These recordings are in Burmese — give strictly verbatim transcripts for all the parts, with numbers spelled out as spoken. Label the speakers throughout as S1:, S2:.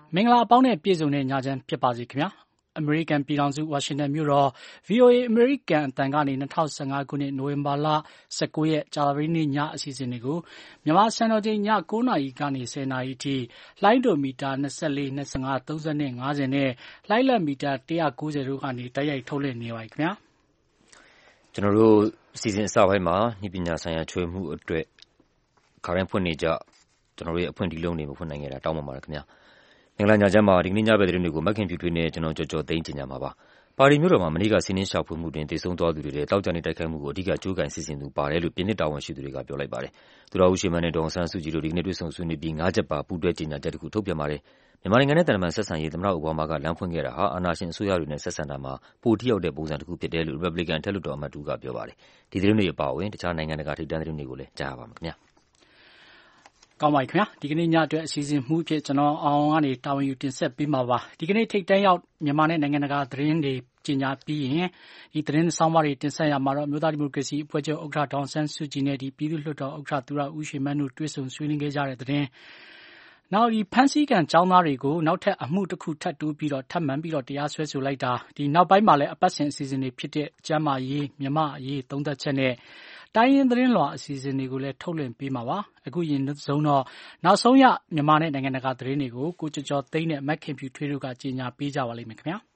S1: မင်္ဂလာအပေါင်းနဲ့ပြည့်စုံတဲ့ညချမ်းဖြစ်ပါစေခင်ဗျာအမေရိကန်ပြည်ထောင်စုဝါရှင်တန်မြို့တော် ဗွီအိုအေ အမေရိကန်အသံကနေ၂၀၁၅ခုနှစ်နိုဝင်ဘာလ၁၉ရက်ကြာသပတေးနေ့ညအစီအစဉ်တွေကိုမြန်မာစံတော်ချိန်ည၉နာရီကနေ၁၀နာရီထိလိုင်းဒိုမီတာ၂၄ ၂၅ ၃၅ ၅၀နဲ့လိုင်းလတ်မီတာ၁၉၀တို့ကနေတိုက်ရိုက်ထုတ်လွှင့်နေပါတယ်ခင်ဗျာ
S2: ကျွန်တော်တို့အစီအစဉ်အစပိုင်းမှာဤပညာဆိုင်ရာချွေမှုအတွက်ခါရင်ဖွင့်နေကြကျွန်တော်တို့ရဲ့အဖွင့်ဒီလုံးတွေမဖွင့်နိုင်ခဲ့တာတောင်းပန်ပါတယ်ခင်ဗျာမင်္ဂလာညချမ်းပါဒီကနေ့ညဘက်သတင်းတွေကိုမက်ခင်ဖြူထွေးနဲ့ကျွန်တော်ကြော်ကြော်သိန်းကျင်ကြမှာပါပါရီမြို့တော်မှာမနေ့ကစီးနှင်းရှာဖွေမှုတွင်တည်ဆုံသွားသူတွေတဲ့တောက်ကြနေတိုက်ခိုက်မှုကိုအဓိကကြိုးကန်စီစဉ်သူပါတယ်လို့ပြည်내တာဝန်ရှိသူတွေကပြောလိုက်ပါတယ်သူတော်ဦးရှိမန်းနဲ့ဒေါအောင်ဆန်းစုကြည်တို့ဒီကနေ့တွေ့ဆုံဆွေးနွေးပြီးငါးချက်ပါပူးတွဲကြေညာချက်တစ်ခုထုတ်ပြန်ပါတယ်မြန်မာနိုင်ငံနဲ့တန်တမန်ဆက်ဆံရေးသမ္မတအိုဘားမားကလမ်းဖွင့်ခဲ့တာဟာအာဏာရှင်အစိုးရတွေနဲ့ဆက်ဆံတာမှာပိုထိရောက်တဲ့ပုံစံတစ်ခုဖြစ်တယ်လို့ Republican ထက်လွှတ်တော်အမတ်တူကပြောပါတယ်ဒီသတင်းတွေအပါအဝင်တခြားနိုင်ငံတကာထိပ်တန်းသတင်းတွေကိုလည်းကြားရပါမယ်ခင်ဗျာ
S1: ကောင်းပါပြီခင်ဗျာဒီကနေ့ညအတွက်အစီအစဉ်မှုအဖြစ်ကျွန်တော်အောင်အောင်ကနေတာဝန်ယူတင်ဆက်ပေးမှာပါဒီကနေ့ထိပ်တန်းရောက်မြန်မာနဲ့နိုင်ငံတကာသတင်းတွေကြေညာပြီးရင်ဒီသတင်းဆောင်မတွေတင်ဆက်ရမှာတော့မြို့သားဒီမိုကရေစီအဖွဲ့ချုပ်ဥက္ကဋ္ဌဒေါအောင်ဆန်းစုကြည်နဲ့ဒီပြည်သူ့လွှတ်တော်ဥက္ကဋ္ဌသူရဦးရွှေမန်းတို့တွေ့ဆုံဆွေးနွေးခဲ့ကြတဲ့သတင်းနောက်ဒီဖန်စီကန်ចောင်းသားတွေကိုနောက်ထပ်အမှုတစ်ခုထပ်တိုးပြီးတော့ထပ်မံပြီးတော့တရားစွဲဆိုလိုက်တာဒီနောက်ပိုင်းမှာလည်းအပတ်စဉ်အစီအစဉ်တွေဖြစ်တဲ့ကျမ်းမာရေးမြမအရေးသုံးသက်ချက်နဲ့တိုင်းရင်းသတင်းလွှာအစီအစဉ်တွေကိုလည်းထုတ်လွှင့်ပေးမှာပါအခုရင်ဆုံးတော့နောက်ဆုံးရမြန်မာနဲ့နိုင်ငံတကာသတင်းတွေကိုကိုကျော်ကျော်သိန်းနဲ့မက်ခင်ဖြူထွေးတို့ကကြေညာပေးကြပါလိမ့်မယ်ခင်ဗျာ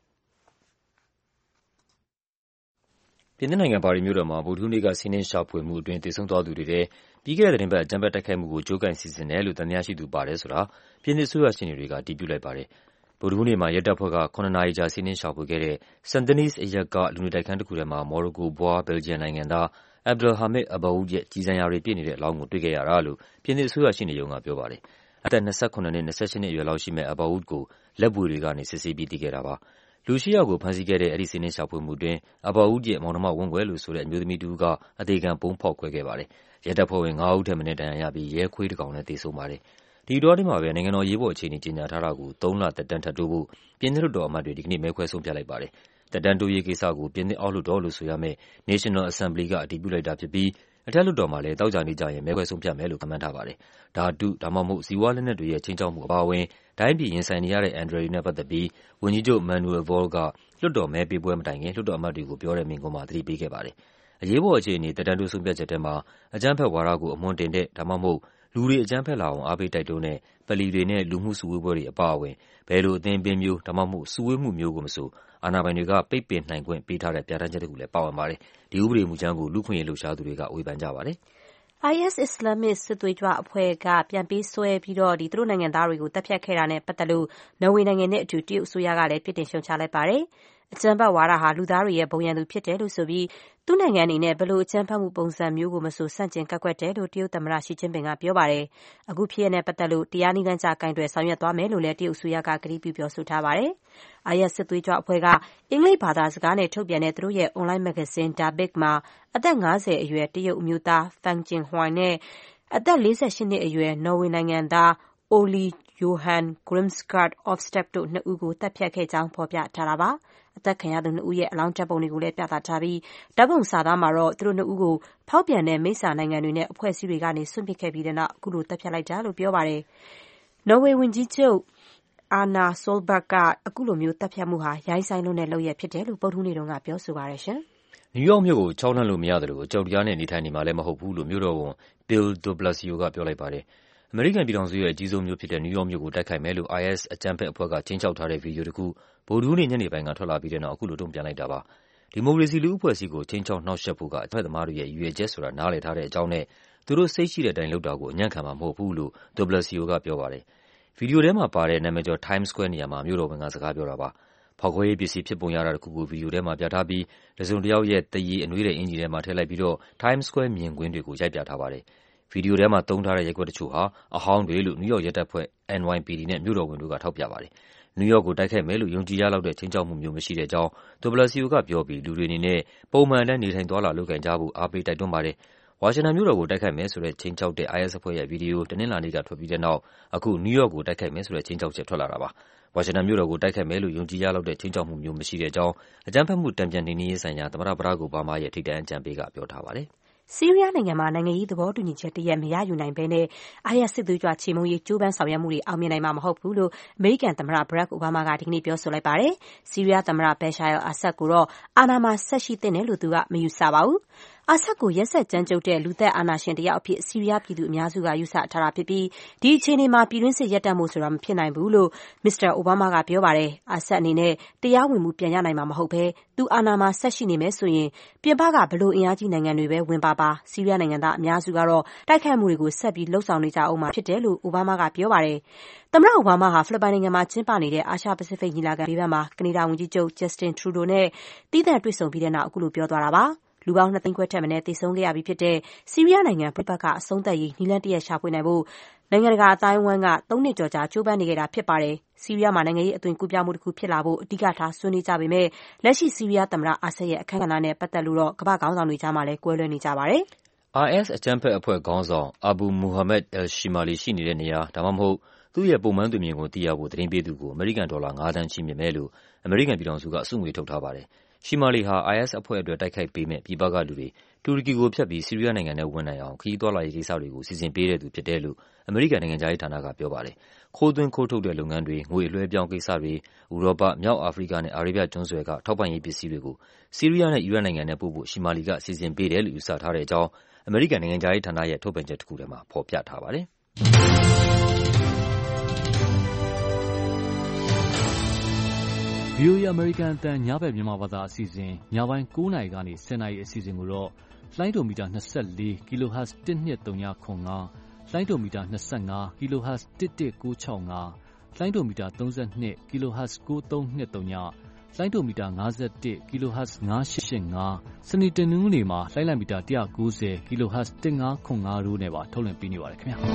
S2: ပြည်내နိုင်ငံပါရီမြို့တော်မှာဗုဒ္ဓဟူးနေ့ကစီးနှင်းရှာဖွေမှုအတွင်းတည်ဆုံသွားသူတွေတဲ့ပြီးခဲ့တဲ့သတင်းပတ်အကြမ်းဖက်တိုက်ခိုက်မှုကိုကြိုးကန်စီစဉ်တယ်လို့တန်တရားရှိသူပါတယ်ဆိုတာပြည်내ဆိုရရှင်တွေကတည်ပြုလိုက်ပါတယ်ဗုဒ္ဓဟူးနေ့မှာရဲတပ်ဖွဲ့ကခုနှစ်နာရီကြာစီးနှင်းရှာဖွေခဲ့တဲ့စန်တနီစ်အရက်ကလူနေတိုက်ခန်းတစ်ခုထဲမှာမော်ရိုကိုဘွားဘယ်လ်ဂျီယံနိုင်ငံသားအဗ်ဒယ်ဟာမစ်အဘာဝုဒ်ရဲ့ကြီးစံရာတွေပြည့်နေတဲ့အလောင်းကိုတွေ့ခဲ့ရတာလို့ပြည်내ဆိုရရှင်တွေရုံးကပြောပါတယ်အသက်၂၇နှစ်၂၈နှစ်အရွယ်လောက်ရှိမဲ့အဘာဝုဒ်ကိုလက်ပွေတွေကနေစစ်ဆေးပြီးသိခဲ့တာပါလူရှိယောက်ကိုဖမ်းဆီးခဲ့တဲ့အဲ့ဒီစီးနှင်းရှာဖွေမှုတွင်အဘာဝုဒ်ရဲ့မောင်နှမဝန်းွယ်လို့ဆိုတဲ့အမျိုးသမီးတူကအသေးခံပုံဖောက်ခွဲခဲ့ပါတယ်ရဲတပ်ဖွဲ့ဝင်ငါးဦးထက်မနည်းဒဏ်ရာရပြီးရဲခွေးတစ်ကောင်နဲ့သေဆုံးပါတယ်ဒီတော့ဒီမှာပဲနိုင်ငံတော်ရေးပေါ်အခြေအနေကြီးညာထားတာကိုသုံးလသက်တမ်းထပ်တိုးဖို့ပြည်내လွှတ်တော်အမတ်တွေဒီကနေ့မဲခွဲဆုံးဖြတ်လိုက်ပါတယ်သက်တမ်းတိုးရေးကိစ္စကိုပြည်내အောက်လွှတ်တော်လို့ဆိုရမယ့် National Assembly ကအတည်ပြုလိုက်တာဖြစ်ပြီးအထက်လွှတ်တော်မှာလည်းတောက်ကြနေကြရင်မဲခွဲဆုံးဖြတ်မယ်လို့ခန့်မှန်းထားပါတယ်ဓာတုဒါမှမဟုတ်ဇီဝလက်နက်တွေရဲ့ချိန်ချောက်မှုအပါအဝင်တိုင်းပြည်ရင်ဆိုင်နေရတဲ့အန်ဒရယ်တွေနဲ့ပတ်သက်ပြီးဝန်ကြီးချုပ်မန်နူယ်ဗောလ်ကလွှတ်တော်မဲပေးပွဲမတိုင်ခင်လွှတ်တော်အမတ်တွေကိုပြောတဲ့မိန့်ခွန်းမှာသတိပေးခဲ့ပါတယ်အရေးပေါ်အခြေအနေသက်တမ်းတိုးဆုံးဖြတ်ချက်ထဲမှာအကြမ်းဖက်ဝါဒကိုအမွှန်တင်တဲ့ဒါမှမဟုတ်လူတွေအကြမ်းဖက်လာအောင်အားပေးတိုက်တွန်းတဲ့ပလီတွေနဲ့လူမှုစုဝေးပွဲတွေအပါအဝင်ဘယ်လိုအသင်းပင်းမျိုးဒါမှမဟုတ်စုဝေးမှုမျိုးကိုမဆိုအာဏာပိုင်တွေကပိတ်ပင်နိုင်ခွင့်ပေးထားတဲ့ပြဋ္ဌာန်းချက်တစ်ခုလည်းပါဝင်ပါတယ်ဒီဥပဒေမူကြမ်းကိုလူခွင့်ရေးလှုပ်ရှားသူတွေကဝေဖန်ကြပါတယ်
S3: အိုင်အက်စ် အစ္စလာမစ်စစ်သွေးကြွအဖွဲ့ကပြန်ပေးဆွဲပြီးတော့ဒီသူတို့နိုင်ငံသားတွေကိုတပ်ဖြတ်ခဲ့တာနဲ့ပတ်သက်လို့နော်ဝေနိုင်ငံနဲ့အတူတရုတ်အစိုးရကလည်းပြစ်တင်ရှုံချလိုက်ပါတယ်အကြမ်းဖက်ဝါဒဟာလူသားတွေရဲ့ဘုံရန်သူဖြစ်တယ်လို့ဆိုပြီးသူ့နိုင်ငံအနေနဲ့ဘယ်လိုအကြမ်းဖက်မှုပုံစံမျိုးကိုမဆိုဆန့်ကျင်ကန့်ကွက်တယ်လို့တရုတ်သမ္မတရှီကျင်းပင်ကပြောပါတယ်အခုဖြစ်ရတဲ့ပတ်သက်လို့တရားနည်းလမ်းကျကင်တွယ်ဆောင်ရွက်သွားမယ်လို့လည်းတရုတ်အစိုးရကကတိပြုပြောဆိုထားပါတယ်အိုင်အက်စ်စစ်သွေးကြွအဖွဲ့ကအင်္ဂလိပ်ဘာသာစကားနဲ့ထုတ်ပြန်တဲ့သူတို့ရဲ့အွန်လိုင်းမဂ္ဂဇင်း Dabiq မှာအသက်၅၀အရွယ်တရုတ်အမျိုးသား Fang Jinhuai နဲ့အသက်၄၈နှစ်အရွယ်နော်ဝေနိုင်ငံသား Ole Johan Grimsgaard Ofstad တို့နှစ်ဦးကိုတပ်ဖြတ်ခဲ့ကြောင်းဖော်ပြထားတာပါအသက်ခံရသူနှစ်ဦးရဲ့အလောင်းဓာတ်ပုံတွေကိုလည်းပြသထားပြီးဓာတ်ပုံစာသားမှာတော့သူတို့နှစ်ဦးကိုဖောက်ပြန်တဲ့မိစ္ဆာနိုင်ငံတွေနဲ့အဖွဲ့အစည်းတွေကနေဆွန့်ပစ်ခဲ့ပြီးတဲ့နောက်အခုလိုတပ်ဖြတ်လိုက်တာလို့ပြောပါတယ်နော်ဝေဝန်ကြီးချုပ်အာနာဆိုလ်ဘတ်ကအခုလိုမျိုးတပ်ဖြတ်မှုဟာရိုင်းဆိုင်လွန်းတဲ့လုပ်ရပ်ဖြစ်တယ်လို့ဗုဒ္ဓဟူးနေ့တုန်းကပြောဆိုပါတယ်ရှင်
S2: နယူးယောက်မြို့ကိုခြောက်လှန့်လို့မရတယ်လို့အကြောက်တရားနဲ့နေထိုင်နေမှာလည်းမဟုတ်ဘူးလို့မြို့တော်ဝန် Bill de Blasio ကပြောလိုက်ပါတယ်အမေရိကန်ပြည်ထောင်စုရဲ့အကြီးဆုံးမြို့ဖြစ်တဲ့နယူးယောက်မြို့ကိုတိုက်ခိုက်မယ်လို့ အိုင်အက်စ် အကြမ်းဖက်အဖွဲ့ကခြိမ်းခြောက်ထားတဲ့ဗီဒီယိုတစ်ခုဗုဒ္ဓဟူးနေ့ညနေပိုင်းကထွက်လာပြီးတဲ့နောက်အခုလိုတုံ့ပြန်လိုက်တာပါဒီမိုကရေစီလူ့အဖွဲ့အစည်းကိုခြိမ်းခြောက်နှောက်ယှက်ဖို့ကအကြမ်းဖက်သမားတွေရဲ့ရည်ရွယ်ချက်ဆိုတာနားလည်ထားတဲ့အကြောင်းနဲ့သူတို့စိတ်ရှိတဲ့အတိုင်းလုပ်တာကိုအညံ့ခံမှာမဟုတ်ဘူးလို့ de Blasio ကပြောပါတယ်ဗီဒီယိုထဲမှာပါတဲ့နာမည်ကျော် Times Square နေရာမှာမြို့တော်ဝန်ကစကားပြောတာပါဖောက်ခွဲရေးပစ္စည်းဖြစ်ပုံရတာတစ်ခုကိုဗီဒီယိုထဲမှာပြထားပြီးတစ်စုံတစ်ယောက်ရဲ့သရေအနွေးတဲ့အင်ဂျီထဲမှာထည့်လိုက်ပြီးတော့ Times Square မြင်ကွင်းတွေကိုရိုက်ပြထားပါတယ်ဗီဒီယိုထဲမှာသုံးထားတဲ့ရက်ကွက်တချို့ဟာအဟောင်းတွေလို့နယူးယောက်ရဲတပ်ဖွဲ့ အန် ဝိုင် ပီ ဒီ နဲ့မြို့တော်ဝန်တို့ကထောက်ပြပါတယ်နယူးယောက်ကိုတိုက်ခိုက်မယ်လို့ယုံကြည်ရလောက်တဲ့ခြိမ်းခြောက်မှုမျိုးမရှိတဲ့အကြောင်း de Blasio ကပြောပြီးလူတွေအနေနဲ့ပုံမှန်တန်းနေထိုင်သွားလာလုပ်ကိုင်ကြဖို့အားပေးတိုက်တွန်းပါတယ်ဝါရှင်တန်မြို့တော်ကိုတိုက်ခိုက်မယ်ဆိုတဲ့ခြိမ်းခြောက်တဲ့ အိုင်အက်စ် အဖွဲ့ရဲ့ဗီဒီယိုတနင်္လာနေ့ကထွက်ပြီးတဲ့နောက်အခုနယူးယောက်ကိုတိုက်ခိုက်မယ်ဆိုတဲ့ခြိမ်းခြောက်ချက်ထွက်လာတာပါဝါရှင်တန်မြို့တော်ကိုတိုက်ခိုက်မယ်လို့ယုံကြည်ရလောက်တဲ့ခြိမ်းခြောက်မှုမျိုးမရှိတဲ့အကြောင်းအကြမ်းဖက်မှုတံပြန်နှိမ်နင်းရေးဆိုင်ရာသမ္မတဘရာ့ခ် အိုဘားမားရဲ့ထိပ်တန်းအကြံပေးကပြောထားပါတယ်
S3: ဆီးရီးယားနိုင်ငံမှာနိုင်ငံရေးသဘောတူညီချက်တရက်မရယူနိုင်ဘဲနဲ့အိုင်အက်စ်စစ်သွေးကြွချေမှုန်းရေးကြိုးပမ်းဆောင်ရွက်မှုတွေအောင်မြင်နိုင်မှာမဟုတ်ဘူးလို့အမေရိကန်သမ္မတ Barack Obama ကဒီကနေ့ပြောဆိုလိုက်ပါတယ်။ဆီးရီးယားသမ္မတ Bashar al-Assad ကိုတော့အာဏာမှာဆက်ရှိသင့်တယ်လို့သူကမယူဆပါဘူး။အာဆတ်ကိုရက်စက်ကြမ်းကြုတ်တဲ့လူသက်အာဏာရှင်တယောက်အဖြစ်ဆီးရီးယားပြည်သူအများစုကယူဆထားတာဖြစ်ပြီးဒီအခြေအနေမှာပြည်တွင်းစစ်ရပ်တန့်ဖို့ဆိုတာမဖြစ်နိုင်ဘူးလို့မစ္စတာအိုဘားမားကပြောပါတယ်။အာဆတ်အနေနဲ့တရားဝင်မှုပြန်ရနိုင်မှာမဟုတ်ဘဲသူအာဏာမှာဆက်ရှိနေမယ်ဆိုရင်ပြင်ပကဘလို့အင်အားကြီးနိုင်ငံတွေပဲဝင်ပါပါဆီးရီးယားနိုင်ငံသားအများစုကတော့တိုက်ခိုက်မှုတွေကိုဆက်ပြီးလှုပ်ဆောင်နေကြအောင်မှာဖြစ်တယ်လို့အိုဘားမားကပြောပါတယ်။သမ္မတအိုဘားမားဟာဖိလစ်ပိုင်နိုင်ငံမှာကျင်းပနေတဲ့အာရှပစိဖိတ်ညီလာခံဘေးပန်းမှာကနေဒါဝန်ကြီးချုပ် Justin Trudeau နဲ့သီးသန့်တွေ့ဆုံပြီးတဲ့နောက်အခုလိုပြောသွားတာပါ။လူပေါင်းနှစ်သိန်းခွဲထက်မနည်းသေဆုံးခဲ့ရပြီဖြစ်တဲ့ဆီးရီးယားနိုင်ငံပဋိပက္ခအဆုံးသတ်ရေးနည်းလမ်းတရပ်ရှာဖွေနိုင်ဖို့နိုင်ငံတကာအသိုင်းအဝိုင်းကသုံးနှစ်ကျော်ကြာကြိုးပမ်းနေခဲ့တာဖြစ်ပါတယ်။ဆီးရီးယားမှာနိုင်ငံရေးအသွင်ကူးပြောင်းမှုတစ်ခုဖြစ်လာဖို့အဓိကထားဆွေးနွေးကြပေမဲ့လက်ရှိဆီးရီးယားသမ္မတအာဆတ်ရဲ့အခန်းကဏ္ဍနဲ့ပတ်သက်လို့တော့ကမ္ဘာ့ခေါင်းဆောင်တွေကြားမှာလည်းကွဲလွဲနေကြပါတယ်
S2: ။အိုင်အက်စ် အကြမ်းဖက်အဖွဲ့ခေါင်းဆောင် Abu Muhammad al-Shimali ရှိနေတဲ့နေရာဒါမှမဟုတ်သူ့ရဲ့ပုံမှန်သွင်ပြင်ကိုသိရဖို့သတင်းပေးသူကိုအမေရိကန်ဒေါ်လာငါးသန်းချီးမြှင့်မယ်လို့အမေရိကန်ပြည်ထောင်စုကအစုငွေထုတ်ထားပါတယ်။ Shimali ဟာ အိုင်အက်စ် အဖွဲ့အတွက်တိုက်ခိုက်ပေးမယ့်ပြည်ပကလူတွေတူရကီကိုဖြတ်ပြီးဆီးရီးယားနိုင်ငံထဲဝင်နိုင်အောင်ခရီးသွားလာရေးကိစ္စတွေကိုစီစဉ်ပေးတဲ့သူဖြစ်တယ်လို့အမေရိကန်နိုင်ငံခြားရေးဌာနကပြောပါတယ်။ခိုးသွင်းခိုးထုတ်တဲ့လုပ်ငန်းတွေ၊ငွေအလွှဲအပြောင်းကိစ္စတွေ၊ဥရောပ၊မြောက်အာဖရိကနဲ့အာရေးဗျကျွန်းဆွယ်ကထောက်ပံ့ရေးပစ္စည်းတွေကိုဆီးရီးယားနဲ့အီရတ်နိုင်ငံထဲပို့ဖို့ Shimali ကစီစဉ်ပေးတယ်လို့ယူဆထားတဲ့အကြောင်းအမေရိကန်နိုင်ငံခြားရေးဌာနရဲ့ထုတ်ပြန်ချက်တခုထဲမှာဖော်ပြထားပါတယ်။
S4: ဗွီအိုအေ အမေရိကန်အသံညဘက်မြန်မာဘာသာအစီအစဉ်ညပိုင်းကိုးနာရီကနေဆယ်နာရီအစီအစဉ်ကိုတော့လိုင်းဒိုမီတာ၂၄ kHz တစ်နှစ်သုံးခုနှစ်ငါးလိုင်းဒိုမီတာ၂၅ kHz တစ်တစ်ကိုးခြောက်ငါးလိုင်းဒိုမီတာ၃၂ kHz ကိုးသုံးနှစ်သုံးလိုင်းဒိုမီတာ၅၁ kHz ငါးရှစ်ရှစ်ငါးစနေတနင်္ဂနွေမှာလိုင်းလံမီတာ၁၉၀ kHz တစ်ငါးခုနှစ်ငါးတို့နဲ့ပါထုတ်လွှင့်ပေးနေပါတယ်ခင်ဗျာ။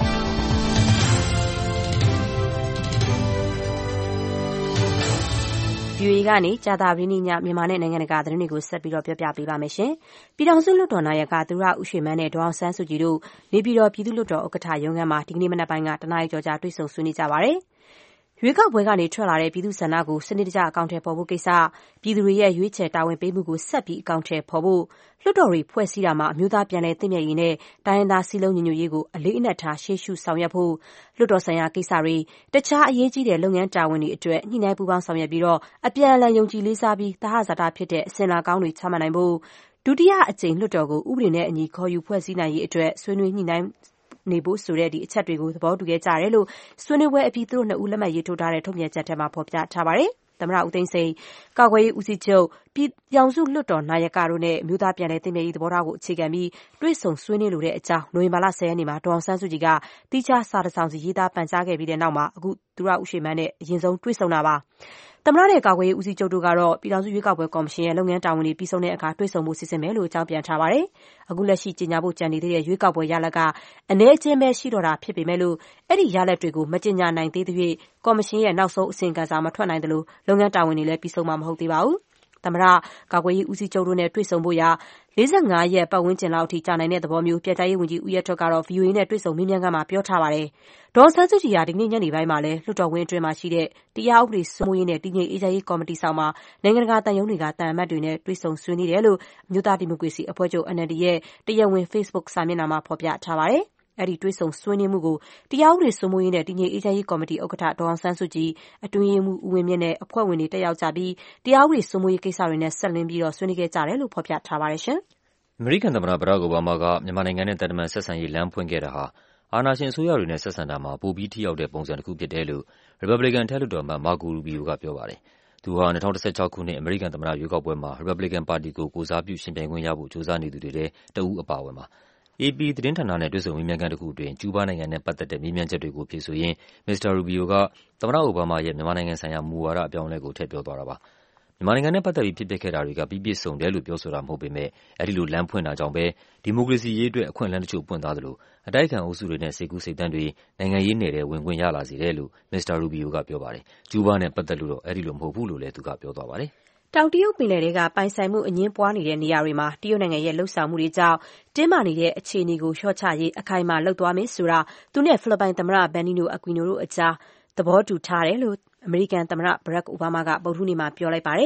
S3: ဗွီအိုအေကနေကြာသပတေးနေ့ညမြန်မာနဲ့နိုင်ငံတကာသတင်းတွေကိုဆက်ပြီးပြောပြပေးပါမယ်ရှင်။ပြည်ထောင်စုလွှတ်တော်နာယကသူရဦးရွှေမန်းနဲ့ဒေါ်အောင်ဆန်းစုကြည်တို့နေပြည်တော်ပြည်သူ့လွှတ်တော်ဥက္ကဋ္ဌရုံးခန်းမှာဒီကနေ့မနက်ပိုင်းကတနာရီကျော်ကြာတွေ့ဆုံဆွေးနွေးကြပါတယ်။ရွေးကောက်ပွဲကနေထွက်လာတဲ့ပြည်သူ့ဆန္ဒကိုစနစ်တကျအကောင်အထည်ဖော်ဖို့ကိစ္စ၊ပြည်သူတွေရဲ့ရွေးချယ်တာဝန်ပေးမှုကိုဆက်ပြီးအကောင်အထည်ဖော်ဖို့၊လွှတ်တော်တွေဖွဲ့စည်းတာမှာအမျိုးသားပြန်လည်သင့်မြတ်ရေးနဲ့တိုင်းရင်းသားစည်းလုံးညီညွတ်ရေးကိုအလေးအနက်ထားရှေ့ရှုဆောင်ရွက်ဖို့၊လွှတ်တော်ဆိုင်ရာကိစ္စတွေ၊တခြားအရေးကြီးတဲ့လုပ်ငန်းတာဝန်တွေအတွက်ညှိနှိုင်းပူးပေါင်းဆောင်ရွက်ပြီးအပြန်အလှန်ယုံကြည်လေးစားပြီးသဟဇာတဖြစ်တဲ့အစဉ်အလာကောင်းတွေချမှတ်နိုင်ဖို့၊ဒုတိယအကြိမ်လွှတ်တော်ကိုဥပဒေနဲ့အညီခေါ်ယူဖွဲ့စည်းနိုင်ရေးအတွက်ဆွေးနွေးညှိနှိုင်းနေဖို့ဆိုတဲ့အချက်တွေကိုသဘောတူခဲ့ကြတယ်လို့ဆွေးနွေးပွဲအပြီးသူတို့နှစ်ဦးလက်မှတ်ရေးထိုးထားတဲ့ထုတ်ပြန်ချက်ထဲမှာဖော်ပြထားပါတယ်။သမ္မတဦးသိန်းစိန်၊ကာကွယ်ရေးဦးစီးချုပ်၊ပြည်ထောင်စုလွှတ်တော်နာယကတို့နဲ့အမျိုးသားပြန်လည်သင့်မြတ်ရေးသဘောထားကိုအခြေခံပြီးတွေ့ဆုံဆွေးနွေးလိုတဲ့အကြောင်းနိုဝင်ဘာလ၁၀ရက်နေ့မှာဒေါ်အောင်ဆန်းစုကြည်ကသီးခြားစာတစောင်စီရေးသားပန်ကြားခဲ့ပြီးတဲ့နောက်မှာအခုသူရဦးရွှေမန်းနဲ့အရင်ဆုံးတွေ့ဆုံတာပါ။သမ္မတနဲ့ကာကွယ်ရေးဦးစီးချုပ်တို့ကတော့ပြည်ထောင်စုရွေးကောက်ပွဲကော်မရှင်ရဲ့လုပ်ငန်းတာဝန်တွေပြီးဆုံးတဲ့အခါတွေ့ဆုံဖို့စီစဉ်မယ်လို့အကြောင်းပြန်ထားပါတယ်။အခုလက်ရှိကြေညာဖို့ကျန်နေသေးတဲ့ရွေးကောက်ပွဲရလဒ်ကအနည်းအကျဉ်းပဲရှိတော့တာဖြစ်ပေမဲ့လို့အဲ့ဒီရလဒ်တွေကိုမကြေညာနိုင်သေးသရွေ့ကော်မရှင်ရဲ့နောက်ဆုံးအစီရင်ခံစာမထွက်နိုင်သလိုလုပ်ငန်းတာဝန်တွေလည်းပြီးဆုံးမှာမဟုတ်သေးပါဘူး။သမ္မတ၊ကာကွယ်ရေးဦးစီးချုပ်တို့နဲ့တွေ့ဆုံဖို့ရာလေးဆယ့်ငါးရက်ပတ်ဝန်းကျင်လောက်အထိကြာနိုင်တဲ့သဘောမျိုးပြန်ကြားရေးဝန်ကြီးဦးရဲထွဋ်ကတော့ဗွီအိုအေနဲ့တွေ့ဆုံမေးမြန်းခန်းမှာပြောထားပါတယ်။ဒေါ်အောင်ဆန်းစုကြည်ဟာဒီကနေ့ညနေပိုင်းမှာလည်းလွှတ်တော်ဝင်းအတွင်းမှာရှိတဲ့တရားဥပဒေစိုးမိုးရေးနဲ့တည်ငြိမ်အေးချမ်းရေးကော်မတီဆောင်မှာနိုင်ငံတကာသံရုံးတွေကသံအမတ်တွေနဲ့တွေ့ဆုံဆွေးနွေးတယ်လို့အမျိုးသားဒီမိုကရေစီအဖွဲ့ချုပ် အန်အယ်လ်ဒီ ရဲ့တရားဝင် Facebook စာမျက်နှာမှာဖော်ပြထားပါတယ်။အဲဒီတွေ့ဆုံဆွေးနွေးမှုကိုတရားဥပဒေစိုးမိုးရေးနဲ့တည်ငြိမ်အေးချမ်းရေးကော်မတီဥက္ကဋ္ဌဒေါ်အောင်ဆန်းစုကြည်၊အတွင်းရေးမှူးဦးဝင်းမြင့်နဲ့အဖွဲ့ဝင်တွေတက်ရောက်ကြပြီးတရားဥပဒေစိုးမိုးရေးကိစ္စတွေနဲ့ဆက်လင်းပြီးဆွေးနွေးခဲ့ကြတယ်လို့ဖော်ပြထားပါတယ်ရှင်
S2: ။အမေရိကန်သမ္မတ Barack Obama ကမြန်မာနိုင်ငံနဲ့သံတမန်ဆက်ဆံရေးလမ်းဖွင့်ခဲ့တာဟာအာဏာရှင်အစိုးရတွေနဲ့ဆက်ဆံတာမှာပိုပြီးထိရောက်တဲ့ပုံစံတစ်ခုဖြစ်တယ်လို့ရီပတ်ဘလီကန်အထက်လွှတ်တော်အမတ် Marco Rubio ကပြောပါတယ်။သူဟာ၂၀၁၆ခုနှစ်အမေရိကန်သမ္မတရွေးကောက်ပွဲမှာရီပတ်ဘလီကန်ပါတီကိုကိုယ်စားပြုယှဉ်ပြိုင်ခွင့်ရဖို့ကြိုးစားနေသူတွေထဲတဦးအပါအဝင်ပါ။ အေပီသတင်းဌာနနဲ့တွေ့ဆုံမေးမြန်းခန်းတခုအတွင်းကျူးဘားနိုင်ငံနဲ့ပတ်သက်တဲ့မေးမြန်းချက်တွေကိုဖြေဆိုရင်းမစ္စတာ Rubio ကသမ္မတအိုဘားမားရဲ့မြန်မာနိုင်ငံဆိုင်ရာမူဝါဒအပြောင်းအလဲကိုထည့်ပြောသွားတာပါ။မြန်မာနိုင်ငံနဲ့ပတ်သက်ပြီးဖြစ်ပျက်ခဲ့တာတွေကပြီးပြည့်စုံတယ်လို့ပြောဆိုတာမဟုတ်ပေမဲ့အဲဒီလိုလမ်းဖွင့်တာကြောင့်ပဲဒီမိုကရေစီရေးအတွက်အခွင့်အလမ်းတချို့ပွင့်သွားသလိုအတိုက်အခံအုပ်စုတွေနဲ့စိတ်ကူးစိတ်သန်းတွေနိုင်ငံရေးနယ်ထဲဝင်ခွင့်ရလာစေတယ်လို့မစ္စတာ Rubio ကပြောပါတယ်။ကျူးဘားနဲ့ပတ်သက်လို့တော့အဲဒီလိုမဟုတ်ဘူးလို့လည်းသူကပြောသွားပါတယ်
S3: ။တောင်တရုတ်ပင်လယ်ထဲကပိုင်ဆိုင်မှုအငြင်းပွားနေတဲ့နေရာတွေမှာတရုတ်နိုင်ငံရဲ့လှုပ်ဆောင်မှုတွေကြောင့်တင်းမာနေတဲ့အခြေအနေကိုလျှော့ချရေးအခိုင်အမာလုပ်သွားမယ်ဆိုတာသူနဲ့ဖိလစ်ပိုင်သမ္မတ Benigno Aquino တို့အကြားသဘောတူထားတယ်လို့အမေရိကန်သမ္မတ Barack Obama ကဗုဒ္ဓဟူးနေ့မှာပြောလိုက်ပါတယ်။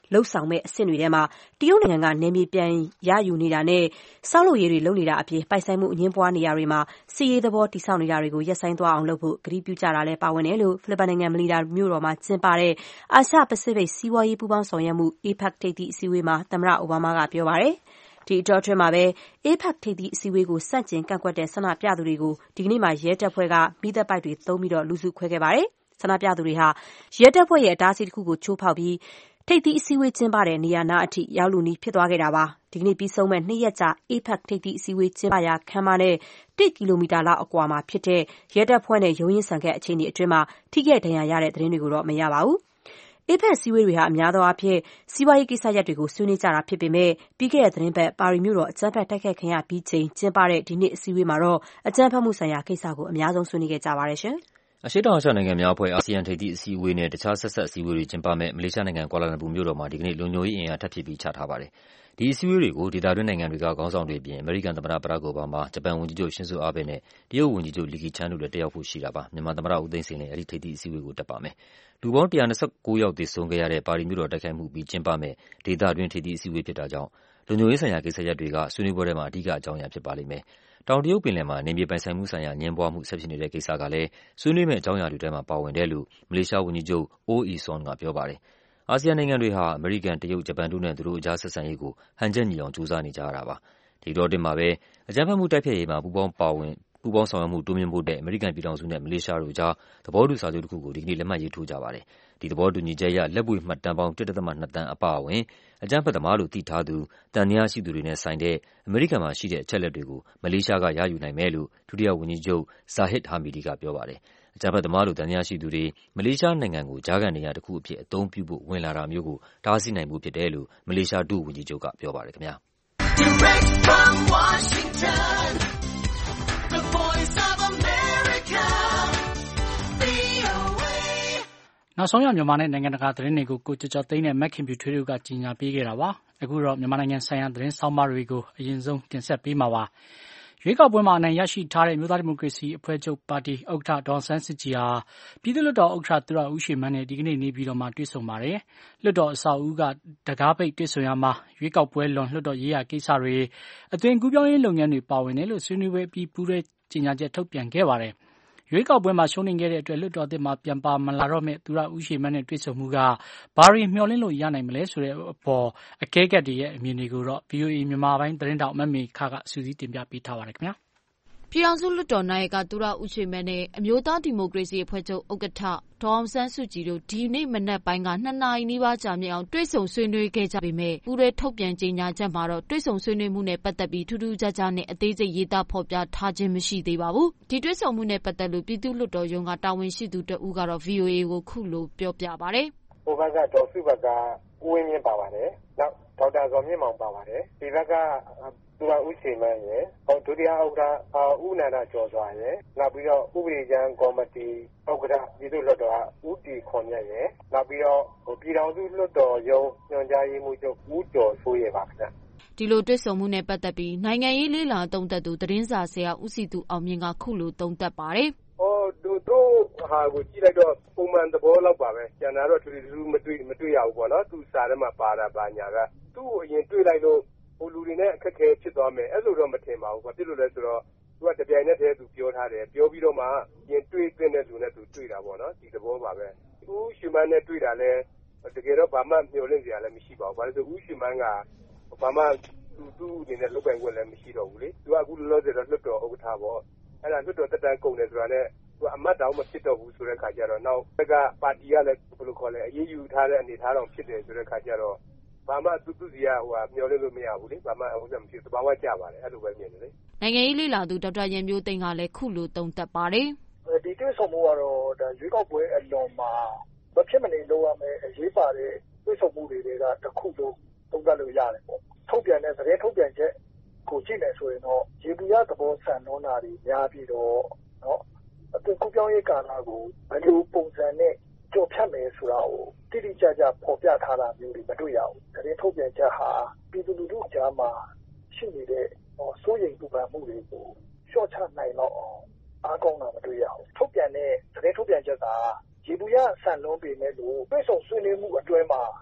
S3: လှုပ်ဆောင်မဲ့အဆင့်တွေထဲမှာတရုတ်နိုင်ငံကနေမြေပြန်ရယူနေတာနဲ့ဆောက်လုပ်ရေးတွေလုပ်နေတာအပြင်ပိုင်ဆိုင်မှုအငင်းပွားနေရာတွေမှာစီးရေးသဘောတည်ဆောက်နေတာတွေကိုရပ်ဆိုင်းသွားအောင်လုပ်ဖို့ကတိပြုကြတာလည်းပါဝင်တယ်လို့ဖိလစ်ပိုင်နိုင်ငံမနီလာမြို့တော်မှာကျင်းပတဲ့အာရှပစိဖိတ်စီးပွားရေးပူးပေါင်းဆောင်ရွက်မှု အေပက် ထိပ်သီးအစည်းအဝေးမှာသမ္မတအိုဘားမားကပြောပါတယ်။ဒီအတောအတွင်းမှာပဲ အေပက် ထိပ်သီးအစည်းအဝေးကိုဆန့်ကျင်ကန့်ကွက်တဲ့ဆန္ဒပြသူတွေကိုဒီကနေ့မှာရဲတပ်ဖွဲ့ကမီးသတ်ပိုက်တွေသုံးပြီးလူစုခွဲခဲ့ပါတယ်။ဆန္ဒပြသူတွေဟာရဲတပ်ဖွဲ့ရဲ့အတားအဆီးတစ်ခုကိုချိုးဖောက်ပြီးထိပ်သီးအစည်းအဝေးကျင်းပတဲ့နေရာနားအထိရောက်လုနီးဖြစ်သွားခဲ့တာပါ။ဒီကနေ့ပြီးဆုံးမဲ့နှစ်ရက်ကြာ အေပက် ထိပ်သီးအစည်းအဝေးကျင်းပရာခန်းမနဲ့တစ်ကီလိုမီတာလောက်အကွာမှာဖြစ်တဲ့ရဲတပ်ဖွဲ့နဲ့ရုန်းရင်းဆန်ခတ်အခြေအနေအတွင်းမှာထိခိုက်ဒဏ်ရာရတဲ့သတင်းတွေကိုတော့မရပါဘူး။အေပက်အစည်းအဝေးတွေဟာအများသောအားဖြင့်စီးပွားရေးကိစ္စရပ်တွေကိုဆွေးနွေးကြတာဖြစ်ပေမဲ့ပြီးခဲ့တဲ့သတင်းပတ်ပါရီမြို့တော်အကြမ်းဖက်တိုက်ခိုက်ခံရပြီးချိန်ကျင်းပတဲ့ဒီနှစ်အစည်းအဝေးမှာတော့အကြမ်းဖက်မှုဆိုင်ရာကိစ္စကိုအများဆုံးဆွေးနွေးခဲ့ကြပါတယ်ရှင်
S2: ။အရှေ့တောင်အာရှနိုင်ငံများအဖွဲ့အာဆီယံထိပ်သီးအစည်းအဝေးနဲ့တခြားဆက်စပ်အစည်းအဝေးတွေကျင်းပမဲ့မလေးရှားနိုင်ငံကွာလာလမ်ပူမြို့တော်မှာဒီကနေ့လုံခြုံရေးအင်အားထပ်ဖြည့်ပြီးချထားပါတယ်။ဒီအစည်းအဝေးတွေကိုဒေသတွင်းနိုင်ငံတွေကခေါင်းဆောင်တွေအပြင်အမေရိကန်သမ္မတဘရက်အိုဘားမား၊ဂျပန်ဝန်ကြီးချုပ်ရှင်ဇိုအာဘဲနဲ့တရုတ်ဝန်ကြီးချုပ်လီကီချန်းတို့လည်းတက်ရောက်ဖို့ရှိတာပါ။မြန်မာသမ္မတဦးသိန်းစိန်လည်းအဲဒီထိပ်သီးအစည်းအဝေးကိုတက်ပါမယ်။လူပေါင်း၁၂၉ယောက်သေဆုံးခဲ့ရတဲ့ပါရီမြို့တော်တိုက်ခိုက်မှုအပြီးကျင်းပမဲ့ဒေသတွင်းထိပ်သီးအစည်းအဝေးဖြစ်တာကြောင့်လုံခြုံရေးဆိုင်ရာကိစ္စရပ်တွေကဆွေးနွေးပွဲထဲမှာအဓိကအကြောင်းအရာဖြစ်ပါလိမ့်မယ်။တောင်တရုတ်ပင်လယ်မှာနယ်မြေပိုင်ဆိုင်မှုဆိုင်ရာအငြင်းပွားမှုဆက်ဖြစ်နေတဲ့ကိစ္စကလည်းဆွေးနွေးမယ့်အကြောင်းအရာတွေထဲမှာပါဝင်တယ်လို့မလေးရှားဝန်ကြီးချုပ်အိုးအီဆွန်ကပြောပါတယ်။အာဆီယံနိုင်ငံတွေဟာအမေရိကန်၊တရုတ်၊ဂျပန်တို့နဲ့သူတို့အကြားဆက်ဆံရေးကိုဟန်ချက်ညီအောင်ကြိုးစားနေကြရတာပါ။ဒီအတောအတွင်းမှာပဲအကြမ်းဖက်မှုတိုက်ဖျက်ရေးမှာပူးပေါင်းပါဝင်ပူးပေါင်းဆောင်ရွက်မှုတိုးမြှင့်ဖို့အတွက်အမေရိကန်ပြည်ထောင်စုနဲ့မလေးရှားတို့အကြားသဘောတူစာချုပ်တစ်ခုကိုဒီကနေ့လက်မှတ်ရေးထိုးကြပါတယ်။ဒီသဘောတူညီချက်အရလက်ဗွေမှတ်တမ်းပေါင်း ၁.၂ သန်းအပါအဝင်အကြမ်းဖက်သမားလို့သိထားသူသံသယရှိသူတွေနဲ့ဆိုင်တဲ့အမေရိကန်မှာရှိတဲ့အချက်အလက်တွေကိုမလေးရှားကရယူနိုင်မယ်လို့ဒုတိယဝန်ကြီးချုပ်ဇာဟစ်ဟာမီဒီကပြောပါတယ်။အကြမ်းဖက်သမားလို့သံသယရှိသူတွေမလေးရှားနိုင်ငံကိုကြားခံနေရာတစ်ခုအဖြစ်အသုံးပြုဖို့ဝင်လာတာမျိုးကိုတားဆီးနိုင်ဖို့ဖြစ်တယ်လို့မလေးရှားဒုဝန်ကြီးချုပ်ကပြောပါတယ်ခင်ဗျာ။ Direct from Washington, the voice of America,
S1: နောက်ဆုံးရမြန်မာနဲ့နိုင်ငံတကာသတင်းတွေကိုကိုကျော်ကျော်သိန်းနဲ့မက်ခင်ပြူထွေးတို့ကကြီးညာပေးခဲ့တာပါ။အခုတော့မြန်မာနိုင်ငံဆိုင်ရာသတင်းဆောင်းပါးတွေကိုအရင်ဆုံးတင်ဆက်ပေးမှာပါ။ရွေးကောက်ပွဲမှာအနိုင်ရရှိထားတဲ့မြို့သားဒီမိုကရေစီအဖွဲ့ချုပ်ပါတီဥက္ကဋ္ဌဒေါ်အောင်ဆန်းစုကြည်ဟာပြည်သူ့လွှတ်တော်ဥက္ကဋ္ဌသူရဦးရွှေမန်းနဲ့ဒီကနေ့နေပြည်တော်မှာတွေ့ဆုံပါတယ်။လွှတ်တော်အဆောက်အဦကတံခါးပိတ်တွေ့ဆုံရမှာရွေးကောက်ပွဲလွန်လွှတ်တော်ရေးရာကိစ္စတွေအသွင်ကူးပြောင်းရေးလုပ်ငန်းတွေပါဝင်တယ်လို့ဆွေးနွေးပွဲပြီးပူးတဲ့ကြေညာချက်ထုတ်ပြန်ခဲ့ပါတယ်။ရွေးကောက်ပွဲမှာရှုံးနိမ့်ခဲ့တဲ့အတွက်လွှတ်တော်သစ်မှာပြန်ပါမလာတော့မဲ့သူရဦးရွှေမန်းနဲ့တွေ့ဆုံမှုကဘာတွေမျှော်လင့်လို့ရနိုင်မလဲဆိုတဲ့အပေါ်အကဲခတ်တွေရဲ့အမြင်တွေကိုတော့ ဗွီအိုအေ မြန်မာပိုင်းသတင်းထောက်မမေခကစူးစီးတင်ပြပေးထားပါတယ်ခင်ဗျာ
S5: ။ပြည်ထောင်စုလွှတ်တော်နာယကသူရဦးရွှေမန်းနဲ့အမျိုးသားဒီမိုကရေစီအဖွဲ့ချုပ်ဥက္ကဋ္ဌဒေါ်အောင်ဆန်းစုကြည်တို့ဒီနေ့မနက်ပိုင်းကနှစ်နာရီနီးပါးကြာမြင့်အောင်တွေ့ဆုံဆွေးနွေးခဲ့ကြပေမဲ့ပူးရဲထုတ်ပြန်ကြေညာချက်မှာတော့တွေ့ဆုံဆွေးနွေးမှုနဲ့ပတ်သက်ပြီးထူးထူးခြားခြားနဲ့အသေးစိတ်ရေးသားဖော်ပြထားခြင်းမရှိသေးပါဘူး။ဒီတွေ့ဆုံမှုနဲ့ပတ်သက်လို့ပြည်သူ့လွှတ်တော်ရုံးကတာဝန်ရှိသူတဦးကတော့ ဗွီအိုအေ ကိုခုလိုပြောပြပါတယ်
S6: ။ဟိုဘက်ကဒေါ်စုဘက်ကဦးဝင်းမြင့်ပါပါတယ်။နောက်ဒေါက်တာဇော်မြင့်မောင်ပါပါတယ်။ဒီဘက်ကသူရဦးရွှေမန်းရယ်ဒုတိယဥက္ကဋ္ဌဦးနန္ဒကျော်စွာရယ်နောက်ပြီးတော့ဥပဒေကြမ်းကော်မတီဥက္ကဋ္ဌပြည်သူ့လွှတ်တော်ကဦးတီခွန်မြတ်ရယ်နောက်ပြီးတော့ပြည်ထောင်စုလွှတ်တော်ရုံးညွှန်ကြားရေးမှူးချုပ်ဦးကျော်စိုးရယ်ပါခင်ဗျ
S5: ။ဒီလိုတွေ့ဆုံမှုနဲ့ပတ်သက်ပြီးနိုင်ငံရေးလေ့လာသုံးသပ်သူသတင်းစာဆရာဦးစီသူအောင်မြင့်ကခုလိုသုံးသပ်ပါတယ်
S6: ။ဟောသူတို့ဟာကိုကြည့်လိုက်တော့ပုံမှန်သဘောလောက်ပါပဲ။ကျန်တာတော့သူတို့မတွေ့မတွေ့ရဘူးပေါ့နော်။သူစာထဲမှာပါတာပါညာကသူ့ကိုအရင်တွေ့လိုက်လို့ဟိုလူတွေနဲ့အခက်အခဲဖြစ်သွားမယ်အဲ့လိုတော့မထင်ပါဘူး။ဘာဖြစ်လို့လဲဆိုတော့သူကတပြိုင်နက်တည်းသူပြောထားတယ်ပြောပြီးတော့မှရင်တွေ့တဲ့လူနဲ့သူတွေ့တာပေါ့နော်ဒီသဘောပါပဲ။ဦးရွှေမန်းနဲ့တွေ့တာလဲတကယ်တော့ဘာမှမျှော်လင့်စရာလည်းမရှိပါဘူး။ဘာလို့လဲဆိုဦးရွှေမန်းကဘာမှသူသူ့အနေနဲ့လုပ်ပိုင်ခွင့်လည်းမရှိတော့ဘူးလေ။သူကအခုလောလောဆယ်တော့လွှတ်တော်ဥက္ကဋ္ဌပေါ့။အဲ့ဒါလွှတ်တော်တက်တန်းကုန်တယ်ဆိုတာနဲ့သူကအမတ်တောင်မဖြစ်တော့ဘူးဆိုတဲ့ခါကျတော့နောက်ဘက်ကပါတီကလည်းဘယ်လိုခေါ်လဲအရေးယူထားတဲ့အနေထားတော့ဖြစ်တယ်ဆိုတဲ့ခါကျတော့ဘာမှသူသူစီကဟိုဟာမျောလို့လို့မရဘူးလေဘာမှဥစ္စာမရှိဘူးတဘာဝကြပါတယ်အဲ့လိုပဲမြင်တယ်လေ
S5: နိုင်ငံရေးလေလာသူဒေါက်တာရန်မျိုးသိန်းကလည်းခုလိုသုံးသပ်ပါတယ်
S7: ဒီတွေ့ဆုံမှုကတော့ဒါရွေးကောက်ပွဲအလွန်မှာမဖြစ်မနေလုပ်ရမယ်အရေးပါတဲ့တွေ့ဆုံမှုတွေကတစ်ခုလုံးသုံးသပ်လို့ရတယ်ပေါ့ထုတ်ပြန်တဲ့သတင်းထုတ်ပြန်ချက်ကိုကြည့်နေဆိုရင်တော့ရေပူရသဘောဆန်လုံးတာတွေများပြီးတော့နော်အတူကူပြောင်းရေးကာလကိုဘယ်လိုပုံစံနဲ့ကြော်ဖြတ်မယ်ဆိုတာကိုတိတိကျကျဖော်ပြထားတာမျိုးတွေမတွေ့ရဘူး။သတင်းထုတ်ပြန်ချက်ဟာပြည်သူလူထုကြားမှာရှိနေတဲ့စိုးရိမ်ပူပန်မှုတွေကိုလျှော့ချနိုင်တော့အောင်အားကောင်းတာမတွေ့ရဘူး။ထုတ်ပြန်တဲ့သတင်းထုတ်ပြန်ချက်ကရေပူရဆန်လုံးပေမဲ့လို့တွေ့ဆုံဆွေးနွေးမှုအတွင်းမှာ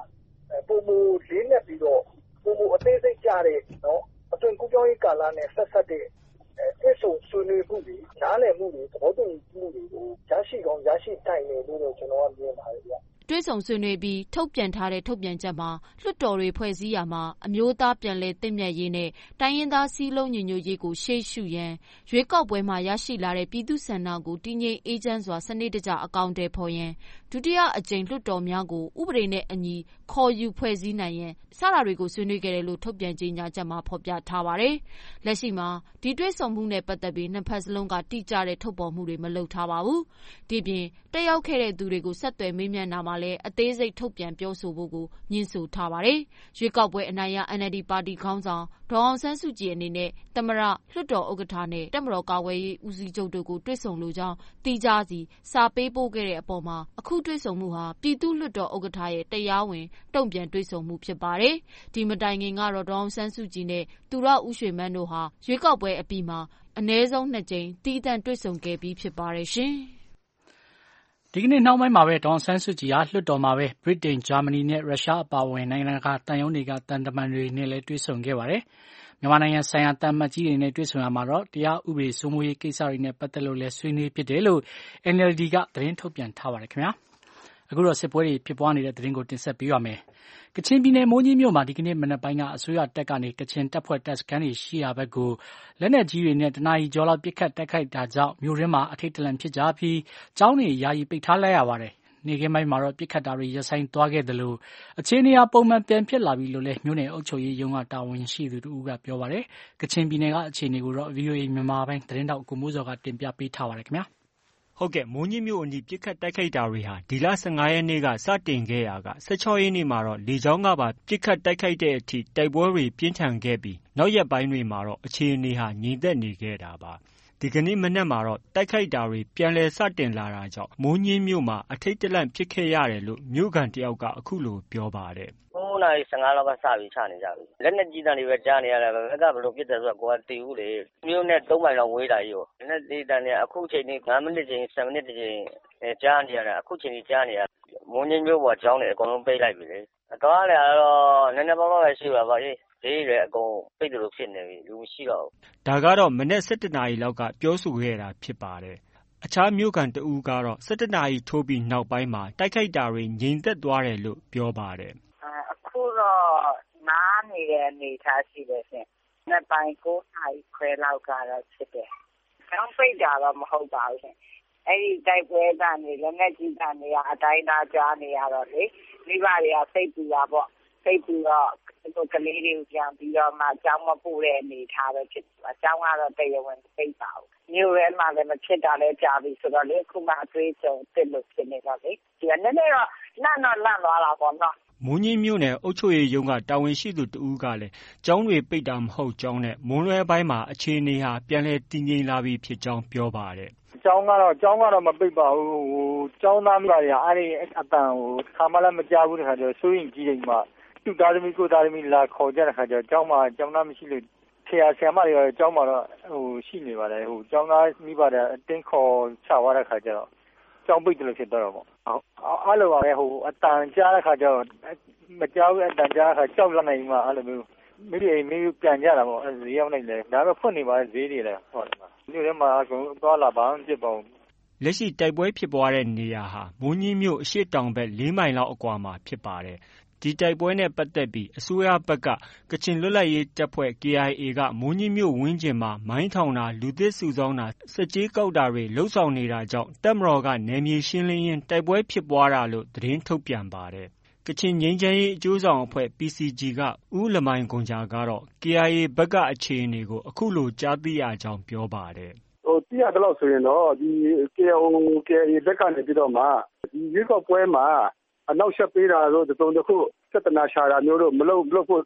S7: ပုံမူလေးနဲ့ပြီးတော့ပုံမူအသေးစိတ်ကြတဲ့နော်အသွင်ကူးပြောင်းရေးကာလနဲ့ဆက်ဆက်တဲ့အဲအဆုံဆွေးနွေးမှုတွေနားလည်မှုတွေသဘောတူမှုတွေကိုရရှိကောင်းရရှိတိုင်နေလို့တော့ကျွန်တော်ကမြင်ပါတယ်ဗျ
S5: တွေ့ဆုံဆွေးနွေးပြီးထုတ်ပြန်ထားတဲ့ထုတ်ပြန်ချက်မှာလွှတ်တော်တွေဖွဲ့စည်းရာမှာအမျိုးသားပြန်လည်သင့်မြတ်ရေးနဲ့တိုင်းရင်းသားစည်းလုံးညီညွတ်ရေးကိုရှေ့ရှုရန်ရွေးကောက်ပွဲမှာရရှိလာတဲ့ပြည်သူ့ဆန္ဒကိုတည်ငြိမ်အေးချမ်းစွာစနစ်တကျအကောင်အထည်ဖော်ရန်ဒုတိယအကြိမ်လွှတ်တော်များကိုဥပဒေနဲ့အညီခေါ်ယူဖွဲ့စည်းနိုင်ရန်စတာတွေကိုဆွေးနွေးခဲ့တယ်လို့ထုတ်ပြန်ကြေညာချက်မှာဖော်ပြထားပါတယ်။လက်ရှိမှာဒီတွေ့ဆုံမှုနဲ့ပတ်သက်ပြီးနှစ်ဖက်စလုံးကတိကျတဲ့ထုတ်ဖော်မှုတွေမလုပ်ထားပါဘူး။ဒီပြင်တက်ရောက်ခဲ့တဲ့သူတွေကိုဆက်သွယ်မေးမြန်းတာမှာလည်းအသေးစိတ်ထုတ်ပြန်ပြောဆိုဖို့ကိုညှင်းဆိုထားပါတယ်။ရွေးကောက်ပွဲအနိုင်ရ N L D ပါတီခေါင်းဆောင်ဒေါ်အောင်ဆန်းစုကြည်အနေနဲ့သမ္မတလွှတ်တော်ဥက္ကဋ္ဌနဲ့တပ်မတော်ကာကွယ်ရေးဦးစီးချုပ်တို့ကိုတွေ့ဆုံလိုကြောင်းတိကျစီစာပေးပို့ခဲ့တဲ့အပေါ်မှာအခုတွေ့ဆုံမှုဟာပြည်သူ့လွှတ်တော်ဥက္ကဋ္ဌရဲ့တရားဝင်တုံ့ပြန်တွေ့ဆုံမှုဖြစ်ပါတယ်။ဒီမတိုင်ခင်ကတော့ဒေါ်အောင်ဆန်းစုကြည်နဲ့သူရဦးရွှေမန်းတို့ဟာရွေးကောက်ပွဲအပြီးမှာအနည်းဆုံးနှစ်ကြိမ်တီးသန့်တွေ့ဆုံခဲ့ပြီးဖြစ်ပါတယ်ရှင်။
S1: ဒီကနေ့နှောင်းပိုင်းမှာပဲဒေါ်အောင်ဆန်းစုကြည်ဟာလွှတ်တော်မှာပဲဗြိတိန်ဂျာမနီနဲ့ရုရှားအပါအဝင်နိုင်ငံတကာတန်ယုံတွေကတန်တမန်တွေနဲ့လည်းတွေ့ဆုံခဲ့ပါတယ်။မြန်မာနိုင်ငံဆိုင်ရာတန်မတ်ကြီးတွေနဲ့တွေ့ဆုံရမှာတော့တရားဥပဒေစိုးမိုးရေးကိစ္စတွေနဲ့ပတ်သက်လို့လည်းဆွေးနွေးဖြစ်တယ်လို့ N L D ကသတင်းထုတ်ပြန်ထားပါတယ်ခင်ဗျာ။အခုတော့စစ်ပွဲတွေဖြစ်ပွားနေတဲ့သတင်းကိုတင်ဆက်ပေးပါမယ်။ကချင်ပြည်နယ်မိုးကြီးမြို့မှာဒီကနေ့မနက်ပိုင်းကအစိုးရတပ်ကနေကချင်တပ်ဖွဲ့တပ်စခန်းတွေရှိရာဘက်ကိုလက်နက်ကြီးတွေနဲ့တနာရီကျော်လောက်ပစ်ခတ်တိုက်ခိုက်တာကြောင့်မြို့ရင်းမှာအထိတ်တလန့်ဖြစ်ကြပြီးကျောင်းတွေယာယီပိတ်ထားလိုက်ရပါတယ်။နေ့ကင်းပိုင်းမှာတော့ပစ်ခတ်တာတွေရပ်ဆိုင်းသွားခဲ့သလိုအခြေအနေဟာပုံမှန်ပြန်ဖြစ်လာပြီလို့လည်းမြို့နယ်အုပ်ချုပ်ရေးရုံးကတာဝန်ရှိသူတို့ကပြောပါတယ်။ကချင်ပြည်နယ်ကအခြေအနေကိုတော့ V O A မြန်မာပိုင်းသတင်းတောက်ကိုမိုးစောကတင်ပြပေးထားပါတယ်ခင်ဗျာ။
S8: ဟုတ်ကဲ့မိုးကြီးမြို့အနီးပစ်ခတ်တိုက်ခိုက်တာတွေဟာဒီလ၁၅ရက်နေ့ကစတင်ခဲ့ရာက၁၆ရက်နေ့မှာတော့လေကြောင်းကပါပစ်ခတ်တိုက်ခိုက်တဲ့အထိတိုက်ပွဲတွေပြင်းထန်ခဲ့ပြီးနောက်ရက်ပိုင်းတွေမှာတော့အခြေအနေဟာငြိမ်သက်နေခဲ့တာပါဒီကနေ့မနက်မှာတော့တိုက်ခိုက်တာတွေပြန်လည်စတင်လာတာကြောင့်မိုးကြီးမြို့မှာအထိတ်တလန့်ဖြစ်ခဲ့ရတယ်လို့မြို့ခံတယောက်ကအခုလိုပြောပါတယ်
S9: ၉နာရီ၁၅လောက်ကစပြီးချနေကြပြီလက်နက်ကြီးတန်းတွေပဲကြားနေရတယ်ဘက်ကဘယ်လိုဖြစ်တယ်ဆိုတော့ကိုယ်ကတည်ဘူးလေမြို့နဲ့၃မိုင်လောက်ဝေးတာကြီးကိုလက်နက်ကြီးတန်းတွေအခုချိန်ကြီး၅မိနစ်ချိန်၁၀မိနစ်ချိန်ကြားနေရတယ်အခုချိန်ကြီးကြားနေရမိုးငင်းမြို့ပေါ်ကျောင်းတွေအကုန်လုံးပိတ်လိုက်ပြီလေအသွားလေတော့နည်းနည်းပါးပါးပဲရှိပါပါကြီးဈေးတွေအကုန်ပိတ်တယ်လို့ဖြစ်နေပြီလူမရှိတော့ဘူး
S8: ဒါကတော့မနေ့၁၁နာရီလောက်ကပြောဆိုခဲ့တာဖြစ်ပါတယ်အခြားမြို့ကန်တဦးကတော့၁၁နာရီထိုးပြီးနောက်ပိုင်းမှာတိုက်ခိုက်တာတွေငြိမ်သက်သွားတယ်လို့ပြောပါတယ်
S10: အခုတော့နားနေတဲ့အနေအထားရှိတယ်ရှင်။နှစ်ပိုင်း၉နာရီခွဲလောက်ကတော့ဖြစ်တယ်။ကျောင်းပိတ်တာတော့မဟုတ်ပါဘူးရှင်။အဲဒီတိုက်ပွဲကနေလက်နက်ကြီးကနေအတိုင်းသားကြားနေရတော့လေမိဘတွေကစိတ်ပူတာပေါ့။စိတ်ပူတော့ကလေးတွေကိုပြန်ပြီးတော့မှကျောင်းမပို့တဲ့အနေအထားပဲဖြစ်တယ်။ကျောင်းကတော့တရားဝင်ပိတ်ပါဘူး။မြို့ထဲမှာလည်းမဖြစ်တာလည်းကြာပြီဆိုတော့လေအခုမှအတွေ့အကြုံတစ်လို့ဖြစ်နေတော့လေဒီကနေ့တော့လန့်တော့လန့်သွားတာပေါ့နော်
S8: မိုးကြီးမြို့နယ်အုပ်ချုပ်ရေးရုံးကတာဝန်ရှိသူတဦးကလည်းကျောင်းတွေပိတ်တာမဟုတ်ကြောင်းနဲ့မွန်းလွဲပိုင်းမှာအခြေအနေဟာပြန်လည်တည်ငြိမ်လာပြီဖြစ်ကြောင်းပြောပါတယ်
S7: ။ကျောင်းကတော့ကျောင်းကတော့မပိတ်ပါဘူးဟိုကျောင်းသားများတွေကအဲ့ဒီအတန်ကိုခါမှလည်းမကြားဘူးတဲ့ခါကျတော့စိုးရင်ကြီးတယ်မှာသူ့သားသမီးကိုသားသမီးလာခေါ်ကြတဲ့ခါကျတော့ကျောင်းမှာကျောင်းသားမရှိလို့ဆရာဆရာမတွေကကျောင်းမှာတော့ဟိုရှိနေပါတယ်ဟိုကျောင်းသားမိဘတွေအတင်းခေါ်ချသွားတဲ့ခါကျတော့ကျောင်းပိတ်တယ်လို့ဖြစ်တော့ပေါ့အဲ့လိုပါပဲဟိုအတန်ကြားတဲ့ခါကျတော့မကြောက်အတန်ကြားခါကြောက်လန့်နေမှအဲ့လိုမျိုးမိတွေမိပြန်ကြတာပေါ့ဈေးရောက်နေတယ်ဒါပဲဖွင့်နေပါဈေးတွေလည်းဟုတ်တယ်မှာမြို့ထဲမှာအကုန်သွားလာပါမဖြစ်ပါဘူး
S8: လက်ရှိတိုက်ပွဲဖြစ်ပွားတဲ့နေရာဟာမိုးကြီးမြို့အရှေ့တောင်ဘက်၄မိုင်လောက်အကွာမှာဖြစ်ပါတယ်ဒီတိုက်ပွဲနဲ့ပတ်သက်ပြီးအစိုးရဘက်ကကချင်လွတ်လပ်ရေးတပ်ဖွဲ့ K I A ကမိုးကြီးမြို့ဝန်းကျင်မှာမိုင်းထောင်တာလူသစ်စုဆောင်းတာစက်ကြေးကောက်တာတွေလှုပ်ဆောင်နေတာကြောင့်တပ်မတော်ကနယ်မြေရှင်းလင်းရင်းတိုက်ပွဲဖြစ်ပွားတာလို့သတင်းထုတ်ပြန်ပါတယ်ကချင်ငြိမ်းချမ်းရေးအကျိုးဆောင်အဖွဲ့ P C G ကဦးလမိုင်ကွန်ဂျာကတော့ K I A ဘက်ကအခြေအနေကိုအခုလိုကြားသိရကြောင်းပြောပါတယ်
S11: ဟိုသိရတယ်လို့ဆိုရင်တော့ဒီ K O K I A ဘက်ကနေပြီးတော့မှဒီရွေးကောက်ပွဲမှာအနောက်ရှက်ပေးတာတို့တုံးတစ်ခုစက်တနာရှာတာမျိုးတို့မလုပ်လုပ်ဖို့အတွက်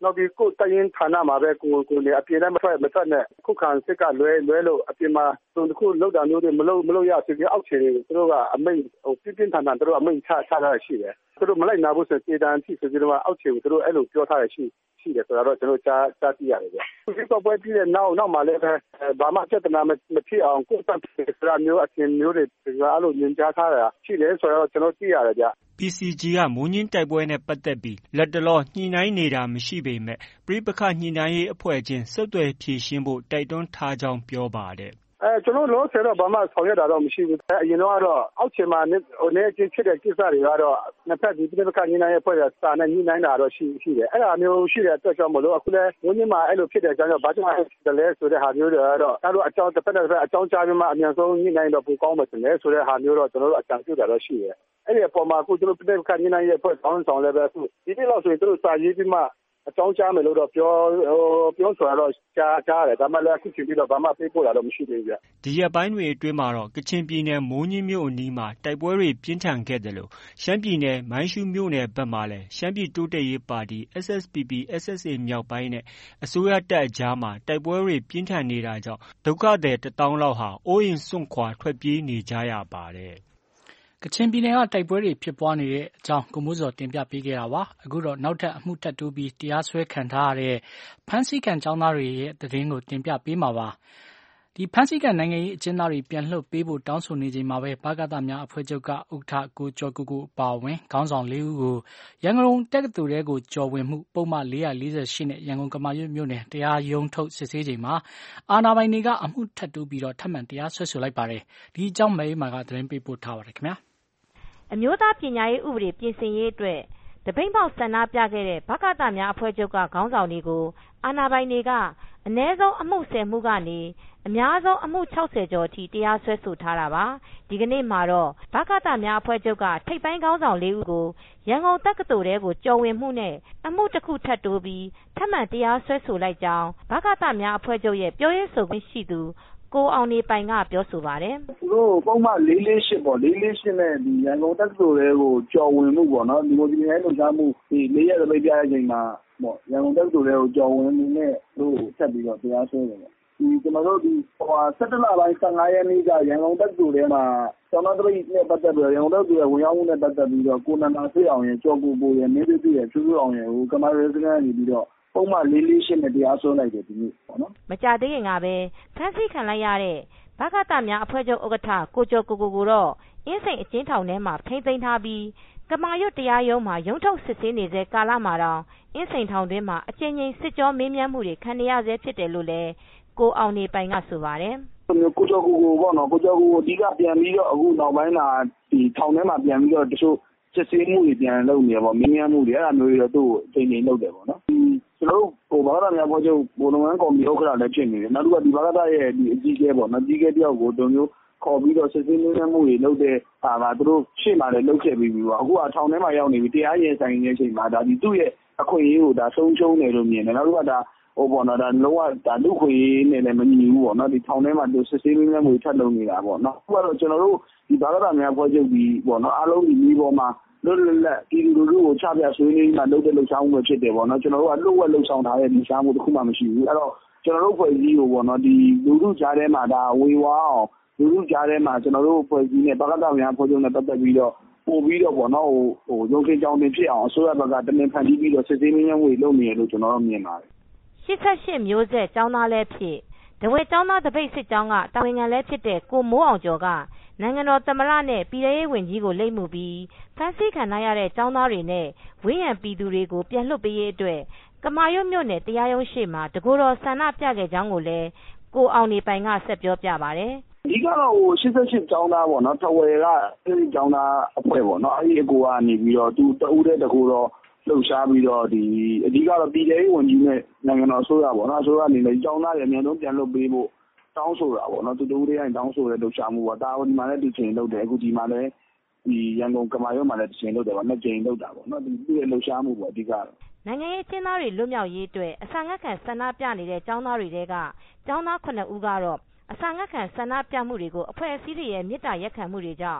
S11: နောက်ဒီကိုတိုင်ဌာနမှာပဲကိုကိုနေအပြင်းနဲ့မထွက်မထွက်နဲ့ခုခံစစ်ကလွဲလွဲလို့အပြင်းမှာသူတို့လောက်တာမျိုးတွေမလုပ်မလုပ်ရဆိုပြီးအောက်ခြေတွေသူတို့ကအမိန့်ဟိုပြင်းပြင်းထန်ထန်သူတို့အမိန့်ချချတာရှိတယ်သူတို့မလိုက်နာဘူးဆိုစေတန်အထိဆိုပြီးတော့အောက်ခြေကိုသူတို့အဲ့လိုပြောထားရရှိရှိတယ်ဆိုတော့ကျွန်တော်ကြားကြားသိရတယ်ဗျ။ဒီတော့ပွဲပြီးတဲ့နောက်နောက်မှလည်းဘာမှပြဿနာမဖြစ်အောင်ကိုယ်တတ်ဆိုတာမျိုးအပြင်မျိုးတွေအားလုံးညင်ကြားထားတာရှိတယ်ဆိုတော့ကျွန်တော်သိရတယ်ဗျ။
S8: P C G ကမိုးညှင်းတိုက်ပွဲနဲ့ပတ်သက်ပြီးလက်တလောညှိနှိုင်းနေတာမရှိပေမဲ့ပဋိပက္ခညှိနှိုင်းရေးအဖွဲ့ချင်းဆက်သွယ်ဖြေရှင်းဖို့တိုက်တွန်းထားကြောင်းပြောပါတယ်
S11: အဲကျွန်တော်လို့ဆိုတော့ဘာမှဆောင်ရွက်တာတော့မရှိဘူးအရင်တော့အောက်ခြေမှာဟိုနေချင်းဖြစ်တဲ့ကိစ္စတွေကတော့နှစ်ဖက်ဒီပြည်ပကညှိနှိုင်းရေးအဖွဲ့ကစာနဲ့ညှိနှိုင်းတာတော့ရှိရှိတယ်အဲ့ဒါမျိုးရှိတဲ့အတွက်ကြောင့်မလို့အခုလဲဝင်းကြီးမှာအဲ့လိုဖြစ်တဲ့အကြောင်းကြောင့်ဘာကြောင့်လဲလဲဆိုတဲ့ဟာမျိုးတွေကတော့အဲ့လိုအကြောင်းတစ်ဖက်တစ်ဖက်အကြောင်းကြားပြီးမှအမြန်ဆုံးညှိနှိုင်းတော့ပိုကောင်းမယ်ဆိုလဲဆိုတဲ့ဟာမျိုးတော့ကျွန်တော်တို့အကြံပြုတာတော့ရှိတယ်အဲ့ဒီအပေါ်မှာအခုကျွန်တော်ပြည်ပကညှိနှိုင်းရေးအဖွဲ့ဆောင်းဆောင်လည်းပဲအခုဒီတိလောက်ဆိုရင်တို့စာရေးပြီးမှအကြောင်းကြားမယ်လို့တော့ပြောပြောဆိုတော့ကြားကြားတယ်ဒါမှလည်းအခုချိန်ပြီးတော့ဘာမှပြေးပို့တာတော့မရှိသေးဘူးဗျ
S8: ဒီရက်ပိုင်းတွေအတွင်းမှာတော့ကချင်ပြည်နယ်မိုးညှင်းမြို့အနီးမှာတိုက်ပွဲတွေပြင်းထန်ခဲ့တယ်လို့ရှမ်းပြည်နယ်မိုင်းရှူးမြို့နယ်ဘက်မှာလည်းရှမ်းပြည်တိုးတက်ရေးပါတီ S S P P S S A မြောက်ပိုင်းနဲ့အစိုးရတပ်အကြားမှာတိုက်ပွဲတွေပြင်းထန်နေတာကြောင့်ဒုက္ခသည်တစ်သောင်းလောက်ဟာအိုးအိမ်စွန့်ခွာထွက်ပြေးနေကြရပါတယ်
S1: ကချင်ပြည်နယ်ကတိုက်ပွဲတွေဖြစ်ပွားနေတဲ့အကြောင်းကိုမိုးစောတင်ပြပေးခဲ့တာပါအခုတော့နောက်ထပ်အမှုထပ်တိုးပြီးတရားစွဲခံထားရတဲ့ဖမ်းဆီးခံကျောင်းသားတွေရဲ့သတင်းကိုတင်ပြပေးမှာပါဒီဖမ်းဆီးခံနိုင်ငံရေးအကျဉ်းသားတွေပြန်လွှတ်ပေးဖို့တောင်းဆိုနေချိန်မှာပဲဗကသများအဖွဲ့ချုပ်ကဥက္ကဋ္ဌကိုကျော်ကိုကိုအပါအဝင်ခေါင်းဆောင်လေးဦးကိုရန်ကုန်တက္ကသိုလ်ထဲကိုကျော်ဝင်မှုပုံမှန်၄၄၈နဲ့ရန်ကုန်ကမာရွတ်မြို့နယ်တရားရုံးထုတ်စစ်ဆေးချိန်မှာအာဏာပိုင်တွေကအမှုထပ်တိုးပြီးတော့ထပ်မံတရားစွဲဆိုလိုက်ပါတယ်ဒီအကြောင်းမဲမာကသတင်းပေးပို့ထားပါတယ်ခင်ဗျာ
S3: အမျိုးသားပညာရေးဥပဒေပြင်ဆင်ရေးအတွက်တပိတ်ပေါက်ဆန္ဒပြခဲ့တဲ့ဗကသများအဖွဲ့ချုပ်ကခေါင်းဆောင်တွေကိုအာဏာပိုင်တွေကအနည်းဆုံးအမှု၁၀မှုကနေအများဆုံးအမှု၆၀ကျော်အထိတရားစွဲဆိုထားတာပါဒီကနေ့မှာတော့ဗကသများအဖွဲ့ချုပ်ကထိပ်ပိုင်းခေါင်းဆောင်လေးဦးကိုရန်ကုန်တက္ကသိုလ်ထဲကိုကျော်ဝင်မှုနဲ့အမှုတစ်ခုထပ်တိုးပြီးထပ်မံတရားစွဲဆိုလိုက်ကြောင်းဗကသများအဖွဲ့ချုပ်ရဲ့ပြောရေးဆိုခွင့်ရှိသူကိုအောင်နေပိုင်ကပြောဆိုပါတယ်
S11: ။သူတို့ပုံမှန်၄၄၈ပေါ့၄၄၈နဲ့ဒီရန်ကုန်တက္ကသိုလ်တွေကိုကျော်ဝင်မှုပေါ့နော်ဒီလိုဒီနေ့လှုပ်ရှားမှုဒီ၄ရက်သပိတ်ပြတဲ့အချိန်မှာပေါ့ရန်ကုန်တက္ကသိုလ်တွေကိုကျော်ဝင်မှုနဲ့တို့ဆက်ပြီးတော့တရားစွဲတယ်ပေါ့ဒီကျွန်တော်တို့ဒီဟို၁၇လပိုင်း၁၅ရက်နေ့ကရန်ကုန်တက္ကသိုလ်ထဲမှာကျောင်းသားသပိတ်နဲ့ပတ်သက်ပြီးရန်ကုန်တက္ကသိုလ်ရဲ့ဝင်ရောက်မှုနဲ့ပတ်သက်ပြီးတော့ကိုနန္ဒာဆွေအောင်ရဲ့ကျော်ကိုကိုရဲ့မင်းသွေးရဲ့ဖြူဖြူအောင်ရဲ့ဟိုကမာရဲစကန်နေပြီးတော့ပုံမှန်၄၄၈နဲ့တရားစွဲလိုက်တယ်ဒီနေ့ပေါ့နော်
S3: မကြသေးခင်ကပဲဖမ်းဆီးခံလိုက်ရတဲ့ဗကသများအဖွဲ့ချုပ်ဥက္ကဋ္ဌကိုကျော်ကိုကိုကိုတော့အင်းစိန်အကျဉ်းထောင်ထဲမှာထိန်းသိမ်းထားပြီးကမာရွတ်တရားရုံးမှာရုံးထုတ်စစ်ဆေးနေတဲ့ကာလမှာတော့အင်းစိန်ထောင်တွင်းမှာအကျဉ်းချင်းစစ်ကြောမေးမြန်းမှုတွေခံနေရဆဲဖြစ်တယ်လို့လည်းကိုအောင်နေပိုင်ကဆိုပါတယ်
S11: ကိုကျော်ကိုကိုပေါ့နော်ကိုကျော်ကိုကိုအဓိကပြန်ပြီးတော့အခုနောက်ပိုင်းမှာဒီထောင်ထဲမှာပြန်ပြီးတော့တချို့စစ်ဆေးမှုတွေပြန်လုပ်နေပေါ့မေးမြန်းမှုတွေအဲ့ဒါမျိုးတွေတော့သူ့ကိုအချိန်ချင်းလုပ်တယ်ပေါ့နော်ကျွန်တော်တို့ဟိုဘာသာများပေါ်ချုပ်ဘုံလုံးဝန်းကော်မတီဥက္ကဋ္ဌလည်းဖြစ်နေတယ်နောက်တစ်ခုကဒီဘာသာရဲ့ဒီအကြီးအကဲပေါ့နော်အကြီးအကဲတယောက်ကိုတုံမျိုးခေါ်ပြီးတော့စစ်ဆေးမေးမြန်းမှုတွေလုပ်တဲ့ဟာကသူတို့ရှေ့မှာလည်းလုပ်ခဲ့ပြီးပြီပေါ့အခုကထောင်ထဲမှာရောက်နေပြီတရားရင်ဆိုင်နေတဲ့အချိန်မှာဒါဒီသူ့ရဲ့အခွင့်အရေးကိုဒါဆုံးရှုံးတယ်လို့မြင်တယ်နောက်တစ်ခုကဒါဟိုပေါ့နော်ဒါလုံးဝဒါလူခွေနဲ့လည်းမညီဘူးပေါ့နော်ဒီထောင်ထဲမှာသူစစ်ဆေးမေးမြန်းမှုထပ်လုပ်နေတာပေါ့နော်အခုကတော့ကျွန်တော်တို့ဒီဘာသာများပေါ်ချုပ်ပြီးပေါ့နော်အားလုံးဒီမျိုးပေါ်မှာလွတ်လွတ်လပ်ဒီလူလူကိုချပြဆွေးနွေးမှလုပ်တဲ့လှုပ်ရှားမှုဖြစ်တယ်ပေါ့နော်ကျွန်တော်တို့ကလှုပ်ဝက်လှုပ်ဆောင်ထားတဲ့ဒီရှားမှုတစ်ခုမှမရှိဘူးအဲ့တော့ကျွန်တော်တို့ဖွဲ့စည်းကိုပေါ့နော်ဒီလူလူကြားထဲမှာဒါဝေဝါအောင်လူလူကြားထဲမှာကျွန်တော်တို့ဖွဲ့စည်းနဲ့ဗကသများဖွဲ့ချုပ်နဲ့ပတ်သက်ပြီးတော့ပို့ပြီးတော့ပေါ့နော်ဟိုဟိုရုံးခင်းကြောင်းတင်ဖြစ်အောင်အစိုးရဘက်ကတမင်ဖန်တီးပြီးတော့စစ်ဆေးမင်းမှုတွေလုပ်နေတယ်လို့ကျွန်တော်တို့မြင်ပါတယ်
S3: ရှစ်ဆက်ရှစ်မျိုးဆက်ကျောင်းသားလည်းဖြစ်တဝဲကျောင်းသားတပိတ်စစ်ကျောင်းကတာဝန်ခံလည်းဖြစ်တဲ့ကိုမိုးအောင်ကျော်ကနိုင်ငံတော်သမ္မတနဲ့ပြည်ထောင်ရေးဝန်ကြီးကိုလိပ်မှုပြီးဖမ်းဆီးခံရတဲ့ကျောင်းသားတွေနဲ့ဝင်းရံပြည်သူတွေကိုပြန်လွှတ်ပေးရေးအတွက်ကမာရွတ်မြို့နယ်တရားရုံးရှေ့မှာတကူတော်ဆန္ဒပြခဲ့ကြောင်းကိုလည်းကိုအောင်နေပိုင်ကဆက်ပြောပြပါတယ်
S11: အဓိကတော့ဟိုရှစ်ဆက်ရှစ်ကျောင်းသားပေါ့နော်ထဝယ်ကအဲဒီကျောင်းသားအဖွဲ့ပေါ့နော်အဲဒီအကူကနေပြီးတော့သူတဦးတဲ့တကူတော်လှုပ်ရှားပြီးတော့ဒီအဓိကတော့ပြည်ထောင်ရေးဝန်ကြီးနဲ့နိုင်ငံတော်အစိုးရပေါ့နော်အစိုးရအနေနဲ့ကျောင်းသားတွေအများဆုံးပြန်လွှတ်ပေးဖို့တောင်းဆိုတာပေါ့နော်သူတို့တွေတိုင်းတောင်းဆိုတဲ့လှုပ်ရှားမှုပေါ့ဒါဟိုဒီမှာလည်းဒီချိန်လုပ်တယ်အခုဒီမှာလည်းဒီရန်ကုန်ကမာရွတ်မှာလည်းဒီချိန်လုပ်တယ်ပေါ့နှစ်ချိန်လုပ်တာပေါ့နော်ဒီသူ့ရဲ့လှုပ်ရှားမှုပေါ့အဓိကတော့
S3: နိုင်ငံရေးအကျဉ်းသားတွေလွတ်မြောက်ရေးအတွက်အစငတ်ခံဆန္ဒပြနေတဲ့ကျောင်းသားတွေတဲကကျောင်းသားခုနှစ်ဦးကတော့အစငတ်ခံဆန္ဒပြမှုတွေကိုအဖွဲ့အစည်းတွေရဲ့မေတ္တာရက်ခံမှုတွေကြောင့်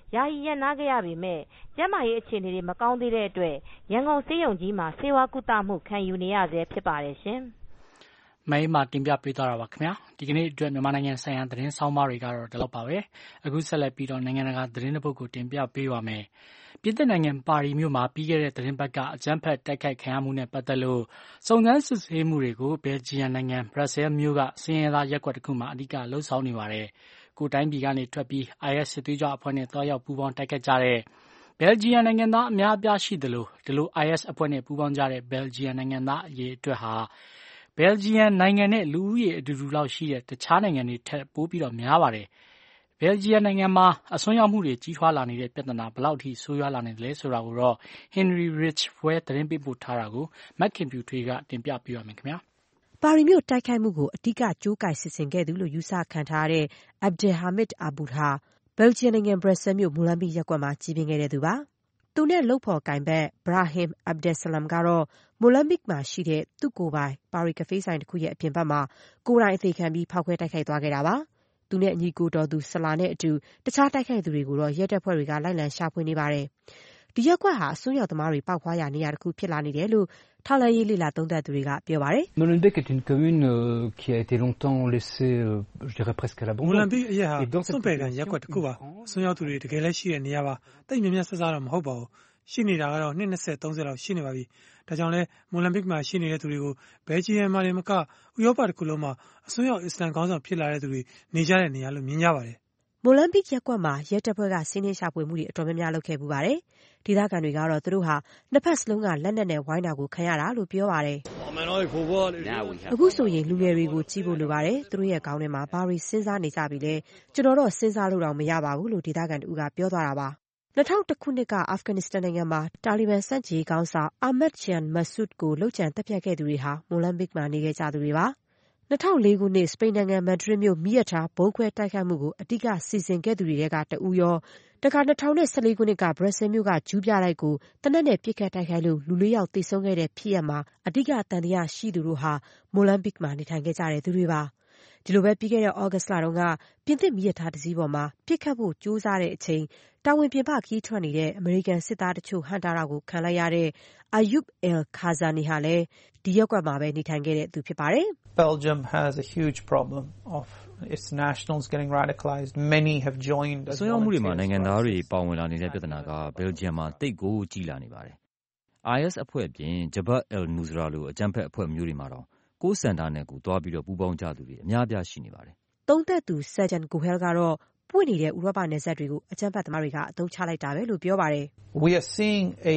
S12: ယာယီရပ်နားခဲ့ရပေမဲ့ကျန်းမာရေးအခြေအနေတွေမကောင်းသေးတဲ့အတွက်ရန်ကုန်ဆေးရုံကြီးမှာဆေးဝါးကုသမှုခံယူနေရဆဲဖြစ်ပါတယ်ရှင်
S1: ။မဲမှာတင်ပြပေးသွားတာပါခင်ဗျာဒီကနေ့အတွက်မြန်မာနိုင်ငံဆိုင်ရာသတင်းဆောင်မတွေကတော့ဒီလောက်ပါပဲအခုဆက်လက်ပြီးတော့နိုင်ငံတကာသတင်းတစ်ပုဒ်ကိုတင်ပြပေးပါမယ်ပြည်သစ်နိုင်ငံပါရီမြို့မှာပြီးခဲ့တဲ့သတင်းပတ်ကအကြမ်းဖက်တိုက်ခိုက်ခံရမှုနဲ့ပတ်သက်လို့စုံစမ်းစစ်ဆေးမှုတွေကိုဘယ်လ်ဂျီယံနိုင်ငံဘရပ်ဆဲလ်မြို့ကစင်ရဲသားရက်ကွက်တစ်ခုမှာအဓိကလှုပ်ဆောင်နေပါတယ်ကိုတိုင်းပြည်ကနေထွက်ပြီး I S စစ်သွေးကြွအဖွဲ့နဲ့တွားရောက်ပူးပေါင်းတိုက်ခိုက်ကြတဲ့ဘယ်လ်ဂျီယံနိုင်ငံသားအများအပြားရှိသလိုဒီလို I S အဖွဲ့နဲ့ပူးပေါင်းကြတဲ့ဘယ်လ်ဂျီယံနိုင်ငံသားအရေးအတွက်ဟာဘယ်လ်ဂျီယံနိုင်ငံနဲ့လူဦးရေအတူတူလောက်ရှိတဲ့တခြားနိုင်ငံတွေထက်ပိုပြီးတော့များပါတယ်ဘယ်လ်ဂျီယံနိုင်ငံမှာအစွန်းရောက်မှုတွေကြီးထွားလာနေတဲ့ပြဿနာဘယ်လောက်ထိဆိုးရွားလာနေတယ်လဲဆိုတာကိုတော့ Henry Ridgwell သတင်းပေးပို့ထားတာကိုမက်ခင်ဖြူထွေးကတင်ပြပေးပါမယ်ခင်ဗျာ
S3: ပါရီမြို့တိုက်ခိုက်မှုကိုအဓိကကြိုးကိုင်စစ်ဆင်ခဲ့သူလို့ယူဆခံထားရတဲ့ Abdelhamid Aboud ဟာဘယ်လ်ဂျီယံနိုင်ငံဘရပ်ဆဲလ်မြို့မူလန်ဘီရပ်ကွက်မှာကြီးပြင်းခဲ့တဲ့သူပါသူနဲ့လုပ်ဖော်ကိုင်ဘက် Brahim Abdesalam ကတော့မိုလမ်ဘစ်မှာရှိတဲ့သူ့ကိုယ်ပိုင်ပါရီကဖေးဆိုင်တစ်ခုရဲ့အပြင်ဘက်မှာကိုယ်တိုင်အသေးခံပြီးဖောက်ခွဲတိုက်ခိုက်သွားခဲ့တာပါသူနဲ့အညီကိုတော်သူဆလာနဲ့အတူတခြားတိုက်ခိုက်သူတွေကိုတော့ရဲတပ်ဖွဲ့တွေကလိုက်လံရှာဖွေနေပါတယ်ဒီရက်ကွက်ဟာအစွန်းရောက်သမားတွေပောက်ခွာရနေရာတစ်ခုဖြစ်လာနေတယ်လို့ထောက်လှမ်းရေးလေ့လာသုံးသပ်သူတွေကပြောပါတယ်
S13: ။ Molenbeek est une commune qui a été longtemps laissée je dirais presque à l'abandon.
S14: Molenbeek အရက်ဟာစွန့်ပယ်ခံရက်ကွက်တစ်ခုပါအစွန်းရောက်သူတွေတကယ်လည်းရှိတဲ့နေရာပါတိတ်မြမြဆဆတော့မဟုတ်ပါဘူးရှိနေတာကတော့နှစ်၂၀ သုံး၀လောက်ရှိနေပါပြီဒါကြောင့်လဲမိုလန်ဘစ်မှာရှိနေတဲ့သူတွေကိုဘယ်လ်ဂျီယံမှာလည်းမကဥရောပတစ်ခုလုံးမှာအစွန်းရောက်အစ္စလမ်ခေါင်းဆောင်ဖြစ်လာတဲ့သူတွေနေကြတဲ့နေရာလို့မြင်ကြပါတယ်
S3: မိုလန်ဘစ်ရက်ကွက်မှာရဲတပ်ဖွဲ့ကစီးနှင်းရှာဖွေမှုတွေအတော်များများလုပ်ခဲ့ပူပါတယ်ဒေသခံတွေကတော့သူတို့ဟာနှစ်ဖက်စလုံးကလက်နက်နဲ့ဝိုင်းတာကိုခံရတာလို့ပြောပါတယ်အခုဆိုရင်လူငယ်တွေကိုကြီးဖို့လိုပါတယ်သူတို့ရဲ့ခေါင်းထဲမှာဘာတွေစဉ်းစားနေကြပြီလဲကျွန်တော်တော့စဉ်းစားလို့တော့မရပါဘူးလို့ဒေသခံတူကပြောသွားတာပါ၂၀၀၁ခုနှစ်ကအာဖဂန်နစ္စတန်နိုင်ငံမှာတာလီဘန်စန့်ကျင်ရေးခေါင်းဆောင်အာမတ်ဂျန်မဆူဒ်ကိုလှုပ်ကြံတပ်ဖြတ်ခဲ့သူတွေဟာမိုလန်ဘစ်မှာနေခဲ့ကြသူတွေပါ၂၀၀၄ခုနှစ်စပိန်နိုင်ငံမက်ဒရစ်မြို့မိရထားဘုံခွဲတိုက်ခိုက်မှုကိုအဓိကစီစဉ်ခဲ့သူတွေကတဦးရောတခါ၂၀၁၄ခုနှစ်ကဘရပ်ဆဲလ်မြို့ကဂျူးပြတိုက်ကိုတနက်နဲ့ပြစ်ခတ်တိုက်ခိုက်လို့လူလေးယောက်သေဆုံးခဲ့တဲ့ဖြစ်ရပ်မှာအဓိကတန်တရားရှိသူတို့ဟာမိုလန်ဘစ်မှာနေထိုင်ခဲ့ကြတဲ့သူတွေပါဒီလိုပဲပြီးခဲ့တဲ့ဩဂတ်စ်လတုန်းကပြင်သစ်မိရထားတစ်စီးပေါ်မှာပြစ်ခတ်ဖို့ကြိုးစားတဲ့အချိန်တာဝန်ပြင်ပခီးထွက်နေတဲ့အမေရိကန်စစ်သားတချို့ဟန်တာတာကိုခံလိုက်ရတဲ့ Ayoub El Khazani ဟာလည်းဒီရက်ကွက်မှာပဲနေထိုင်ခဲ့တဲ့သူဖြစ်ပါတယ်
S15: Belgium has a huge problem of its nationals getting radicalized many have joined
S2: အစွန်းရောက်မှုတွေမှာနိုင်ငံသားတွေပါဝင်လာနေတဲ့ပြဿနာကဘယ်လ်ဂျီယံမှာတိတ်ကိုကြီးလာနေပါတယ် I S အဖွဲ့အပြင် Jabhat al-Nusra လိုအကြမ်းဖက်အဖွဲ့မျိုးတွေမှာတော့ကိုယ်စံတာနဲ့ကိုတွားပြီးတော့ပူးပေါင်းကြသူတွေအများအပြားရှိနေပါတယ်
S3: သုံးသက်သူ Sajan Gohel ကတော့ပွင့်နေတဲ့ဥရောပနယ်စပ်တွေကိုအကြမ်းဖက်သမားတွေကအသုံးချလိုက်တာပဲလို့ပြောပါတယ်
S15: We are seeing a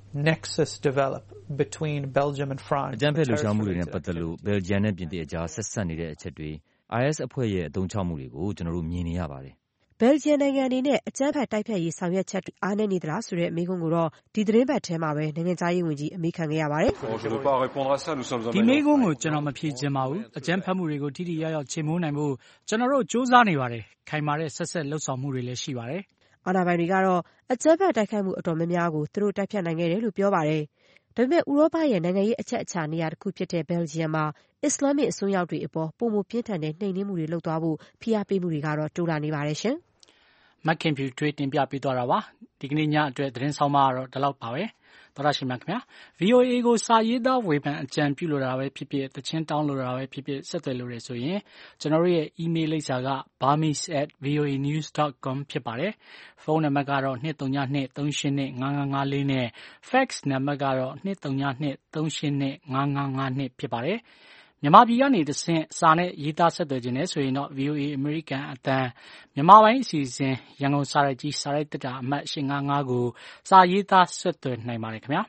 S15: nexus develop between Belgium and France
S2: အကြမ်းဖက်လှုပ်ရှားမှုတွေနဲ့ပတ်သက်လို့ဘယ်လ်ဂျီယံနဲ့ပြင်သစ်အကြားဆက်ဆက်နေတဲ့အချက်တွေ I S အဖွဲ့ရဲ့အသုံးချမှုတွေကိုကျွန်တော်တို့မြင်နေရပါတယ်
S3: ဘယ်လ်ဂျီယံနိုင်ငံအနေနဲ့အကြမ်းဖက်တိုက်ဖျက်ရေးဆောင်ရွက်ချက်တွေအားနည်းနေသလားဆိုတဲ့မေးခွန်းကိုတော့ဒီသတင်းပတ်ထဲမှာပဲနိုင်ငံခြားရေးဝန်ကြီးအမေးခံခဲ့ရပါတယ်
S1: ဒီမေးခွန်းကိုကျွန်တော်မဖြေချင်ပါဘူးအကြမ်းဖက်မှုတွေကိုထိထိရောက်ရောက်ချေမှုန်းနိုင်ဖို့ကျွန်တော်တို့စူးစမ်းနေပါတယ်ခိုင်မာတဲ့ဆက်ဆက်လှုပ်ဆောင်မှုတွေလည်းရှိပါတယ်
S3: အာဏာပိုင်တွေကတော့အကြမ်းဖက်တိုက်ခိုက်မှုအတော်များများကိုသူတို့တိုက်ဖျက်နိုင်ခဲ့တယ်လို့ပြောပါတယ်ဒါပေမဲ့ဥရောပရဲ့နိုင်ငံရေးအချက်အချာနေရာတစ်ခုဖြစ်တဲ့ဘယ်လ်ဂျီယံမှာအစ္စလာမစ်အစွန်းရောက်တွေအပေါ်ပုံမပြင်းထန်တဲ့နှိမ်နင်းမှုတွေလုပ်သွားဖို့ဖိအားပေးမှုတွေကတော့တိုးလာနေပါတယ်ရှင်
S1: မက်ခင်ဖြူထွေးတင်ပြပေးသွားတာပါဒီကနေ့ညအတွက်သတင်းဆောင်မကတော့ဒီလောက်ပါပဲသောရရှိမြခင်ဗျာ V O A ကိုစာရေးသားဝေဖန်အကြံပြုလိုတာပဲဖြစ်ဖြစ်တခြင်းတောင်းလိုတာပဲဖြစ်ဖြစ်ဆက်သွယ်လို့ရဆိုရင်ကျွန်တော်ရဲ့ email လိပ်စာက burmese at voanews dot com ဖြစ်ပါတယ်ဖုန်းနံပါတ်ကတော့two zero two three eight eight five five five fourနဲ့ fax နံပါတ်ကတော့two zero two two three eight eight five five five twoဖြစ်ပါတယ်မြန်မာပြည်ကနေတဆင့်စာနဲ့ရေးသားဆက်သွယ်ခြင်းနဲ့ဆိုရင်တော့ V O A American အတန်းမြန်မာပိုင်းအစီအစဉ်ရန်ကုန်စာရိုက်ကြီးစာရိုက်တက်တာအမှတ်eight five fiveကိုစာရေးသားဆက်သွယ်နိုင်ပါတယ်ခင်ဗျာ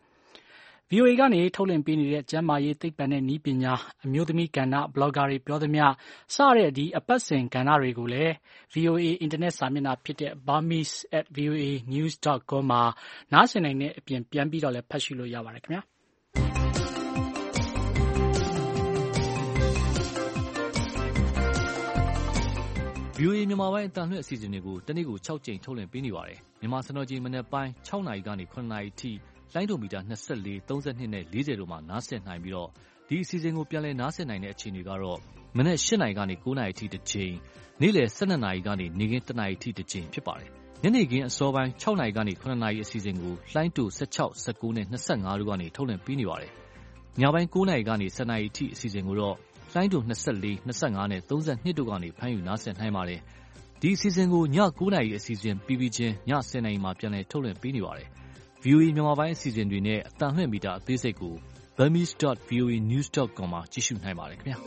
S1: V O A ကနေထုတ်လွှင့်ပေးနေတဲ့ကျန်းမာရေးသိပ္ပံနဲ့နည်းပညာအမျိုးသမီးကဏ္ဍဘလော့ဂါတွေပြောသမျှစတဲ့ဒီအပတ်စဉ်ကဏ္ဍတွေကိုလည်း V O A အင်တာနက်စာမျက်နှာဖြစ်တဲ့ burmese at voanews dot com မှာနားဆင်နိုင်တဲ့အပြင်ပြန်ပြီးတော့လည်းဖတ်ရှုလို့ရပါတယ်ခင်ဗျာ
S4: V O A မြန်မာပိုင်းအတန်လွှင့်အစီအစဉ်တွေကိုတနေ့ကို၆ကြိမ်ထုတ်လွှင့်ပေးနေပါတယ်။မြန်မာစံတော်ချိန်မနက်ပိုင်း၆နာရီကနေ၇နာရီထိလိုင်းဒိုမီတာ၂၄, ၃၂နဲ့၄၀တို့မှာနားဆင်နိုင်ပြီးတော့ဒီအစီအစဉ်ကိုပြန်လည်နားဆင်နိုင်တဲ့အချိန်တွေကတော့မနက်၈နာရီကနေ၉နာရီထိတစ်ကြိမ်နေ့လယ်၁၂နာရီကနေနေ့ခင်း၁နာရီထိတစ်ကြိမ်ဖြစ်ပါတယ်။ညနေခင်းအစောပိုင်း၆နာရီကနေ၇နာရီအစီအစဉ်ကိုလှိုင်းတူ၁၆ ၁၉နဲ့၂၅တို့ကနေထုတ်လွှင့်ပေးနေပါတယ်။ညပိုင်း၉နာရီကနေ၁၀နာရီအထိအစီအစဉ်ကိုတော့လှိုင်းတူ၂၄ ၂၅နဲ့၃၂တို့ကနေဖမ်းယူနားဆင်နိုင်ပါတယ်။ဒီအစီအစဉ်ကိုည၉နာရီအစီအစဉ်ပြီးပြီးချင်းည၁၀နာရီမှာပြန်လည်ထုတ်လွှင့်ပေးနေပါတယ်။ဗွီအိုအေ မြန်မာပိုင်းအစီအစဉ်တွေနဲ့အသံလွှင့်မီတာအသေးစိတ်ကို burmese dot v o a news dot com မှာကြည့်ရှုနိုင်ပါတယ်ခင်ဗျာ။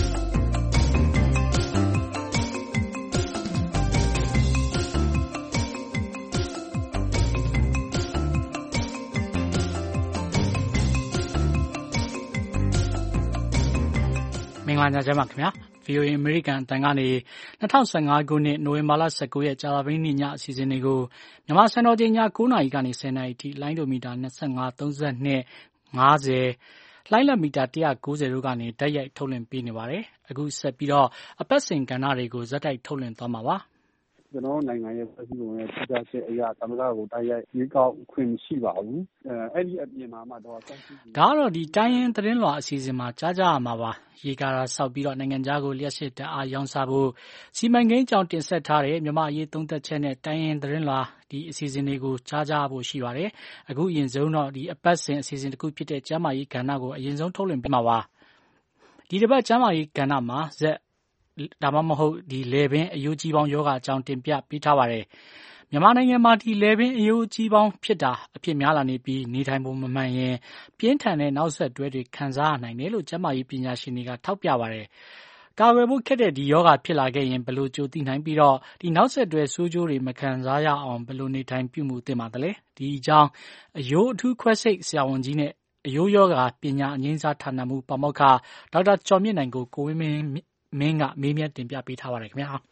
S1: မင်္ဂလာညချမ်းပါခင်ဗျာ ဗွီအိုအေ American အတန်ကနေ၂၀၁၅ခုနှစ်နိုဝင်ဘာလ၁၉ရက်ကြာသပတေးနေ့ညအစီအစဉ်တွေကိုမြန်မာစံတော်ချိန်ည၉နာရီကနေ၁၀နာရီထိလိုင်းဒိုမီတာ၂၅ ၃၂ ၅၀လိုင်းလက်မီတာ၁၉၀တို့ကနေဓာတ်ရိုက်ထုတ်လွှင့်ပေးနေပါတယ်။အခုဆက်ပြီးတော့အပတ်စဉ်ကဏ္ဍတွေကိုဇက်တိုက်ထုတ်လွှင့်သွားမှာပါ။
S16: ကျွန်တော်နိုင်ငံရဲ့ဖွဲ့စည်းပုံရဲ့ထိတာချက်အရာသမ္မတကိုတိုက်ရိုက်ရွေးကောက်ခွင့်မရှိပါဘူး။အဲအဲ့ဒီအပြင်မှာမှတော့
S1: ဒါကတော့ဒီတိုင်းရင်းသတင်းလွှာအစီအစဉ်မှာကြားကြရမှာပါ။ရေကာတာဆောက်ပြီးတော့နိုင်ငံခြားကိုလျှက်စစ်တပ်အားရောင်းစားဖို့စီမံကိန်းကြောင့်တင်ဆက်ထားတဲ့မြန်မာအရေးသုံးသက်ချက်နဲ့တိုင်းရင်းသတင်းလွှာဒီအစီအစဉ်တွေကိုကြားကြဖို့ရှိပါတယ်။အခုအရင်ဆုံးတော့ဒီအပတ်စဉ်အစီအစဉ်တစ်ခုဖြစ်တဲ့ကျမ်းမာရေးကဏ္ဍကိုအရင်ဆုံးထုတ်လွှင့်ပေးမှာပါ။ဒီတစ်ပတ်ကျမ်းမာရေးကဏ္ဍမှာဇက်ဒါမှမဟုတ်ဒီလေပင်အယိုးကြီးပေါင်းယောဂအကြောင်းတင်ပြပေးထားပါတယ်။မြန်မာနိုင်ငံမှာဒီလေပင်အယိုးကြီးပေါင်းဖြစ်တာအဖြစ်များလာနေပြီးနေထိုင်ပုံမမှန်ရင်ပြင်းထန်တဲ့နောက်ဆက်တွဲတွေခံစားရနိုင်တယ်လို့ကျန်းမာရေးပညာရှင်တွေကထောက်ပြပါတယ်။ကာကွယ်ဖို့ခက်တဲ့ဒီယောဂဖြစ်လာခဲ့ရင်ဘယ်လိုကြိုသိနိုင်ပြီးတော့ဒီနောက်ဆက်တွဲဆိုးကျိုးတွေမခံစားရအောင်ဘယ်လိုနေထိုင်ပြုမှုသင့်ပါသလဲ။ဒီအကြောင်းအယိုးအထူးခွဲစိတ်ဆရာဝန်ကြီးနဲ့အယိုးယောဂပညာအငြိမ်းစားဌာနမှပါမောက္ခဒေါက်တာကျော်မြင့်နိုင်ကိုကိုဝင်းမင်းမင်းကမေးမြန်းတင်ပြပေးထားပါတယ်ခင်ဗျာ။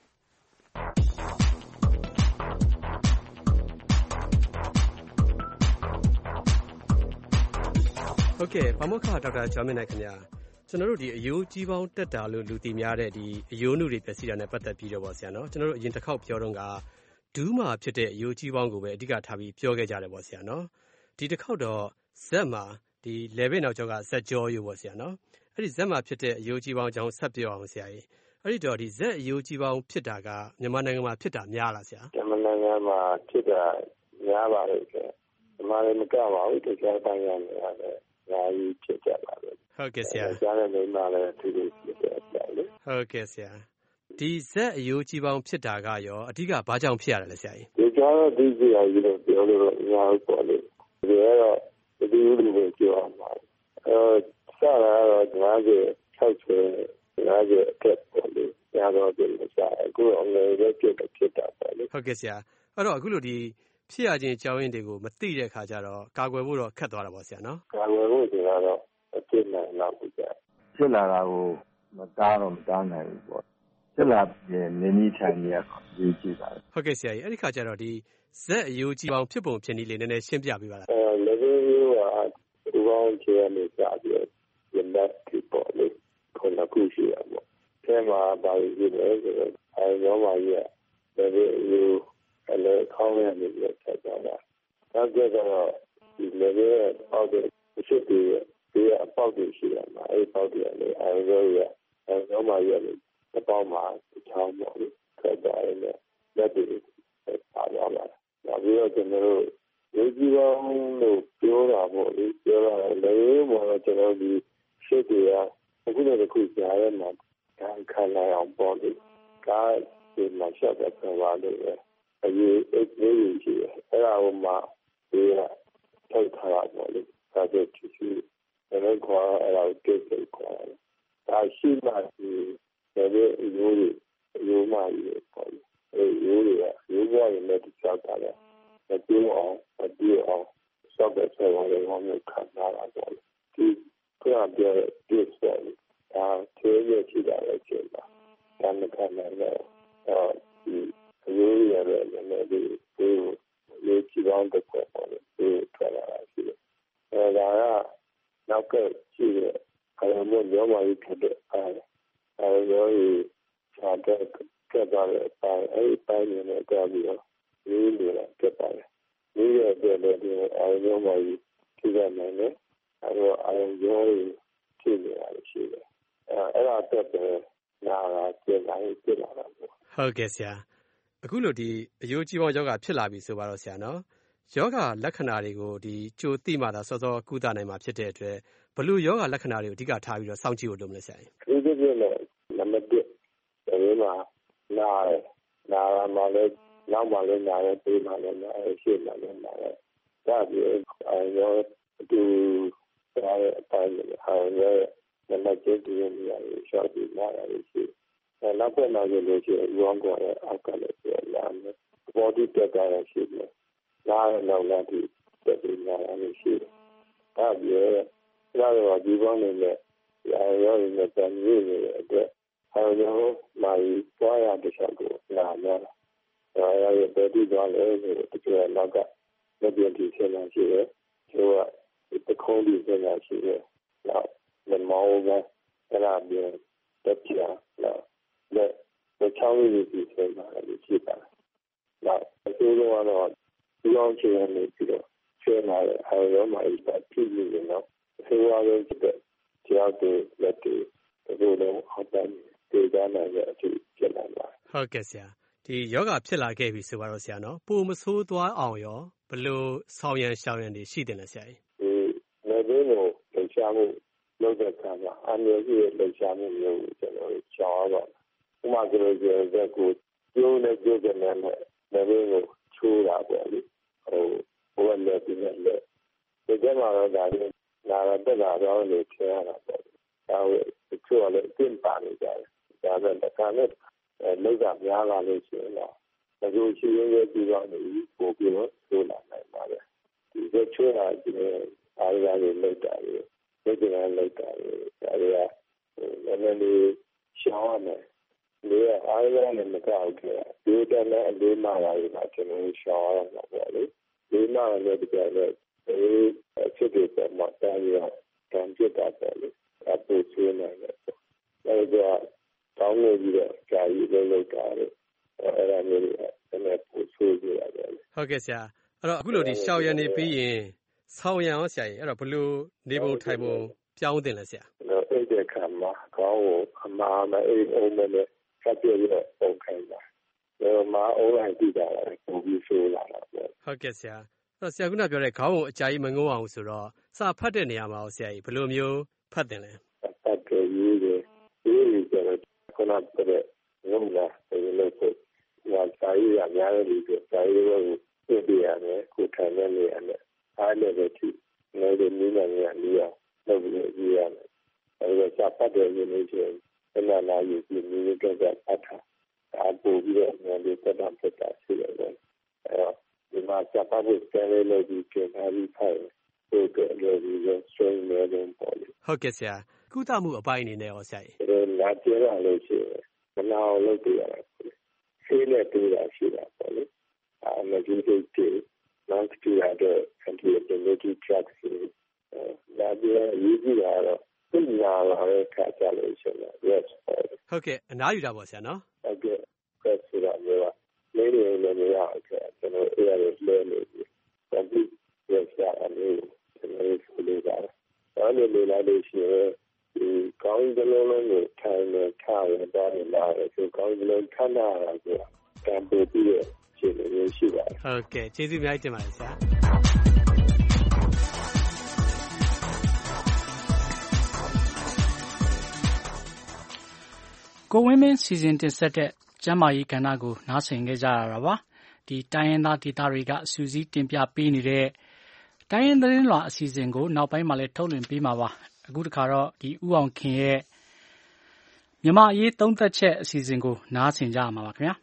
S17: ဟုတ်ကဲ့ပါမောက္ခဒေါက်တာကျော်မြင့်နိုင်ခင်ဗျာကျွန်တော်တို့ဒီအယိုးကြီးပေါင်းတက်တာလို့လူသိများတဲ့ဒီအယိုးနုတွေပျက်စီးတာနဲ့ပတ်သက်ပြီးတော့ပေါ့ဆရာနော်ကျွန်တော်တို့အရင်တစ်ခေါက်ပြောတော့ကဒူးမှာဖြစ်တဲ့အယိုးကြီးပေါင်းကိုပဲအဓိကထားပြီးပြောခဲ့ကြတယ်ပေါ့ဆရာနော်ဒီတစ်ခေါက်တော့ဇက်မှာဒီလေဘိတ်နောက်ကျောကဇက်ကြောရိုးပေါ့ဆရာနော်အဲ့ဒီဇက်မှာဖြစ်တဲ့အယိုးကြီးပေါင်းအကြောင်းဆက်ပြောအောင်ဆရာကြီးအဲ့ဒီတော့ဒီဇက်အယိုးကြီးပေါင်းဖြစ်တာကမြန်မာနိုင်ငံမှာဖြစ်တာများလားဆရာ
S18: မြန်မာနိုင်ငံမှာဖြစ်တာများပါလေဆရာမြန်မာလည်းမကပါဘူးတခြားတိုင်းရနေရတယ်ညာကြီးဖြစ်ကြပါလေ
S17: ဟုတ်ကဲ့ဆရာ
S18: ကြားတဲ့နေမှာလည်းသူတို့ဖြစ်ကြတယ်လေ
S17: ဟုတ်ကဲ့ဆရာဒီဇက်အယိုးကြီးပေါင်းဖြစ်တာကရောအဓိကဘာကြောင့်ဖြစ်ရတယ်လဲဆရာကြီး
S18: ဒီကြောင့်ဒီကြီးအရေးလို့ပြောလို့ညာပေါ့လေဒီကတော့ဒီလိုမျိုးပြောအောင်ပါအဲဆရာကတော့ညာကြီး၆ဆယ်ညာကြီးအထက်ပေါ့လေညာတော့ဒီလိုဆရာအခုအငယ်လေးဖြစ်ဖြစ်တာပေါ့လေ
S17: ဟုတ်ကဲ့ဆရာအဲ့တော့အခုလိုဒီဖြစ်ရခြင်းအကြောင်းရင်းတွေကိုမသိတဲ့အခါကျတော့ကာကွယ်ဖို့တော့ခက်သွားတာပေါ့ဆရာနော်
S18: ကာကွယ်ဖို့ဆိုတာတော့အဖြစ်နိုင်တော့ဘူးကြာဖြစ်လာတာကိုမတားတော့မတားနိုင်ဘူးပေါ့ဖြစ်လာရင်နင်းနီးထိုင်နေရတော့ရေးကြည့်ပါ
S17: ဟုတ်ကဲ့ဆရာကြီးအဲ့ဒီခါကျတော့ဒီဇက်အယိုးကြီးပေါင်းဖြစ်ပုံဖြစ်နည်းလေးနည်းနည်းရှင်းပြပေးပါလား
S18: အဲလေဗီယိုကဒီပေါင်းချေနေကြပြီးရင်လက်ဒီပေါ့လေခုနကရှိရပေါ့အဲမှာပါရည်နေဆိုတော့အဲရောမှာရလေဗီယိုအဲ့လေခေါင်းရနေပြီးဆက်ကြတာနောက်ကြတော့ဒီလေဗီယိုအောက်တဲ့အရှိတွေဒီအပေါက်တွေရှိရမှာအဲ့ပေါက်တွေလည်းအဲရောရအဲရောမှာရလေတပေါက်မှာချောင်းပေါ့လေဆက်ကြရတယ်လက်တွေပါသွားတာနောက်ပြီးတော့ကျွန်တော်တို့ဒီကြီးပေါင်းလို့ပြောတာပေါ့လေပြောတာလည်းဘောကျွန်တော်ဒီရှိတွေကအခုလည်းခုကြားရမှာခံနိုင်အောင်ပေါ့လေကားဒီမှာရှော့တဲ့ဆရာလေးအရေးအရေးကြီးအဲ့ဒါကိုမှဒီကထုတ်ထားတာပေါ့လေဒါဆိုချီချီလည်းခေါ်အဲ့ဒါကိုတိတ်ခေါ်ဒါရှိမှဒီဒီအယိုးတွေအယိုးမှကြီးပေါ့လေအဲ့ဒီရိုးတွေကရိုးဘွားတွေနဲ့တိကျတာလေမပြေအောင်မပြေအောင်စောက်တဲ့ဆရာလေးကမျိုးခံတာပါပေါ့လေဒီကပြတဲ့ဒီဆိုဒါသေးရချီတာလည်းကျတာဒါမှခံနိုင်တယ်အဲဒီအယိုးရတဲ့လည်းဒီဒီရေးချီအောင်တဲ့ပေါ့လေဒီထွက်လာတာရှိတယ်အဲဒါကနောက်ကရှိတဲ့အယိုးမျိုးရောမကြီးဖြစ်တဲ့အဲအဲရောကြီးစာတဲ့ကပ်ပါလေအဲအဲ့ပိုင်းနေနဲ့ကြာပြီးတော့ဒီလိုလာကပ်ပါလေဒီရဲ့တဲ့တဲ့အဲရောမကြီးဖြစ်ရနိုင်တယ်အဲတော့အဲရောကြီးဖြစ်နေရရှိတယ်အဲအဲ့ဒါတက်တယ်နာတာကျင်လာရင်ပြစ်လာတာပေါ့
S17: ဟုတ်ကဲ့ဆရာအခုလိုဒီအရိုးကြီးပေါင်းယောဂဖြစ်လာပြီဆိုပါတော့ဆရာနော်ယောဂလက္ခဏာတွေကိုဒီကြိုသိမှသာစောစောကုသနိုင်မှာဖြစ်တဲ့အတွက်ဘလို့ယောဂလက္ခဏာတွေကိုအဓိကထားပြီးတော့စောင့်ကြည့်ဖို့လုပ်မလဲဆရာ
S18: ။ဒီလိုပြည့်နဲ့နံပါတ်တစ်ဒီမှာနားတယ်နားမှာလည်းနောက်မှလည်းနားတယ်ပြေးမှလည်းနားတယ်ရှေ့မှလည်းနားတယ်ဒါပြီးအဲရောဒီစားတဲ့အပိုင်းတွေဟာလည်းနံပါတ်တစ်ဒီနေရာကိုရှော့ပြီးနားရတယ်ရှိအဲနောက်ပြန်လာလို့ရှိရင်ရောင်းကြတဲ့အောက်ကလည်းပြန်လာမယ်ဘောဒီတက်ကြရရှိတယ်နားရနောက်လာပြီးတက်ပြီးနားရရှိတယ်ဒါပြီးဒါတော့ဒီဘောင်းနဲ့ရာရောရတဲ့တန်ကြီးတွေအတွက်ဟာရောမာရီပွားရတဲ့ချက်ကိုနားရတာရာရဲ့ဘောဒီသွားလဲဆိုတော့တကယ်နောက်ကလက်ပြတီဆင်းလာရှိတယ်ကျိုးကတခုံးပြီးဆင်းလာရှိတယ်နောက်လက်မောင်းကအဲ့ဒါပြန်တက်ပြနောက်လက်လက်ချောင်းလေးပြီးဆင်းလာတယ်ရှိတာနောက်အစိုးရကတော့ဒီအောင်ချင်နေပြီးတော့ဆင်းလာတယ်ဟာရောမာရီကပြည်ပြီးနေတော့အစိုးရရဲ့ကြောက်တဲ့လက်တွေဒီလိုဟောတယ်ဒေသနိုင်တဲ့အထိဖြစ်လာတာ
S17: ဟုတ်ကဲ့ဆရာဒီယောဂဖြစ်လာခဲ့ပြီဆိုတော့ဆရာနော်ပုံမဆိုးသွားအောင်ရောဘလို့ဆောင်ရန်ရှောင်ရန်တွေရှိတယ်လားဆရာကြီး
S18: ဒီနေဘင်းကိုလှချမှုလုပ်တဲ့အခါမှာအမျိုးကြီးရဲ့လှချမှုမျိုးကိုကျွန်တော်ရှောင်ရတော့ဥပမာကြည့်ရတဲ့ကိုကျိုးနဲ့ကျိုးတဲ့နဲ့နေဘင်းကိုချိုးတာပေါ့လေဟိုဘဝနဲ့ပြည့်နဲ့လေဒီကမှာတော့ဒါလေးနာရတက်တာတော့လေထင်ရတာပေါ့ဒါဝေတချို့ကလည်းအကျင့်ပါနေကြတယ်ဒါပေမဲ့တခါနဲ့လောက်ကများလာလို့ရှိရင်တော့ဒီလိုရှိရင်လည်းဒီတော့နေပို့ပြီးတော့ဆိုလာနိုင်ပါတယ်ဒီကချိုးတာဒီအားရရလောက်တာလေဒီကလည်းလောက်တာလေဒါတွေကလည်းလည်းရှောင်းရမယ်လေအားရနဲ့မကောက်ခဲ့ဒီတက်နဲ့အလေးမှလာရင်တော့ကျွန်တော်ရှောင်းရမှာပေါ့လေဒီမှလည်းဒီကလည်းဒီအဖြစ်တွေပေါ်မှာတားရကံပြတာပေါ့လေအပူဆွေးနိုင်တယ်ဒါကြောင့်တောင်းလို့ပြီးတော့ကြာကြီးလုံးလောက်တာလေအဲ့ဒါမျိုးတွေလည်းပူဆွေးကြရတယ်
S17: ဟုတ်ကဲ့ဆရာအဲ့တော့အခုလိုဒီရှောက်ရနေပြီးရင်ဆောင်းရအောင်ဆရာကြီးအဲ့တော့ဘလို့နေပုံထိုင်ပုံပြောင်းတင်လဲဆရာ
S18: အဲ့ဒီခါမှာကောင်းကိုအမှားမအိမ်အောင်နဲ့စက်ပြည့်ရပုံခိုင်းတာဒါမှအုံးလိုက်ပြီးတာပူပြီးဆွေးလာတာပေါ့
S17: ဟုတ်ကဲ့ဆရာအဲ့ဆရာကပြောတဲ့ခေါင်းကိုအကြာကြီးမငုံအောင်ဆိုတော့စာဖတ်တဲ့နေရာမှာဆရာကြီးဘယ်လိုမျိုးဖတ်တင်လဲ
S18: ဖတ်ကြရေးတယ်ဒီကျတော့ခုနကတည်းကငုံလာတယ်လို့ဆိုညာစာရေးရများတယ်လို့စာရေးကိုပြပြရတယ်ကိုထိုင်နေနေရတယ်အားလည်းပဲကြည့်နေတယ်နည်းနည်းရနေရလုပ်ပြီးရေးရတယ်အဲဒါစာဖတ်တဲ့ရေးနေချင်းဘယ်လာလာရေးပြီးနေကြတဲ့အခါအပူပြီးတော့ငါတို့တက်တာဖြစ်တာရှိတယ်အဲဒီမှာစာဖတ်ဖို့စမ်းလို့ဒီကျန်ထားပြီးဖိုင်ကိုတော့လည်းဒီလိုဆွေးနွေးတယ်ပေါ့လေ
S17: ဟုတ်ကဲ့ဆရာကုသမှုအပိုင်းအနေနဲ့ရောဆရာကြီး
S18: အဲလာကြရလို့ရှိရင်မနာအောင်လုပ်ပြရတယ်ဆေးနဲ့တွေ့တာရှိတာပေါ့လေအဲမကြည့်သေးတယ်နောက်ကြည့်ရတဲ့ anti-inflammatory drugs အဲလာကြရရေးကြည့်တာတော့သိညာလာတဲ့ခါကြလို့ရှိရင် yes
S17: ဟုတ်ကဲ့အနားယူတာပေါ့ဆရာနော်
S18: ဟုတ်ကဲ့ဆက်ဆိုတော့မျိုးကလေးတွေလည်းမရအောင်ကျွန်တော်အဲ့ဒါလေးလဲနေပြီတတိယဆရာအနေနဲ့ကျွန်တော်ဆိုလို့ပါတယ်ဒါလည်းလေ့လာလို့ရှိရင်ဒီကောင်းကလေးလုံးကိုထိုင်နေထားရတာလည်းလာတယ်ဒီကောင်းကလေးခဏရတာကကံပေးပြီးရရှင်နေရှိပါတယ်
S17: ဟုတ်ကဲ့ကျေးဇူးများတင်ပါတယ်ဆရာ
S1: ကိုဝင်းမင်းစီစဉ်တင်ဆက်တဲ့ကျမ်းမာရေးကဏ္ဍကိုနားဆင်ခဲ့ကြရတာပါဒီတိုင်းရင်းသားဒေသတွေကစူးစီးတင်ပြပေးနေတဲ့တိုင်းရင်းသတင်းလွှာအစီအစဉ်ကိုနောက်ပိုင်းမှာလည်းထုတ်လွှင့်ပေးမှာပါအခုတခါတော့ဒီဦးအောင်ခင်ရဲ့မြန်မာအရေးသုံးသပ်ချက်အစီအစဉ်ကိုနားဆင်ကြရမှာပါခင်ဗျာ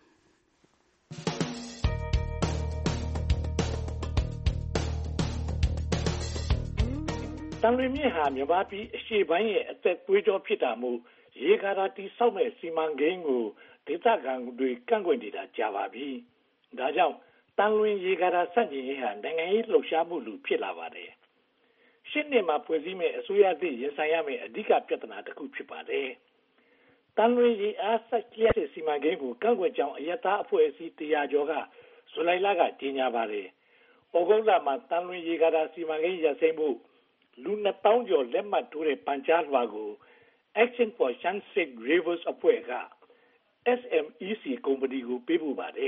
S19: တန်လွင်မြစ်ဟာမြန်မာပြည်အရှေ့ပိုင်းရဲ့အသက်သွေးကြောဖြစ်တာမို့ရေကာတာတိဆောက်မဲ့စီမံကိန်းကိုဒေသခံတွေကန့်ကွက်နေတာကြာပါပြီ။ဒါကြောင့်တန်လွင်ရေကာတာစန့်ကျင်ရေးဟာနိုင်ငံရေးလှုပ်ရှားမှုလူဖြစ်လာပါတယ်။ရှစ်နှစ်မှာဖွဲ့စည်းမဲ့အစိုးရသစ်ရင်ဆိုင်ရမယ့်အဓိကပြဿနာတစ်ခုဖြစ်ပါတယ်။တန်လွင်ရေအားစိုက်လျက်စီမံကိန်းကိုကန့်ကွက်ကြောင်းအယက်သားအဖွဲ့အစည်းတရားကျော်ကဇူလိုင်လကကြေညာပါတယ်။ဩဂုတ်လမှာတန်လွင်ရေကာတာစီမံကိန်းရဆိုင်မှုလူနှစ်သောင်းကျော်လက်မှတ်ထိုးတဲ့ပန်ကြားလွှာကိုAction for Sunset Rivers အဖွဲ့က S M E C ကုမ္ပဏီကိုပေးပို့ပါတယ်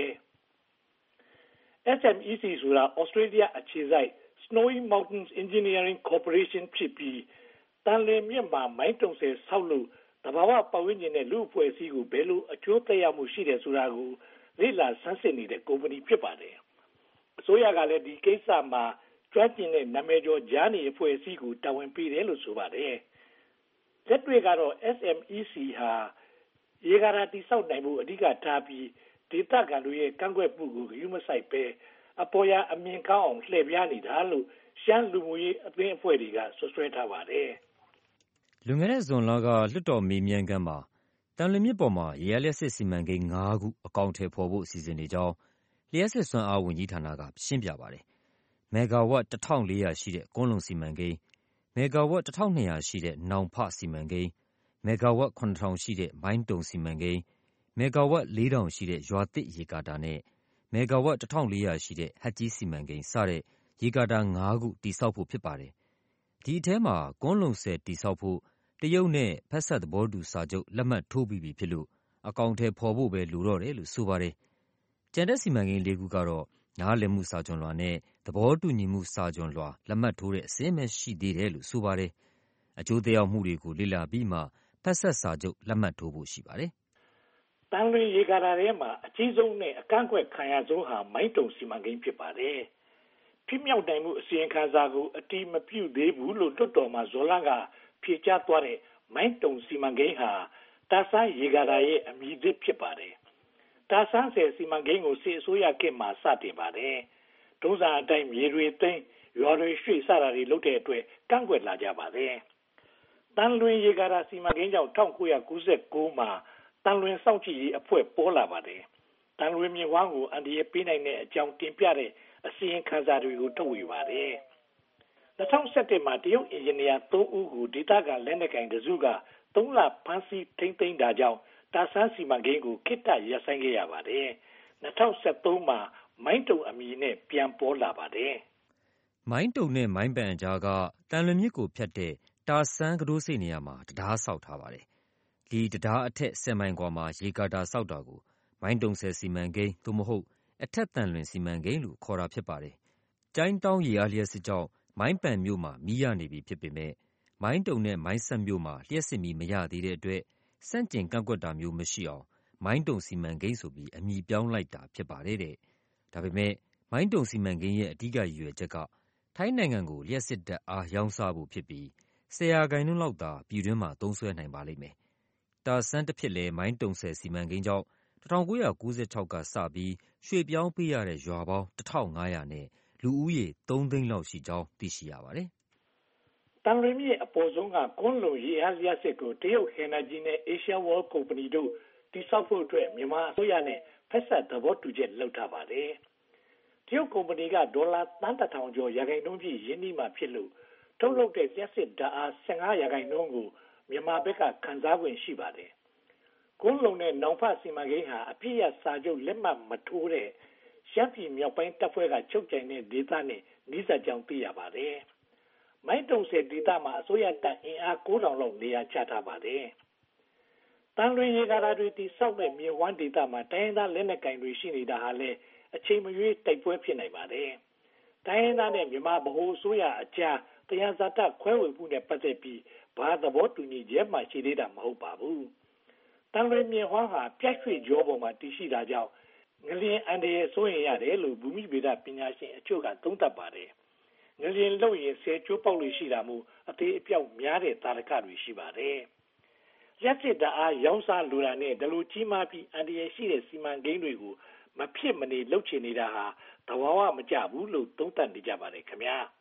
S19: S M E C ဆိုတာ Australia အခြေစိုက် Snowy Mountains Engineering Corporation ဖြစ်ပြီးတန်လင်းမြစ်မှာမိုင်းတုံဆယ်ဆောက်လို့တဘာဝပတ်ဝန်းကျင်နဲ့လူအဖွဲ့အစည်းကိုဘယ်လိုအကျိုးသက်ရောက်မှုရှိတယ်ဆိုတာကိုလေ့လာဆန်းစစ်နေတဲ့ကုမ္ပဏီဖြစ်ပါတယ်အစိုးရကလည်းဒီကိစ္စမှာကျွမ်းကျင်တဲ့နာမည်ကျော်ဂျာနီအဖွဲ့အစည်းကိုတာဝန်ပေးတယ်လို့ဆိုပါတယ်လက်တွေ့ကတော့ S M E C ဟာရေကာတာတိဆောက်နိုင်မှုအဓိကထားပြီးဒေသခံတွေရဲ့ကန့်ကွက်မှုကိုယူမဆိုင်ပဲအပေါ်ရအမြင်ကောင်းအောင်လှည့်ပြားနေတာလို့ရှမ်းလူမှုရေးအသင်းအဖွဲ့တွေကဆွဆွဲထားပါတယ်
S2: လွန်ခဲ့တဲ့ဇွန်လကလွှတ်တော်မေးမြန်းခန်းမှာတန်လွင်မြစ်ပေါ်မှာရေအားလျှပ်စစ်စီမံကိန်း၅ခုအကောင်အထည်ဖော်ဖို့အစီအစဉ်တွေကြောင်းလျှပ်စစ်စွမ်းအားဝန်ကြီးဌာနကရှင်းပြပါတယ်။မဂါဝပ်တစ်ထောင်လေးရာရှိတဲ့ကွန်းလုံစီမံကိန်းမဂါဝပ်တစ်ထောင်နှစ်ရာရှိတဲ့နောင်ဖစီမံကိန်းမဂါဝပ်ခုနှစ်ထောင်ရှိတဲ့မိုင်းတုံစီမံကိန်းမဂါဝပ်လေးထောင်ရှိတဲ့ရွာသစ်ရေကာတာနဲ့မဂါဝပ်တစ်ထောင်လေးရာရှိတဲ့ဟတ်ကြီးစီမံကိန်းစတဲ့ရေကာတာ၅ခုတည်ဆောက်ဖို့ဖြစ်ပါတယ်။ဒီအထဲမှာကွန်းလုံဆယ်တည်ဆောက်ဖို့တရုတ်နဲ့ဖက်ဆက်သဘောတူစာချုပ်လက်မှတ်ထိုးပြီးပြီဖြစ်လို့အကောင်အထည်ဖော်ဖို့ပဲလိုတော့တယ်လို့ဆိုပါတယ်။ကျန်တဲ့စီမံကိန်းလေးခုကတော့နားလည်မှုစာချွန်လွှာနဲ့သဘောတူညီမှုစာချွန်လွှာလက်မှတ်ထိုးတဲ့အဆင့်ပဲရှိသေးတယ်လို့ဆိုပါတယ်။အကျိုးသက်ရောက်မှုတွေကိုလေ့လာပြီးမှဖက်ဆက်စာချုပ်လက်မှတ်ထိုးဖို့ရှိပါတယ်
S19: ။တန်လွင်ရေကာတာထဲမှာအကြီးဆုံးနဲ့အကန့်အကွက်ခံရဆုံးဟာမိုင်းတုံစီမံကိန်းဖြစ်ပါတယ်။ဖြစ်မြောက်နိုင်မှုအစီရင်ခံစာကိုအတိမပြုသေးဘူးလို့လွှတ်တော်မှာဇော်လန်းကဖြေကြားသွားတဲ့မိုင်းတုံစီမံကိန်းဟာတာဆန်းရေကာတာရဲ့အမည်သစ်ဖြစ်ပါတယ်။တာဆန်းဆယ်စီမံကိန်းကိုစစ်အစိုးရခေတ်မှာစတင်ပါတယ်။ဒုံးစာအတိုင်းမြေတွေသိမ်းရွာတွေရွှေ့စတာတွေလုပ်တဲ့အတွက်ကန့်ကွက်လာကြပါတယ်။တန်လွင်ရေကာတာစီမံကိန်းကြောင့်၁၉၉၉မှာတန်လွင်စောင့်ကြည့်ရေးအဖွဲ့ပေါ်လာပါတယ်။တန်လွင်မြစ်ဝှမ်းကိုအန္တရာယ်ပေးနိုင်တဲ့အကြောင်းတင်ပြတဲ့အစီရင်ခံစာတွေကိုထုတ်ဝေပါတယ်။၂၀၁၁မှာတရုတ်အင်ဂျင်နီယာ၃ဦးကိုဒေသခံလက်နက်ကိုင်တစုကသုံးလဖမ်းဆီးထိန်းသိမ်းတာကြောင့်တာဆန်းစီမံကိန်းကိုခေတ္တရပ်ဆိုင်းခဲ့ရပါတယ်။၂၀၁၃မှာမိုင်းတုံအမည်နဲ့ပြန်ပေါ်လာပါတယ်
S2: ။မိုင်းတုံနဲ့မိုင်းပန်အကြားကတန်လွင်မြစ်ကိုဖြတ်တဲ့တာဆန်းကတိုးစိတ်နေရာမှာတံတားဆောက်ထားပါတယ်။ဒီတံတားအထက်ဆယ်မိုင်ကွာမှာရေကာတာဆောက်တာကိုမိုင်းတုံဆယ်စီမံကိန်းသို့မဟုတ်အထက်တန်လွင်စီမံကိန်းလို့ခေါ်တာဖြစ်ပါတယ်။ကျိုင်းတောင်းရေအားလျှပ်စစ်ကြောင့်မိုင်းပန်မြို့မှာမီးရနေပြီဖြစ်ပေမဲ့မိုင်းတုံနဲ့မိုင်းဆက်မြို့မှာလျှပ်စစ်မီးမရသေးတဲ့အတွက်စန့်ကျင်ကန့်ကွက်တာမျိုးမရှိအောင်မိုင်းတုံစီမံကိန်းဆိုပြီးအမည်ပြောင်းလိုက်တာဖြစ်ပါတယ်တဲ့။ဒါပေမဲ့မိုင်းတုံစီမံကိန်းရဲ့အဓိကရည်ရွယ်ချက်ကထိုင်းနိုင်ငံကိုလျှပ်စစ်ဓာတ်အားရောင်းစားဖို့ဖြစ်ပြီးဆယ်ရာခိုင်နှုန်းလောက်သာပြည်တွင်းမှာသုံးစွဲနိုင်ပါလိမ့်မယ်။တာဆန်းတစ်ဖြစ်လဲမိုင်းတုံဆယ်စီမံကိန်းကြောင့်၁၉၉၆ကစပြီးရွှေ့ပြောင်းပေးရတဲ့ရွာပေါင်း၁၅၀၀နဲ့လူဦးရေသုံးသိန်းလောက်ရှိကြောင်းသိရှိရပါတယ်
S19: ။တန်လွင်မြစ်အပေါ်ဆုံးကကွန်းလုံရေအားလျှပ်စစ်ကိုတရုတ်ဟန်နာဂျီနဲ့ Asia World Company တို့တည်ဆောက်ဖို့အတွက်မြန်မာအစိုးရနဲ့ဖက်ဆက်သဘောတူချက်လုပ်ထားပါတယ်။တရုတ်ကုမ္ပဏီကဒေါ်လာသန်းတစ်ထောင်ကျော်ရာခိုင်နှုန်းပြည့်ရင်းနှီးမှဖြစ်လို့ထုတ်လုပ်တဲ့လျှပ်စစ်ဓာတ်အား၁၅ရာခိုင်နှုန်းကိုမြန်မာဘက်ကခံစားခွင့်ရှိပါတယ်။ကွန်းလုံနဲ့နောင်ဖစီမံကိန်းဟာအပြည့်အစာချုပ်လက်မှတ်မထိုးတဲ့ရှမ်းပြည်မြောက်ပိုင်းတပ်ဖွဲ့ကချုပ်ကြိုင်တဲ့ဒေသနဲ့နှိစက်ကြောင်သိရပါတယ်။မိုင်းတုံဆယ်ဒေသမှာအစိုးရတပ်အင်အား၉ထောင်လောက်နေရာချထားပါတယ်။တန်လွင်ရေကာတာတွေတိဆောက်တဲ့မြေဝမ်းဒေသမှာတိုင်းရင်းသားလက်နက်ကင်တွေရှိနေတာဟာလည်းအချိန်မရွေးတိုက်ပွဲဖြစ်နိုင်ပါတယ်။တိုင်းရင်းသားနဲ့မြန်မာဗဟိုအစိုးရအကြားတရားစတခွဲဝေမှုနဲ့ပတ်သက်ပြီးဘာသဘောတူညီချက်မှရှိသေးတာမဟုတ်ပါဘူး။တန်လွင်မြေဝမ်းဟာပြတ်ရွှေ့ကြောပေါ်မှာတည်ရှိတာကြောင့်ငလျင်အန္တရာယ်စိုးရိမ်ရတယ်လို့ဘူမိဗေဒပညာရှင်အချို့ကသုံးသပ်ပါတယ်။ငလျင်လှုပ်ရင်ဆယ်ကျိုးပေါက်လို့ရှိတာမို့အသေးအပြောက်များတဲ့သာဓကတွေရှိပါတယ်။လျှပ်စစ်ဓာတ်အားရောင်းစားလိုတာနဲ့ဒီလိုကြီးမားပြီးအန္တရာယ်ရှိတဲ့စီမံကိန်းတွေကိုမဖြစ်မနေလုပ်ချင်နေတာဟာသဘာဝမကျဘူးလို့သုံးသပ်နေကြပါတယ်ခင်ဗျာ။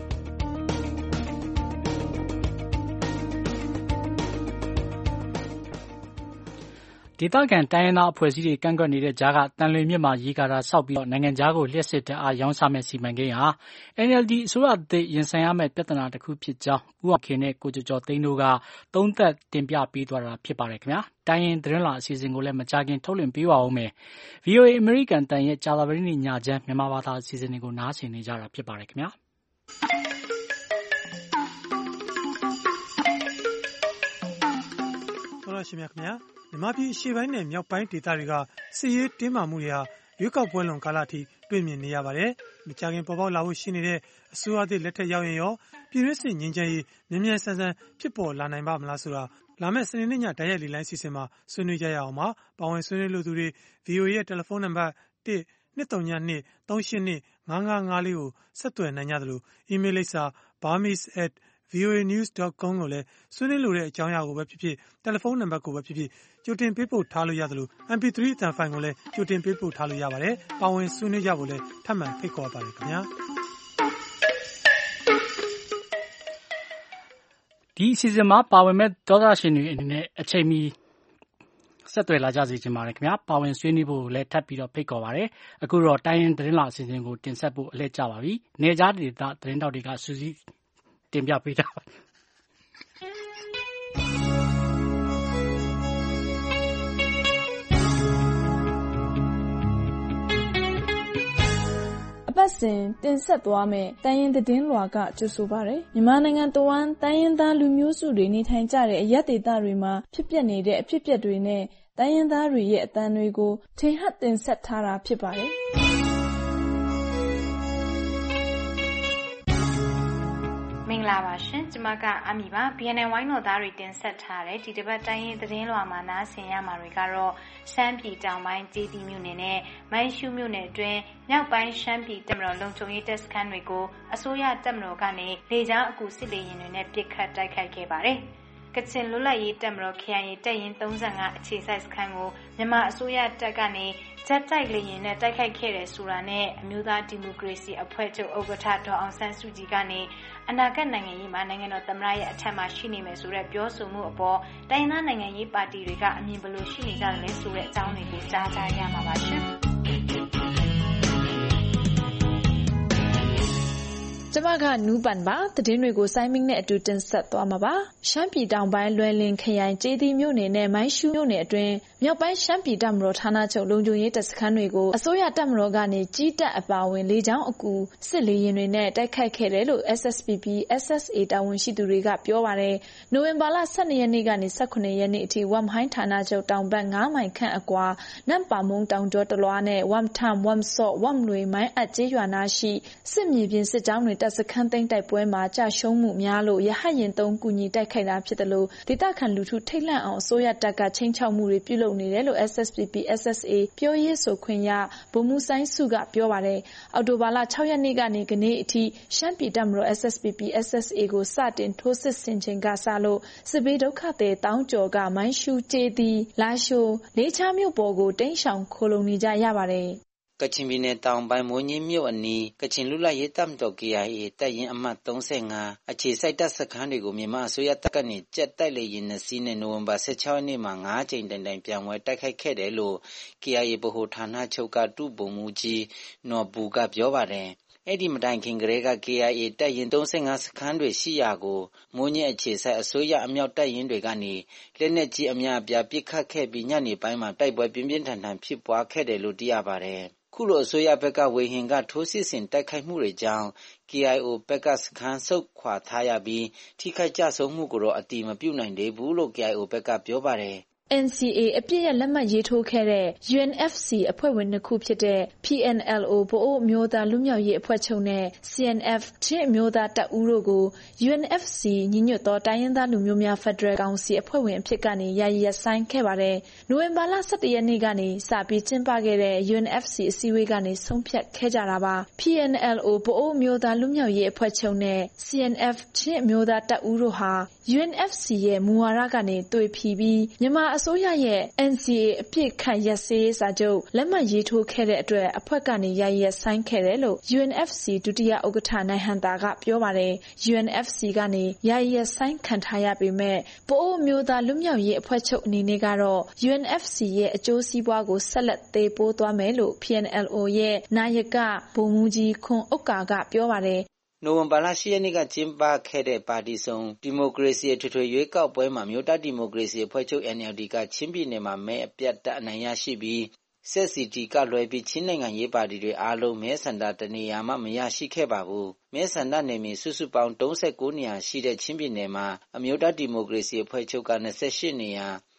S1: ဒေသခံတိုင်းရင်းသားအဖွဲ့အစည်းတွေကန့်ကွက်နေတဲ့ကြားကတန်လွင်မြစ်မှာရေကာတာဆောက်ပြီးနိုင်ငံခြားကိုလျှပ်စစ်ဓာတ်အားရောင်းစားမယ့်စီမံကိန်းဟာ N L D အစိုးရသစ်ရင်ဆိုင်ရမယ့်ပြဿနာတစ်ခုဖြစ်ကြောင်းဦးအောင်ခင်နဲ့ကိုကျော်ကျော်သိန်းတို့ကသုံးသပ်တင်ပြပေးသွားတာဖြစ်ပါတယ်ခင်ဗျာ။တိုင်းရင်းသတင်းလာအစီအစဉ်ကိုလည်းမကြာခင်ထုတ်လွှင့်ပေးပါဦးမယ်။ V O A အမေရိကန်တန်ရဲ့ကြာသပတေးနေ့ညချမ်းမြန်မာဘာသာအစီအစဉ်တွေကိုနားဆင်နေကြတာဖြစ်ပါတယ်ခင်ဗျာ။
S14: ဟုတ်ပါရှင်ဗျာခင်ဗျာမြန်မာပြည်အရှေ့ပိုင်းနဲ့မြောက်ပိုင်းဒေသတွေကစစ်ရေးတင်းမာမှုတွေဟာရွေးကောက်ပွဲလွန်ကာလအထိတွေ့မြင်နေရပါတယ်။မကြာခင်ပေါ်ပေါက်လာဖို့ရှိနေတဲ့အစိုးရသစ်လက်ထက်ရောက်ရင်ရောပြည်တွင်းစစ်ငြိမ်းချမ်းရေးမြန်မြန်ဆန်ဆန်ဖြစ်ပေါ်လာနိုင်ပါမလားဆိုတာလာမယ့်စနေနေ့ညတိုက်ရိုက်လေလိုင်းစီစဉ်မှာဆွေးနွေးကြရအောင်ပါ။ပါဝင်ဆွေးနွေးလို့သူတွေ ဗွီအိုအေ ရဲ့တယ်လီဖုန်းနံပါတ်တစ် နှစ်သုံးညနှစ် သုံးရှစ်နှစ် ငါးငါးငါးလေးကိုဆက်သွယ်နိုင်ကြသလိုအီးမေးလ်လိပ်စာ burmese at voanews dot com ကိုလည်းဆွေးနွေးလိုတဲ့အကြောင်းအရာကိုပဲဖြစ်ဖြစ်တယ်လီဖုန်းနံပါတ်ကိုပဲဖြစ်ဖြစ်ကြိုတင်ပေးပို့ထားလို့ရသလို အမ်ပီသရီ အသံဖိုင်ကိုလည်းကြိုတင်ပေးပို့ထားလို့ရပါတယ်။ပါဝင်ဆွေးနွေးကြဖို့လည်းထပ်မံဖိတ်ခေါ်ပါတယ်ခင်ဗျာ။
S1: ဒီအစီအစဉ်မှာပါဝင်မဲ့သောသားရှင်တွေအနေနဲ့အချိန်မီဆက်သွယ်လာကြစေချင်ပါတယ်ခင်ဗျာပါဝင်ဆွေးနွေးဖို့လည်းထပ်ပြီးတော့ဖိတ်ခေါ်ပါတယ်အခုတော့တိုင်းရင်းသတင်းလာအစီအစဉ်ကိုတင်ဆက်ဖို့အလှည့်ကျပါပြီနေကြားဒေသသတင်းတောက်တွေကစူးစီးတင်ပြပေးကြပါ
S20: ပတ်စဉ်တင်ဆက်သွားမယ်တိုင်းရင်းသတင်းလွှာကကြိုဆိုပါရယ်မြန်မာနိုင်ငံတဝန်းတိုင်းရင်းသားလူမျိုးစုတွေနေထိုင်ကြတဲ့အရပ်ဒေသတွေမှာဖြစ်ပျက်နေတဲ့အဖြစ်အပျက်တွေနဲ့တိုင်းရင်းသားတွေရဲ့အသံတွေကိုထင်ဟပ်တင်ဆက်ထားတာဖြစ်ပါတယ်
S21: မင်္ဂလာပါရှင်ကျမကအမီပါ ဘီအန်အန် ဝိုင်းတော်သားတွေတင်ဆက်ထားတဲ့ဒီတစ်ပတ်တိုင်းရင်းသတင်းလွှာမှာနားဆင်ရမှာတွေကတော့ရှမ်းပြည်တောင်ပိုင်းကျေးသီးမြို့နယ်နဲ့မိုင်းရှုးမြို့နယ်အတွင်းမြောက်ပိုင်းရှမ်းပြည်တပ်မတော်လုံခြုံရေးတပ်စခန်းတွေကိုအစိုးရတပ်မတော်ကနေလေကြောင်းအကူစစ်လေယာဉ်တွေနဲ့ပစ်ခတ်တိုက်ခိုက်ခဲ့ပါတယ်ကချင်လွတ်လပ်ရေးတပ်မတော် K I A တပ်ရင်းသုံးဆယ့်ငါအခြေစိုက်စခန်းကိုမြန်မာအစိုးရတပ်ကနေဂျက်တိုက်လေယာဉ်နဲ့တိုက်ခိုက်ခဲ့တဲ့ဆိုတာနဲ့အမျိုးသားဒီမိုကရေစီအဖွဲ့ချုပ်ဥက္ကဋ္ဌဒေါ်အောင်ဆန်းစုကြည်ကနေအနာဂတ်နိုင်ငံရေးမှာနိုင်ငံတော်သမ္မတရဲ့အထက်မှာရှိနေမယ်ဆိုတဲ့ပြောဆိုမှုအပေါ်တိုင်းသားနိုင်ငံရေးပါတီတွေကအမြင်ဘယ်လိုရှိနေကြတယ်လဲဆိုတဲ့အကြောင်းတွေကိုကြားကြရမှာပါရှင်
S20: ကျမကနူးပန်ပါသတင်းတွေကိုစိုင်းမင်းနဲ့အတူတင်ဆက်သွားမှာပါရှမ်းပြည်တောင်ပိုင်းလွယ်လင်ခရိုင်ကျေးသီးမြို့နယ်နဲ့မိုင်းရှူးမြို့နယ်အတွင်းမြောက်ပိုင်းရှမ်းပြည်တပ်မတော်ဌာနချုပ်လုံခြုံရေးတပ်စခန်းတွေကိုအစိုးရတပ်မတော်ကနေကြီးတပ်အပါအဝင်လေကြောင်းအကူစစ်လေယာဉ်တွေနဲ့တိုက်ခိုက်ခဲ့တယ်လို့ S S P P S S A တာဝန်ရှိသူတွေကပြောပါတယ်နိုဝင်ဘာလဆယ်နှစ်ရက်နေ့ကနေဆယ်ခုနှစ်ရက်နေ့အထိဝမ်ဟိုင်းဌာနချုပ်တောင်ဘက်ငါးမိုင်ခန့်အကွာနမ်ပါမုံတောင်ကျော်တလွားနဲ့ဝမ်ထမ်ဝမ်ဆော့ဝမ်နွေမိုင်းအကျေးရွာနာရှိစစ်မြေပြင်စစ်ကြောင်းတွေတပ်စခန်းသိမ်းတိုက်ပွဲမှာကြာရှုံးမှုများလို့ရဟတ်ရင်သုံးကူညီတိုက်ခိုက်တာဖြစ်တယ်လို့ဒေသခံလူထုထိတ်လန့်အောင်အစိုးရတပ်ကချင်းချောက်မှုတွေပြုလုပ်နေတယ်လို့ S S P P S S A ပြောရေးဆိုခွင့်ရဗိုလ်မှူးဆိုင်စုကပြောပါတယ်အော်တိုဘာလခြောက်ရက်နေ့ကနေကနေ့အထိရှမ်းပြည်တပ်မတော် S S P P S S A ကိုစတင်ထိုးစစ်ဆင်ချိန်ကစလို့စစ်ဘေးဒုက္ခသည်တောင်းကျော်ကမိုင်းရှူးကျေးသီးလာရှိုးလေးချားမြို့ပေါ်ကိုတိမ်းရှောင်ခိုလုံနေကြရပါတယ်
S22: ကချင်ပြည်နယ်တောင်ပိုင်းမိုးညင်းမြို့အနီးကချင်လူလိုက်ရေးတပ်မတော် K I A တပ်ရင်းအမှတ်သုံးဆယ့်ငါအခြေစိုက်တပ်စခန်းတွေကိုမြန်မာအစိုးရတပ်ကနေကြက်တိုက်လေယာဉ်နှစ်စီးနဲ့နိုဝင်ဘာဆယ်ခြောက်ရက်နေ့မှာငါးကြိမ်တိုင်တိုင်ပြန်ဝဲတိုက်ခိုက်ခဲ့တယ်လို့ K I A ဗဟိုဌာနချုပ်ကတူဗိုလ်မှူးကြီးနော်ဘူကပြောပါတယ်အဲ့ဒီမတိုင်ခင်ကလေးက K I A တပ်ရင်းသုံးဆယ့်ငါစခန်းတွေရှိရာကိုမိုးညင်းအခြေစိုက်အစိုးရအမြောက်တပ်ရင်းတွေကနေလက်နက်ကြီးအများအပြားပစ်ခတ်ခဲ့ပြီးညနေပိုင်းမှာတိုက်ပွဲပြင်းပြင်းထန်ထန်ဖြစ်ပွားခဲ့တယ်လို့သိရပါတယ်ခုလိုအစိုးရဘက်ကဝေဟင်ကထိုးစစ်ဆင်တိုက်ခိုက်မှုတွေကြောင့် K I O ဘက်ကစခန်းဆုတ်ခွာထားရပြီးထိခိုက်ကြဆုံးမှုကိုတော့အတိမပြုနိုင်သေးဘူးလို့ K I O ဘက်ကပြောပါတယ်
S20: N C A အပြည့်ရဲ့လက်မှတ်ရေးထိုးခဲ့တဲ့ U N F C အဖွဲ့ဝင်နှစ်ခုဖြစ်တဲ့ P N L O ဗအိုလ်မျိုးသားလူမျိုးရေးအဖွဲ့ချုပ်နဲ့ C N F ချင်းမျိုးသားတပ်ဦးတို့ကို U N F C ညီညွတ်သောတိုင်းရင်းသားလူမျိုးများဖက်ဒရယ်ကောင်စီအဖွဲ့ဝင်အဖြစ်ကနေယာယီရပ်ဆိုင်းခဲ့ပါတယ်။နိုဝင်ဘာလဆယ်တစ်ရက်နေ့ကနေစပြီးကျင်းပခဲ့တဲ့ U N F C အစည်းအဝေးကနေဆုံးဖြတ်ခဲ့ကြတာပါ။ P N L O ဗအိုလ်မျိုးသားလူမျိုးရေးအဖွဲ့ချုပ်နဲ့ C N F ချင်းမျိုးသားတပ်ဦးတို့ဟာ U N F C ရဲ့မူဝါဒကနေတွေ့ဖီပြီးမြန်မာအစိုးရရဲ့ N C A အပြစ်ခတ်ရပ်စဲစာချုပ်လက်မှတ်ရေးထိုးခဲ့တဲ့အတွက်အဖွဲ့ကနေယာယီဆိုင်းခဲ့တယ်လို့ U N F C ဒုတိယဥက္ကဋ္ဌနိုင်ဟန်တာကပြောပါတယ်။ U N F C ကနေယာယီဆိုင်းခံထားရပေမဲ့ဗအိုလ်မျိုးသားလူမျိုးရေးအဖွဲ့ချုပ်အနေနဲ့ကတော့ U N F C ရဲ့အကျိုးစီးပွားကိုဆက်လက်သေးပိုးသွားမယ်လို့ P N L O ရဲ့နာယကဗိုလ်မှူးကြီးခွန်ဥက္ကာကပြောပါတယ်
S22: နိုဝင်ဘာလရှစ်ရက်နေ့ကကျင်းပခဲ့တဲ့ပါတီစုံဒီမိုကရေစီအထွေထွေရွေးကောက်ပွဲမှာမြို့သားဒီမိုကရေစီအဖွဲ့ချုပ် N L D ကချင်းပြည်နယ်မှာမဲအပြတ်တက်အနိုင်ရရှိပြီး C E C T ကလွှဲပြီးချင်းနိုင်ငံရေးပါတီတွေအားလုံးမဲဆန္ဒတနေရာမှမရရှိခဲ့ပါဘူး။မဲဆန္ဒနယ်မြေစုစုပေါင်းသုံးဆယ့်ကိုးနေရာရှိတဲ့ချင်းပြည်နယ်မှာအမျိုးသားဒီမိုကရေစီအဖွဲ့ချုပ်က၂၈နေရာပ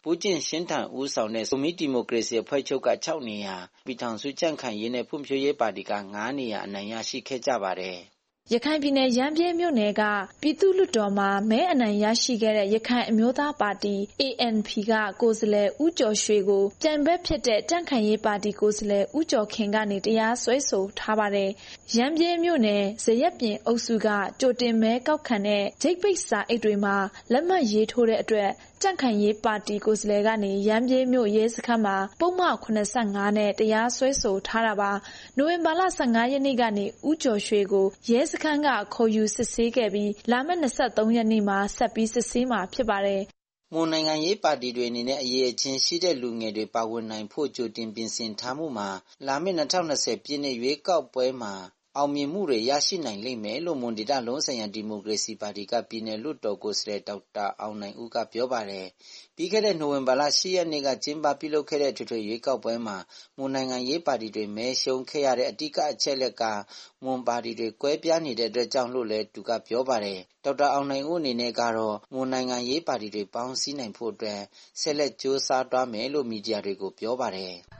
S22: ပူးကျင့်ရှင်းထန်ဦးဆောင်တဲ့ဇိုမီဒီမိုကရေစီအဖွဲ့ချုပ်က၆နေရာပြည်ထောင်စုကြံ့ခိုင်ရေးနဲ့ဖွံ့ဖြိုးရေးပါတီက၅နေရာအနိုင်ရရှိခဲ့ကြပါတယ်
S20: ရခိုင်ပြည်နယ်ရမ်းဗြဲမြို့နယ်ကပြည်သူ့လွှတ်တော်မှာမဲအနိုင်ရရှိခဲ့တဲ့ရခိုင်အမျိုးသားပါတီ A N P ကကိုယ်စားလှယ်ဦးကျော်ရွှေကိုပြိုင်ဘက်ဖြစ်တဲ့ကြံ့ခိုင်ရေးပါတီကိုယ်စားလှယ်ဦးကျော်ခင်ကနေတရားစွဲဆိုထားပါတယ်။ရမ်းဗြဲမြို့နယ်ဇရက်ပြင်အုပ်စုကကြိုတင်မဲကောက်ခံတဲ့ဂျိတ်ပိတ်စာအိတ်တွေမှာလက်မှတ်ရေးထိုးတဲ့အတွက်ကြံ့ခိုင်ရေးပါတီကိုယ်စားလှယ်ကနေရမ်းဗြဲမြို့ရဲစခန်းမှာပုံမှန်၇၅နဲ့တရားစွဲဆိုထားတာပါ။နိုဝင်ဘာလ၁၅ရက်နေ့ကနေဦးကျော်ရွှေကိုရဲစခန်းကခေါ်ယူစစ်ဆေးခဲ့ပြီးလာမယ့်၂၃ရက်နေ့မှာဆက်ပြီးစစ်ဆေးမှာဖြစ်ပါတယ်
S22: ။မွန်နိုင်ငံရေးပါတီတွေအနေနဲ့အရေးအချင်းရှိတဲ့လူငယ်တွေပါဝင်နိုင်ဖို့ကြိုတင်ပြင်ဆင်ထားမှုမှာလာမယ့်၂၀၂၀ပြည့်နှစ်ရွေးကောက်ပွဲမှာအောင်မြင်မှုတွေရရှိနိုင်လိမ့်မယ်လို့မွန်ဒေသလုံးဆိုင်ရာဒီမိုကရေစီပါတီကပြည်နယ်လွှတ်တော်ကိုယ်စားလှယ်ဒေါက်တာအောင်နိုင်ဦးကပြောပါတယ်။ပြီးခဲ့တဲ့နိုဝင်ဘာလ၈ရက်နေ့ကကျင်းပပြုလုပ်ခဲ့တဲ့ထွေထွေရွေးကောက်ပွဲမှာမွန်နိုင်ငံရေးပါတီတွေမဲရှုံးခဲ့ရတဲ့အဓိကအချက်လက်ကမွန်ပါတီတွေကွဲပြားနေတဲ့အတွက်ကြောင့်လို့လည်းသူကပြောပါတယ်။ဒေါက်တာအောင်နိုင်ဦးအနေနဲ့ကတော့မွန်နိုင်ငံရေးပါတီတွေပေါင်းစည်းနိုင်ဖို့အတွက်ဆက်လက်ကြိုးစားသွားမယ်လို့မီဒီယာတွေကိုပြောပါတယ်။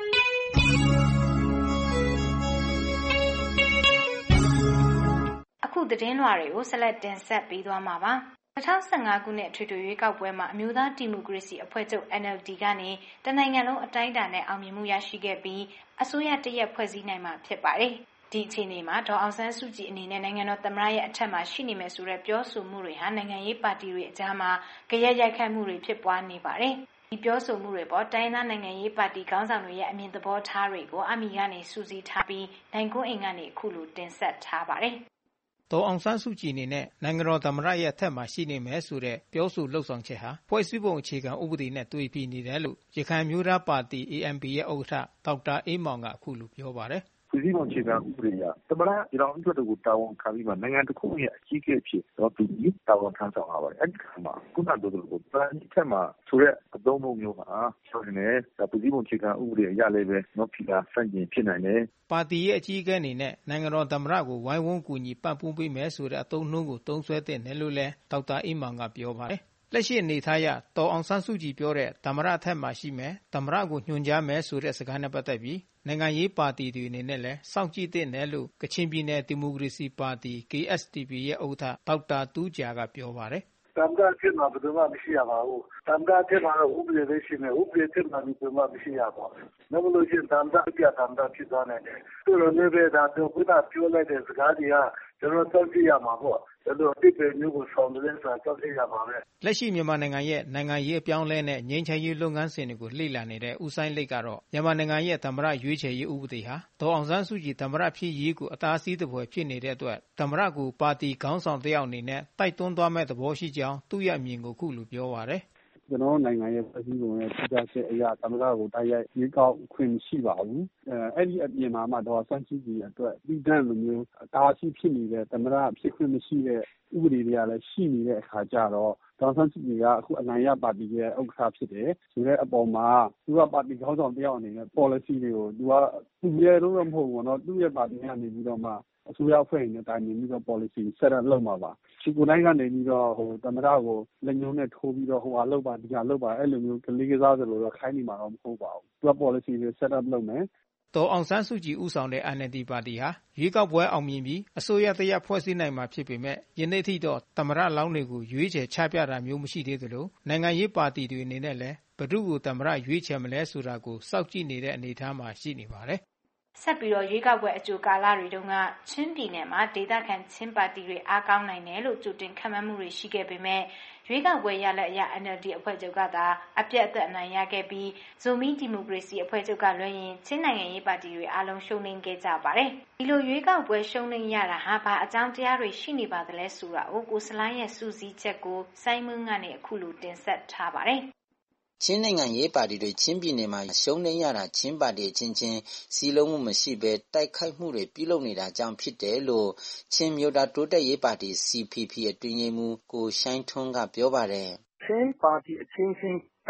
S21: အခုသတင်းလွှာတွေကိုဆက်လက်တင်ဆက်ပေးသွားမှာပါ။၂၀၁၅ခုနှစ်ထွေထွေရွေးကောက်ပွဲမှာအမျိုးသားဒီမိုကရေစီအဖွဲ့ချုပ် N L D ကနေတနိုင်ငံလုံးအတိုင်းအတာနဲ့အောင်မြင်မှုရရှိခဲ့ပြီးအစိုးရတရက်ဖွဲ့စည်းနိုင်မှာဖြစ်ပါတယ်။ဒီအခြေအနေမှာဒေါ်အောင်ဆန်းစုကြည်အနေနဲ့နိုင်ငံတော်သမ္မတရဲ့အထက်မှာရှိနေမယ်ဆိုတဲ့ပြောဆိုမှုတွေဟာနိုင်ငံရေးပါတီတွေအကြားမှာကြရက်ရိုက်ခတ်မှုတွေဖြစ်ပွားနေပါတယ်။ဒီပြောဆိုမှုတွေပေါ်တိုင်းသားနိုင်ငံရေးပါတီခေါင်းဆောင်တွေရဲ့အမြင်သဘောထားတွေကိုအမီကနေစူးစီးထားပြီးနိုင်ကွန်းအိမ်ကနေအခုလိုတင်ဆက်ထားပါတယ်။
S5: ဒေါ်အောင်ဆန်းစုကြည်အနေနဲ့နိုင်ငံတော်သမ္မတရဲ့အထက်မှာရှိနေမယ်ဆိုတဲ့ပြောဆိုလှုပ်ဆောင်ချက်ဟာဖွဲ့စည်းပုံအခြေခံဥပဒေနဲ့တွေ့ပြီးနေတယ်လို့ရခိုင်မျိုးသားပါတီ A N P ရဲ့ဥက္ကဋ္ဌဒေါက်တာအေးမောင်ကအခုလိုပြောပါတယ်
S11: ။ဖွဲ့စည်းပုံအခြေခံဥပဒေအရသမ္မတပြည်ထောင်စုအတွက်ကိုတာဝန်ခံပြီးမှနိုင်ငံတစ်ခုရဲ့အကြီးအကဲဖြစ်တော့သူကြီးတာဝန်ထမ်းဆောင်ရပါတယ်။အဲ့ဒီခါမှာခုနကပြောသလိုပလန်အထက်မှာဆိုတဲ့အသုံးလုံးမျိုးမှာဆိုရင်လည်းဖွဲ့စည်းပုံအခြေခံဥပဒေအရလည်းပဲနော်ဖီလာစန့်ကျင်ဖြစ်နိုင်တယ်
S5: ။ပါတီရဲ့အကြီးအကဲအနေနဲ့နိုင်ငံတော်သမ္မတကိုဝိုင်းဝန်းကူညီပံ့ပိုးပေးမယ်ဆိုတဲ့အသုံးနှုန်းကိုသုံးစွဲတဲ့နယ်လို့လည်းဒေါက်တာအေးမောင်ကပြောပါတယ်။လက်ရှိအနေထားအရဒေါ်အောင်ဆန်းစုကြည်ပြောတဲ့သမ္မတအထက်မှာရှိမယ်သမ္မတကိုညွှန်ကြားမယ်ဆိုတဲ့စကားနဲ့ပတ်သက်ပြီးနိုင်ငံရေးပါတီတွေအနေနဲ့လည်းစောင့်ကြည့်သင့်တယ်လို့ကချင်ပြည်နယ်ဒီမိုကရေစီပါတီ K S D P ရဲ့ဥက္ကဋ္ဌဒေါက်တာတူးဂျာကပြောပါတယ်
S7: ။သမ္မတဖြစ်မှာဘယ်သူမှမရှိရပါဘူး။သမ္မတဖြစ်မှာတော့ဥပဒေလေးရှိမယ်။ဥပဒေဖြစ်မှာဘယ်သူမှမရှိရပါဘူး။နောက်လို့ရှိရင်သမ္မတပြသမ္မတဖြစ်သွားနိုင်တယ်။သူတို့လည်းပဲဒါတို့ခုနပြောလိုက်တဲ့စကားတွေကကျွန်တော်စောင့်ကြည့်ရမှာပေါ့။ကျွန်တော်အတိတ်ပဲမျိုးကိုဆောင်တယ်ဆိုတာစောင့်ကြည့်ရပါမယ်
S5: ။လက်ရှိမြန်မာနိုင်ငံရဲ့နိုင်ငံရေးအပြောင်းအလဲနဲ့ငြိမ်းချမ်းရေးလုပ်ငန်းစဉ်တွေကိုလှည့်လာနေတဲ့ဦးဆိုင်လိတ်ကတော့မြန်မာနိုင်ငံရဲ့သမ္မတရွေးချယ်ရေးဥပဒေဟာဒေါ်အောင်ဆန်းစုကြည်သမ္မတဖြစ်ရေးကိုအတားအဆီးတစ်ပွဲဖြစ်နေတဲ့အတွက်သမ္မတကိုပါတီခေါင်းဆောင်တစ်ယောက်အနေနဲ့တိုက်တွန်းသွားမဲ့သဘောရှိကြောင်းသူ့ရဲ့အမြင်ကိုခုလိုပြောပါတယ်
S16: ။ကျွန်တော်နိုင်ငံရဲ့ဖွဲ့စည်းပုံရဲ့ပြည်ထောင်စုအရာသမ္မတကိုတိုက်ရိုက်ရွေးကောက်ခွင့်မရှိပါဘူး။အဲအဲ့ဒီအပြင်မှာမှဒေါ်ဆန်းစုကြည်အတွက်ပြည်ထလိုမျိုးတာရှိဖြစ်နေတဲ့သမ္မတဖြစ်ခွင့်မရှိတဲ့ဥပဒေတွေကလည်းရှိနေတဲ့အခါကျတော့ဒေါ်ဆန်းစုကြည်ကအခုအနိုင်ရပါတီရဲ့ဥက္ကဋ္ဌဖြစ်တယ်ဆိုတဲ့အပေါ်မှာသူကပါတီခေါင်းဆောင်တယောက်အနေနဲ့ policy တွေကိုသူကသူရဲ့လို့မဟုတ်ဘူးเนาะသူ့ရဲ့ပါတီကနေပြီးတော့မှအစိုးရအဖွဲ့နဲ့တိုင်ပင်ပြီးတော့ policy set up လုပ်မှာပါဒီကိုတိုင်းကနေပြီးတော့ဟိုသမ္မတကိုလက်ညှိုးနဲ့ထိုးပြီးတော့ဟိုဟာလုပ်ပါဒီဟာလုပ်ပါအဲ့လိုမျိုးကလေးကစားသလိုတော့ခိုင်းနေမှာတော့မဟုတ်ပါဘူးသူက policy တွေ set up လုပ်မယ်
S5: ဒေါ်အောင်ဆန်းစုကြည်ဦးဆောင်တဲ့ N L D ပါတီဟာရွေးကောက်ပွဲအောင်မြင်ပြီးအစိုးရတရက်ဖွဲ့စည်းနိုင်မှာဖြစ်ပေမဲ့ယနေ့ထိတော့သမ္မတလောင်းတွေကိုရွေးချယ်ချပြတာမျိုးမရှိသေးသလိုနိုင်ငံရေးပါတီတွေအနေနဲ့လည်းဘယ်သူ့ကိုသမ္မတရွေးချယ်မလဲဆိုတာကိုစောင့်ကြည့်နေတဲ့အနေအထားမှာရှိနေပါတယ်
S21: ဆက်ပြီးတော့ရွေးကောက်ပွဲအကြိုကာလတွေတုန်းကချင်းပြည်နယ်မှာဒေသခံချင်းပါတီတွေအားကောင်းနိုင်တယ်လို့ကြိုတင်ခန့်မှန်းမှုတွေရှိခဲ့ပေမဲ့ရွေးကောက်ပွဲရလဒ်အရ N L D အဖွဲ့ချုပ်ကသာအပြတ်အသတ်အနိုင်ရခဲ့ပြီးဇိုမီဒီမိုကရေစီအဖွဲ့ချုပ်ကလွှဲရင်ချင်းနိုင်ငံရေးပါတီတွေအားလုံးရှုံးနိမ့်ခဲ့ကြပါတယ်။ဒီလိုရွေးကောက်ပွဲရှုံးနိမ့်ရတာဟာဘာအကြောင်းတရားတွေရှိနေပါသလဲဆိုတာကိုကိုစလိုင်းရဲ့စူးစီးချက်ကိုစိုင်းမွန်းကနေအခုလိုတင်ဆက်ထားပါတယ်။
S22: ချင်းနိုင်ငံရေးပါတီတွေချင်းပြည်နယ်မှာရှုံးနိမ့်ရတာချင်းပါတီချင်းချင်းစီလုံးမှုမရှိဘဲတိုက်ခိုက်မှုတွေပြုလုပ်နေတာကြောင့်ဖြစ်တယ်လို့ချင်းမျိုးသားတိုးတက်ရေးပါတီ C P P အတွင်းရေးမှူးကိုရှိုင်းထွန်းကပြောပါတယ်
S7: ချင်းပါတီအချင်းချင်းတိုက်တာ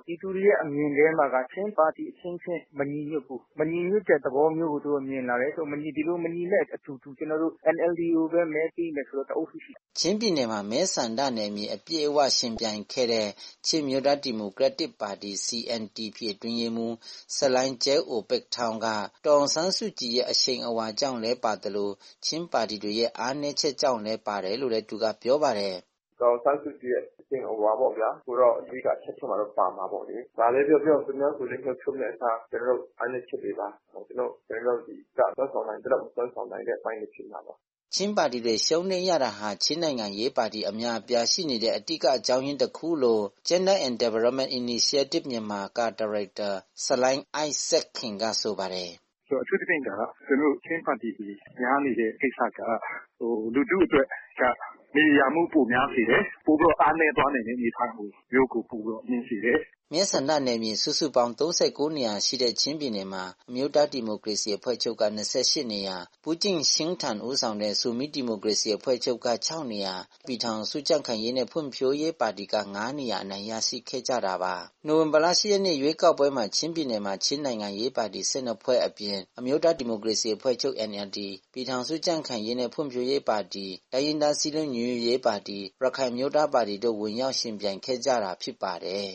S6: ပြည်သူတွေရဲ့အမြင်ထဲမှာကချင်းပါတီအချင်းချင်းမညီညွတ်ဘူးမညီညွတ်တဲ့သဘောမျိုးကိုသူမြင်လာတယ်ဆိုမညီဒီလိုမညီနဲ့အတူတူကျွန်တော်တို့ N L D ကိုပဲမဲပေးမယ်ဆိုတော့တအုပ်စုရှိ
S22: ချင်းပြည်နယ်မှာမဲဆန္ဒနယ်မြေအပြည့်အဝရှင်ပြိုင်ခဲ့တဲ့ချင်းမျိုးသားဒီမိုကရက်တစ်ပါတီ C N D P အတွင်းရေးမှူးဆလိုင်းကျဲအိုပက်ထောင်ကဒေါ်အောင်ဆန်းစုကြည်ရဲ့အရှိန်အဝါကြောင့်လဲပါတယ်လို့ချင်းပါတီတွေရဲ့အားနည်းချက်ကြောင့်လဲပါတယ်လို့လည်းသူကပြောပါတယ်
S18: ဒေါ်ဆန်းစုကြည်ရဲ့အရှင်အဝါပေါ့ဗျာကိုတော့အဓိကချက်ချက်မှာတော့ပါမှာပေါ့လေဒါလည်းပြောပြောသူများဆိုလည်းချုပ်ချုပ်နဲ့အစားကျွန်တော်တို့အားနည်းချက်တွေပါကျွန်တော်ကျွန်တော်ဒီကသွားဆောင်နိုင်တဲ့သွားဆောင်နိုင်တဲ့အပိုင်းတွေဖြစ်မှာပါ
S22: ချင်းပါတီတွေရှုံးနေရတာဟာချင်းနိုင်ငံရေးပါတီအများအပြားရှိနေတဲ့အတိကအကြောင်းရင်းတစ်ခုလို့ Gender and Development Initiative မြန်မာက Director ဆလိုင်း Isaac King ကဆိုပါတယ်
S9: ဆိုအထူးသဖြင့်ကကျွန်တော်ချင်းပါတီကြီးများနေတဲ့ကိစ္စကဟိုလူထုအတွက်ကနေရာမှုပိုများစေတယ်ပိုပြီးတော့အားနည်းသွားနိုင်တဲ့အနေအထားကိုမျိုးကိုပိုပြီးတော့မြင်စေတယ်
S22: မဲဆန္ဒနယ်မြေစုစုပေါင်းသုံးဆယ်ကိုနေရာရှိတဲ့ချင်းပြည်နယ်မှာအမျိုးသားဒီမိုကရေစီအဖွဲ့ချုပ်က၂၈နေရာပူကျင်းရှင်းထန်ဦးဆောင်တဲ့ဆူမီဒီမိုကရေစီအဖွဲ့ချုပ်က၆နေရာပြည်ထောင်စုကြံ့ခိုင်ရေးနဲ့ဖွံ့ဖြိုးရေးပါတီက၅နေရာအနိုင်ရရှိခဲ့ကြတာပါနိုဝင်ဘာလ၈ရက်နေ့ရွေးကောက်ပွဲမှာချင်းပြည်နယ်မှာချင်းနိုင်ငံရေးပါတီ၁၂ဖွဲ့အပြင်အမျိုးသားဒီမိုကရေစီအဖွဲ့ချုပ် N L D ပြည်ထောင်စုကြံ့ခိုင်ရေးနဲ့ဖွံ့ဖြိုးရေးပါတီတိုင်းရင်းသားစည်းလုံးညီညွတ်ရေးပါတီရခိုင်မျိုးသားပါတီတို့ဝင်ရောက်ရှင်ပြိုင်ခဲ့ကြတာဖြစ်ပါတယ်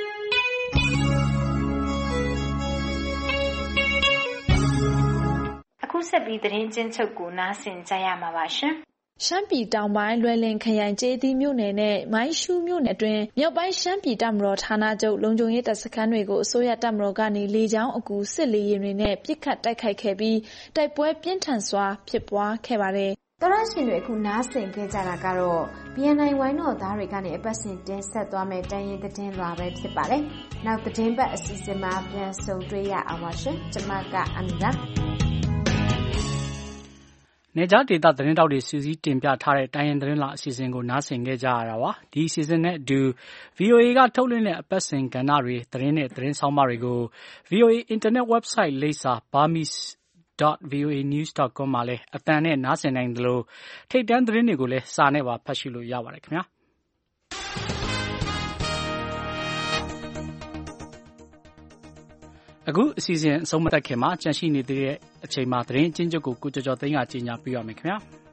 S21: အခုဆက်ပြီးသတင်းချင်းချုပ်ကိုနားဆင်ကြရမှာပါရှင်
S20: ။ရှမ်းပြည်တောင်ပိုင်းလွယ်လင်ခရိုင်ကျေးသီးမြို့နယ်နဲ့မိုင်းရှူးမြို့နယ်အတွင်းမြောက်ပိုင်းရှမ်းပြည်တပ်မတော်ဌာနချုပ်လုံခြုံရေးတပ်စခန်းတွေကိုအစိုးရတပ်မတော်ကနေလေကြောင်းအကူစစ်လေယာဉ်တွေနဲ့ပစ်ခတ်တိုက်ခိုက်ခဲ့ပြီးတိုက်ပွဲပြင်းထန်စွာဖြစ်ပွားခဲ့ပါတယ်
S21: ။သောရရှင်တွေအခုနားဆင်ခဲ့ကြတာကတော့ B N I ဝိုင်းတော်သားတွေကနေအပတ်စဉ်တင်ဆက်သွားမယ့်တိုင်းရင်းသတင်းလွှာပဲဖြစ်ပါတယ်။နောက်သတင်းပတ်အစီအစဉ်မှာပြန်ဆုံတွေ့ရအောင်ပါရှင်။ကျွန်မကအမီပါ
S1: နေကြဒေတာသတင်းတောက်တွေစူးစီးတင်ပြထားတဲ့တိုင်းရင်းသတင်းလာအစီအစဉ်ကိုနားဆင်ခဲ့ကြရတာပါဒီအစီအစဉ်နဲ့အတူ V O A ကထုတ်လွှင့်တဲ့အပတ်စဉ်ကဏ္ဍတွေသတင်းနဲ့သတင်းဆောင်မတွေကို V O A Internet Website လိပ်စာ burmese dot v o a news dot com မှာလည်းအတန်နဲ့နားဆင်နိုင်တယ်လို့ထိပ်တန်းသတင်းတွေကိုလည်းစာနဲ့ပါဖတ်ရှုလို့ရပါတယ်ခင်ဗျာအခုအစီအစဉ်အဆုံးမတက်ခင်မှာကြန့်ရှိနေတဲ့အချိန်မှာသတင်းအချင်းချုပ်ကိုကိုကျော်ကျော်သိန်းကကြီးညာပြရမယ်ခင်ဗျာ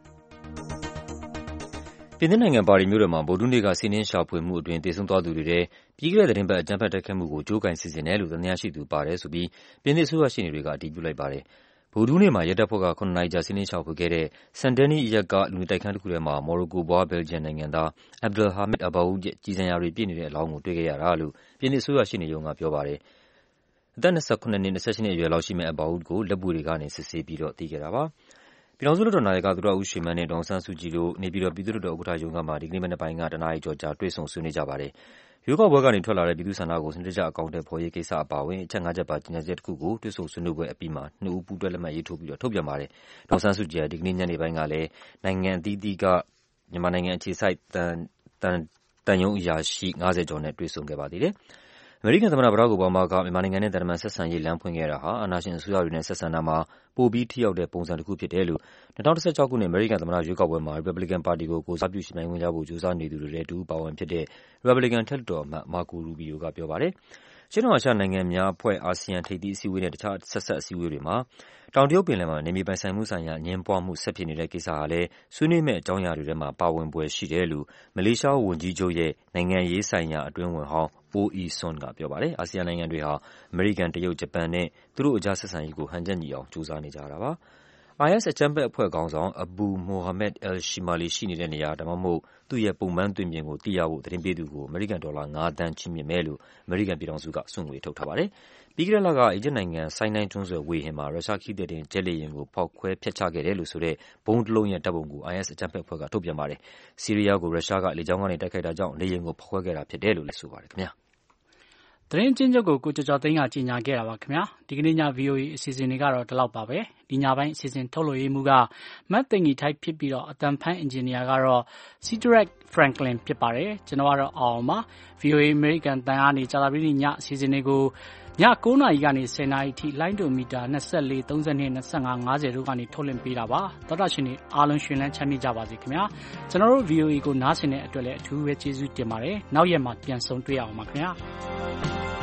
S2: ပြင်သစ်နိုင်ငံပါရီမြို့တော်မှာဗုဒ္ဓနေ့ကစီးနှင်းရှာဖွေမှုအတွင်းတေဆုံးသွားသူတွေတဲ့ပြီးခဲ့တဲ့သတင်းပတ်အကြမ်းဖက်တိုက်ခိုက်မှုကိုကြိုးကင်စီစဉ်တယ်လို့သံသယရှိသူပါတယ်ဆိုပြီးပြင်သစ်အစိုးရရှေ့နေတွေကအတည်ပြုလိုက်ပါတယ်ဗုဒ္ဓနေ့မှာရဲတပ်ဖွဲ့ကခုနှစ်နာရီကြာစီးနှင်းရှာဖွေခဲ့တဲ့ဆန်ဒဲနီအရက်ကလူတိုက်ခန်းတစ်ခုထဲမှာမော်ရိုကိုဘွားဘယ်လ်ဂျီယံနိုင်ငံသားအဗ်ဒယ်ဟာမစ်အဘာအူရဲ့ကြီးစံရာတွေပြည့်နေတဲ့အလောင်းကိုတွေ့ခဲ့ရတာလို့ပြင်သစ်အစိုးရရှေ့နေရုံးကပြောပါတယ်အသက်၂၇နှစ်၂၈နှစ်အရွယ်လောက်ရှိမဲ့အဘာအူကိုလက်ပွေတွေကနေစစ်ဆေးပြီးတော့သိခဲ့တာပါပြည်တော်စုလွှတ်တော်နာယကသူရဦးရွှေမန်းနဲ့ဒေါ်ဆန်းစုကြည်တို့နေပြည်တော်ပြည်သူ့လွှတ်တော်ဥက္ကဋ္ဌရုံးကမှဒီကနေ့မနက်ပိုင်းကတနာရီကျော်ကြာတွေ့ဆုံဆွေးနွေးကြပါတယ်ရွေးကောက်ပွဲကနေထွက်လာတဲ့ပြည်သူ့ဆန္ဒကိုစနစ်တကျအကောင့်ထဲပေါ်ရေးကိစ္စအပါအဝင်အချက်၅ချက်ပါကြေညာချက်တစ်ခုကိုတွေ့ဆုံဆွေးနွေးပွဲအပြီးမှာနှစ်ဦးပူးတွဲလက်မှတ်ရေးထိုးပြီးတော့ထုတ်ပြန်ပါတယ်ဒေါ်ဆန်းစုကြည်ကဒီကနေ့ညနေပိုင်းကလည်းနိုင်ငံအသီးသီးကမြန်မာနိုင်ငံအခြေစိုက်တန်တန်တန်ယုံအရာရှိ၅၀ကျော်နဲ့တွေ့ဆုံခဲ့ပါသေးတယ်အမေရိကန်သမ္မတဘရာ့ခ်အိုဘားမားကမြန်မာနိုင်ငံနဲ့တန်တမန်ဆက်ဆံရေးလမ်းဖွင့်ခဲ့တာဟာအာဏာရှင်အစိုးရတွေနဲ့ဆက်ဆံတာမှာပိုပြီးထိရောက်တဲ့ပုံစံတစ်ခုဖြစ်တယ်လို့၂၀၁၆ခုနှစ်အမေရိကန်သမ္မတရွေးကောက်ပွဲမှာရီပတ်ဘလီကန်ပါတီကိုကိုယ်စားပြုရှင်ပြိုင်ဝင်ကြဖို့ကြိုးစားနေသူတွေထဲတူပါဝင်ဖြစ်တဲ့ရီပတ်ဘလီကန်ထက်တော်အမတ်မာကိုရူဘီယိုကပြောပါတယ်။ရှင်းတော်အာရှနိုင်ငံများအဖွဲ့အာဆီယံထိပ်သီးအစည်းအဝေးနဲ့တခြားဆက်ဆက်အစည်းအဝေးတွေမှာတောင်တရုတ်ပင်လယ်မှာနေမြေပိုင်ဆိုင်မှုဆိုင်ရာအငြင်းပွားမှုဆက်ဖြစ်နေတဲ့ကိစ္စဟာလည်းဆွေးနွေးမဲ့အကြောင်းအရာတွေထဲမှာပါဝင်ပွဲရှိတယ်လို့မလေးရှားဝန်ကြီးချုပ်ရဲ့နိုင်ငံရေးဆိုင်ရာအတွင်းဝန်ဟောင်းအိုအီဆွန်ကပြောပါတယ်။အာဆီယံနိုင်ငံတွေဟာအမေရိကန်၊တရုတ်၊ဂျပန်နဲ့သူတို့အကြားဆက်ဆံရေးကိုဟန်ချက်ညီအောင်ကြိုးစားနေကြတာပါ။ I S အကြမ်းဖက်အဖွဲ့ခေါင်းဆောင်အဘူမိုဟာမက်အယ်ရှီမာလီရှိနေတဲ့နေရာဒါမှမဟုတ်သူ့ရဲ့ပုံမှန်သွင်ပြင်ကိုသိရဖို့သတင်းပေးသူကိုအမေရိကန်ဒေါ်လာငါးသန်းချီးမြှင့်မယ်လို့အမေရိကန်ပြည်ထောင်စုကစွန့်ငွေထုတ်ထားပါတယ်။ပြီးခဲ့တဲ့လကအီဂျစ်နိုင်ငံဆိုင်းနိုင်းကျွန်းဆွယ်ဝေဟင်မှာရုရှားခရီးသည်တင်ဂျက်လေယာဉ်ကိုဖောက်ခွဲဖျက်ချခဲ့တယ်လို့ဆိုတဲ့ဗုံးတစ်လုံးရဲ့ဓာတ်ပုံကို I S အကြမ်းဖက်အဖွဲ့ကထုတ်ပြန်ပါတယ်။ဆီးရီးယားကိုရုရှားကလေကြောင်းကနေတိုက်ခိုက်တာကြောင့်လေယာဉ်ကိုဖောက်ခွဲခဲ့တာဖြစ်တယ်လို့လည်းဆိုပါတယ်ခင်ဗျာ။
S1: သတင်းအချင်းချုပ်ကိုကိုကျော်ကျော်သိန်းကကြီးညာခဲ့တာပါခင်ဗျာဒီကနေ့ည V O A အစီအစဉ်တွေကတော့ဒီလောက်ပါပဲဒီညပိုင်းအစီအစဉ်ထုတ်လွှင့်ရေးမှုကမတ်သိငီထိုက်ဖြစ်ပြီးတော့အတန်ဖန်အင်ဂျင်နီယာကတော့ Cedric Franklin ဖြစ်ပါတယ်ကျွန်တော်ကတော့အောင်ပါ V O A American တန်အားနေကြာသပတေးညအစီအစဉ်တွေကိုည၉နာရီကနေ၁၀နာရီအထိလိုင်းဒိုမီတာ၂၄ ၃၂ ၂၅ ၅၀တို့ကနေထုတ်လွှင့်ပေးတာပါသောတာရှင်တွေအားလုံးရှင်လန်းချမ်းမြေ့ကြပါစေခင်ဗျာကျွန်တော်တို့ V O A ကိုနားဆင်တဲ့အတွက်လည်းအထူးပဲကျေးဇူးတင်ပါတယ်နောက်ရက်မှာပြန်ဆုံတွေ့ရအောင်ပါခင်ဗျာ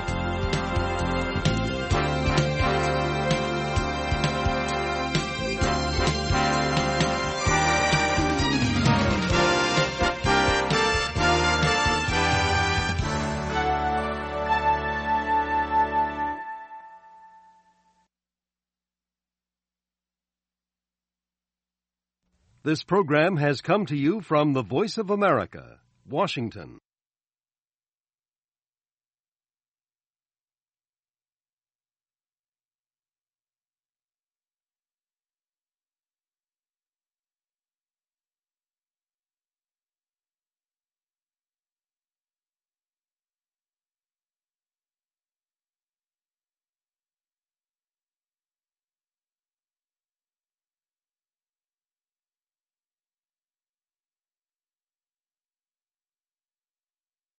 S8: This program has come to you from the Voice of America, Washington.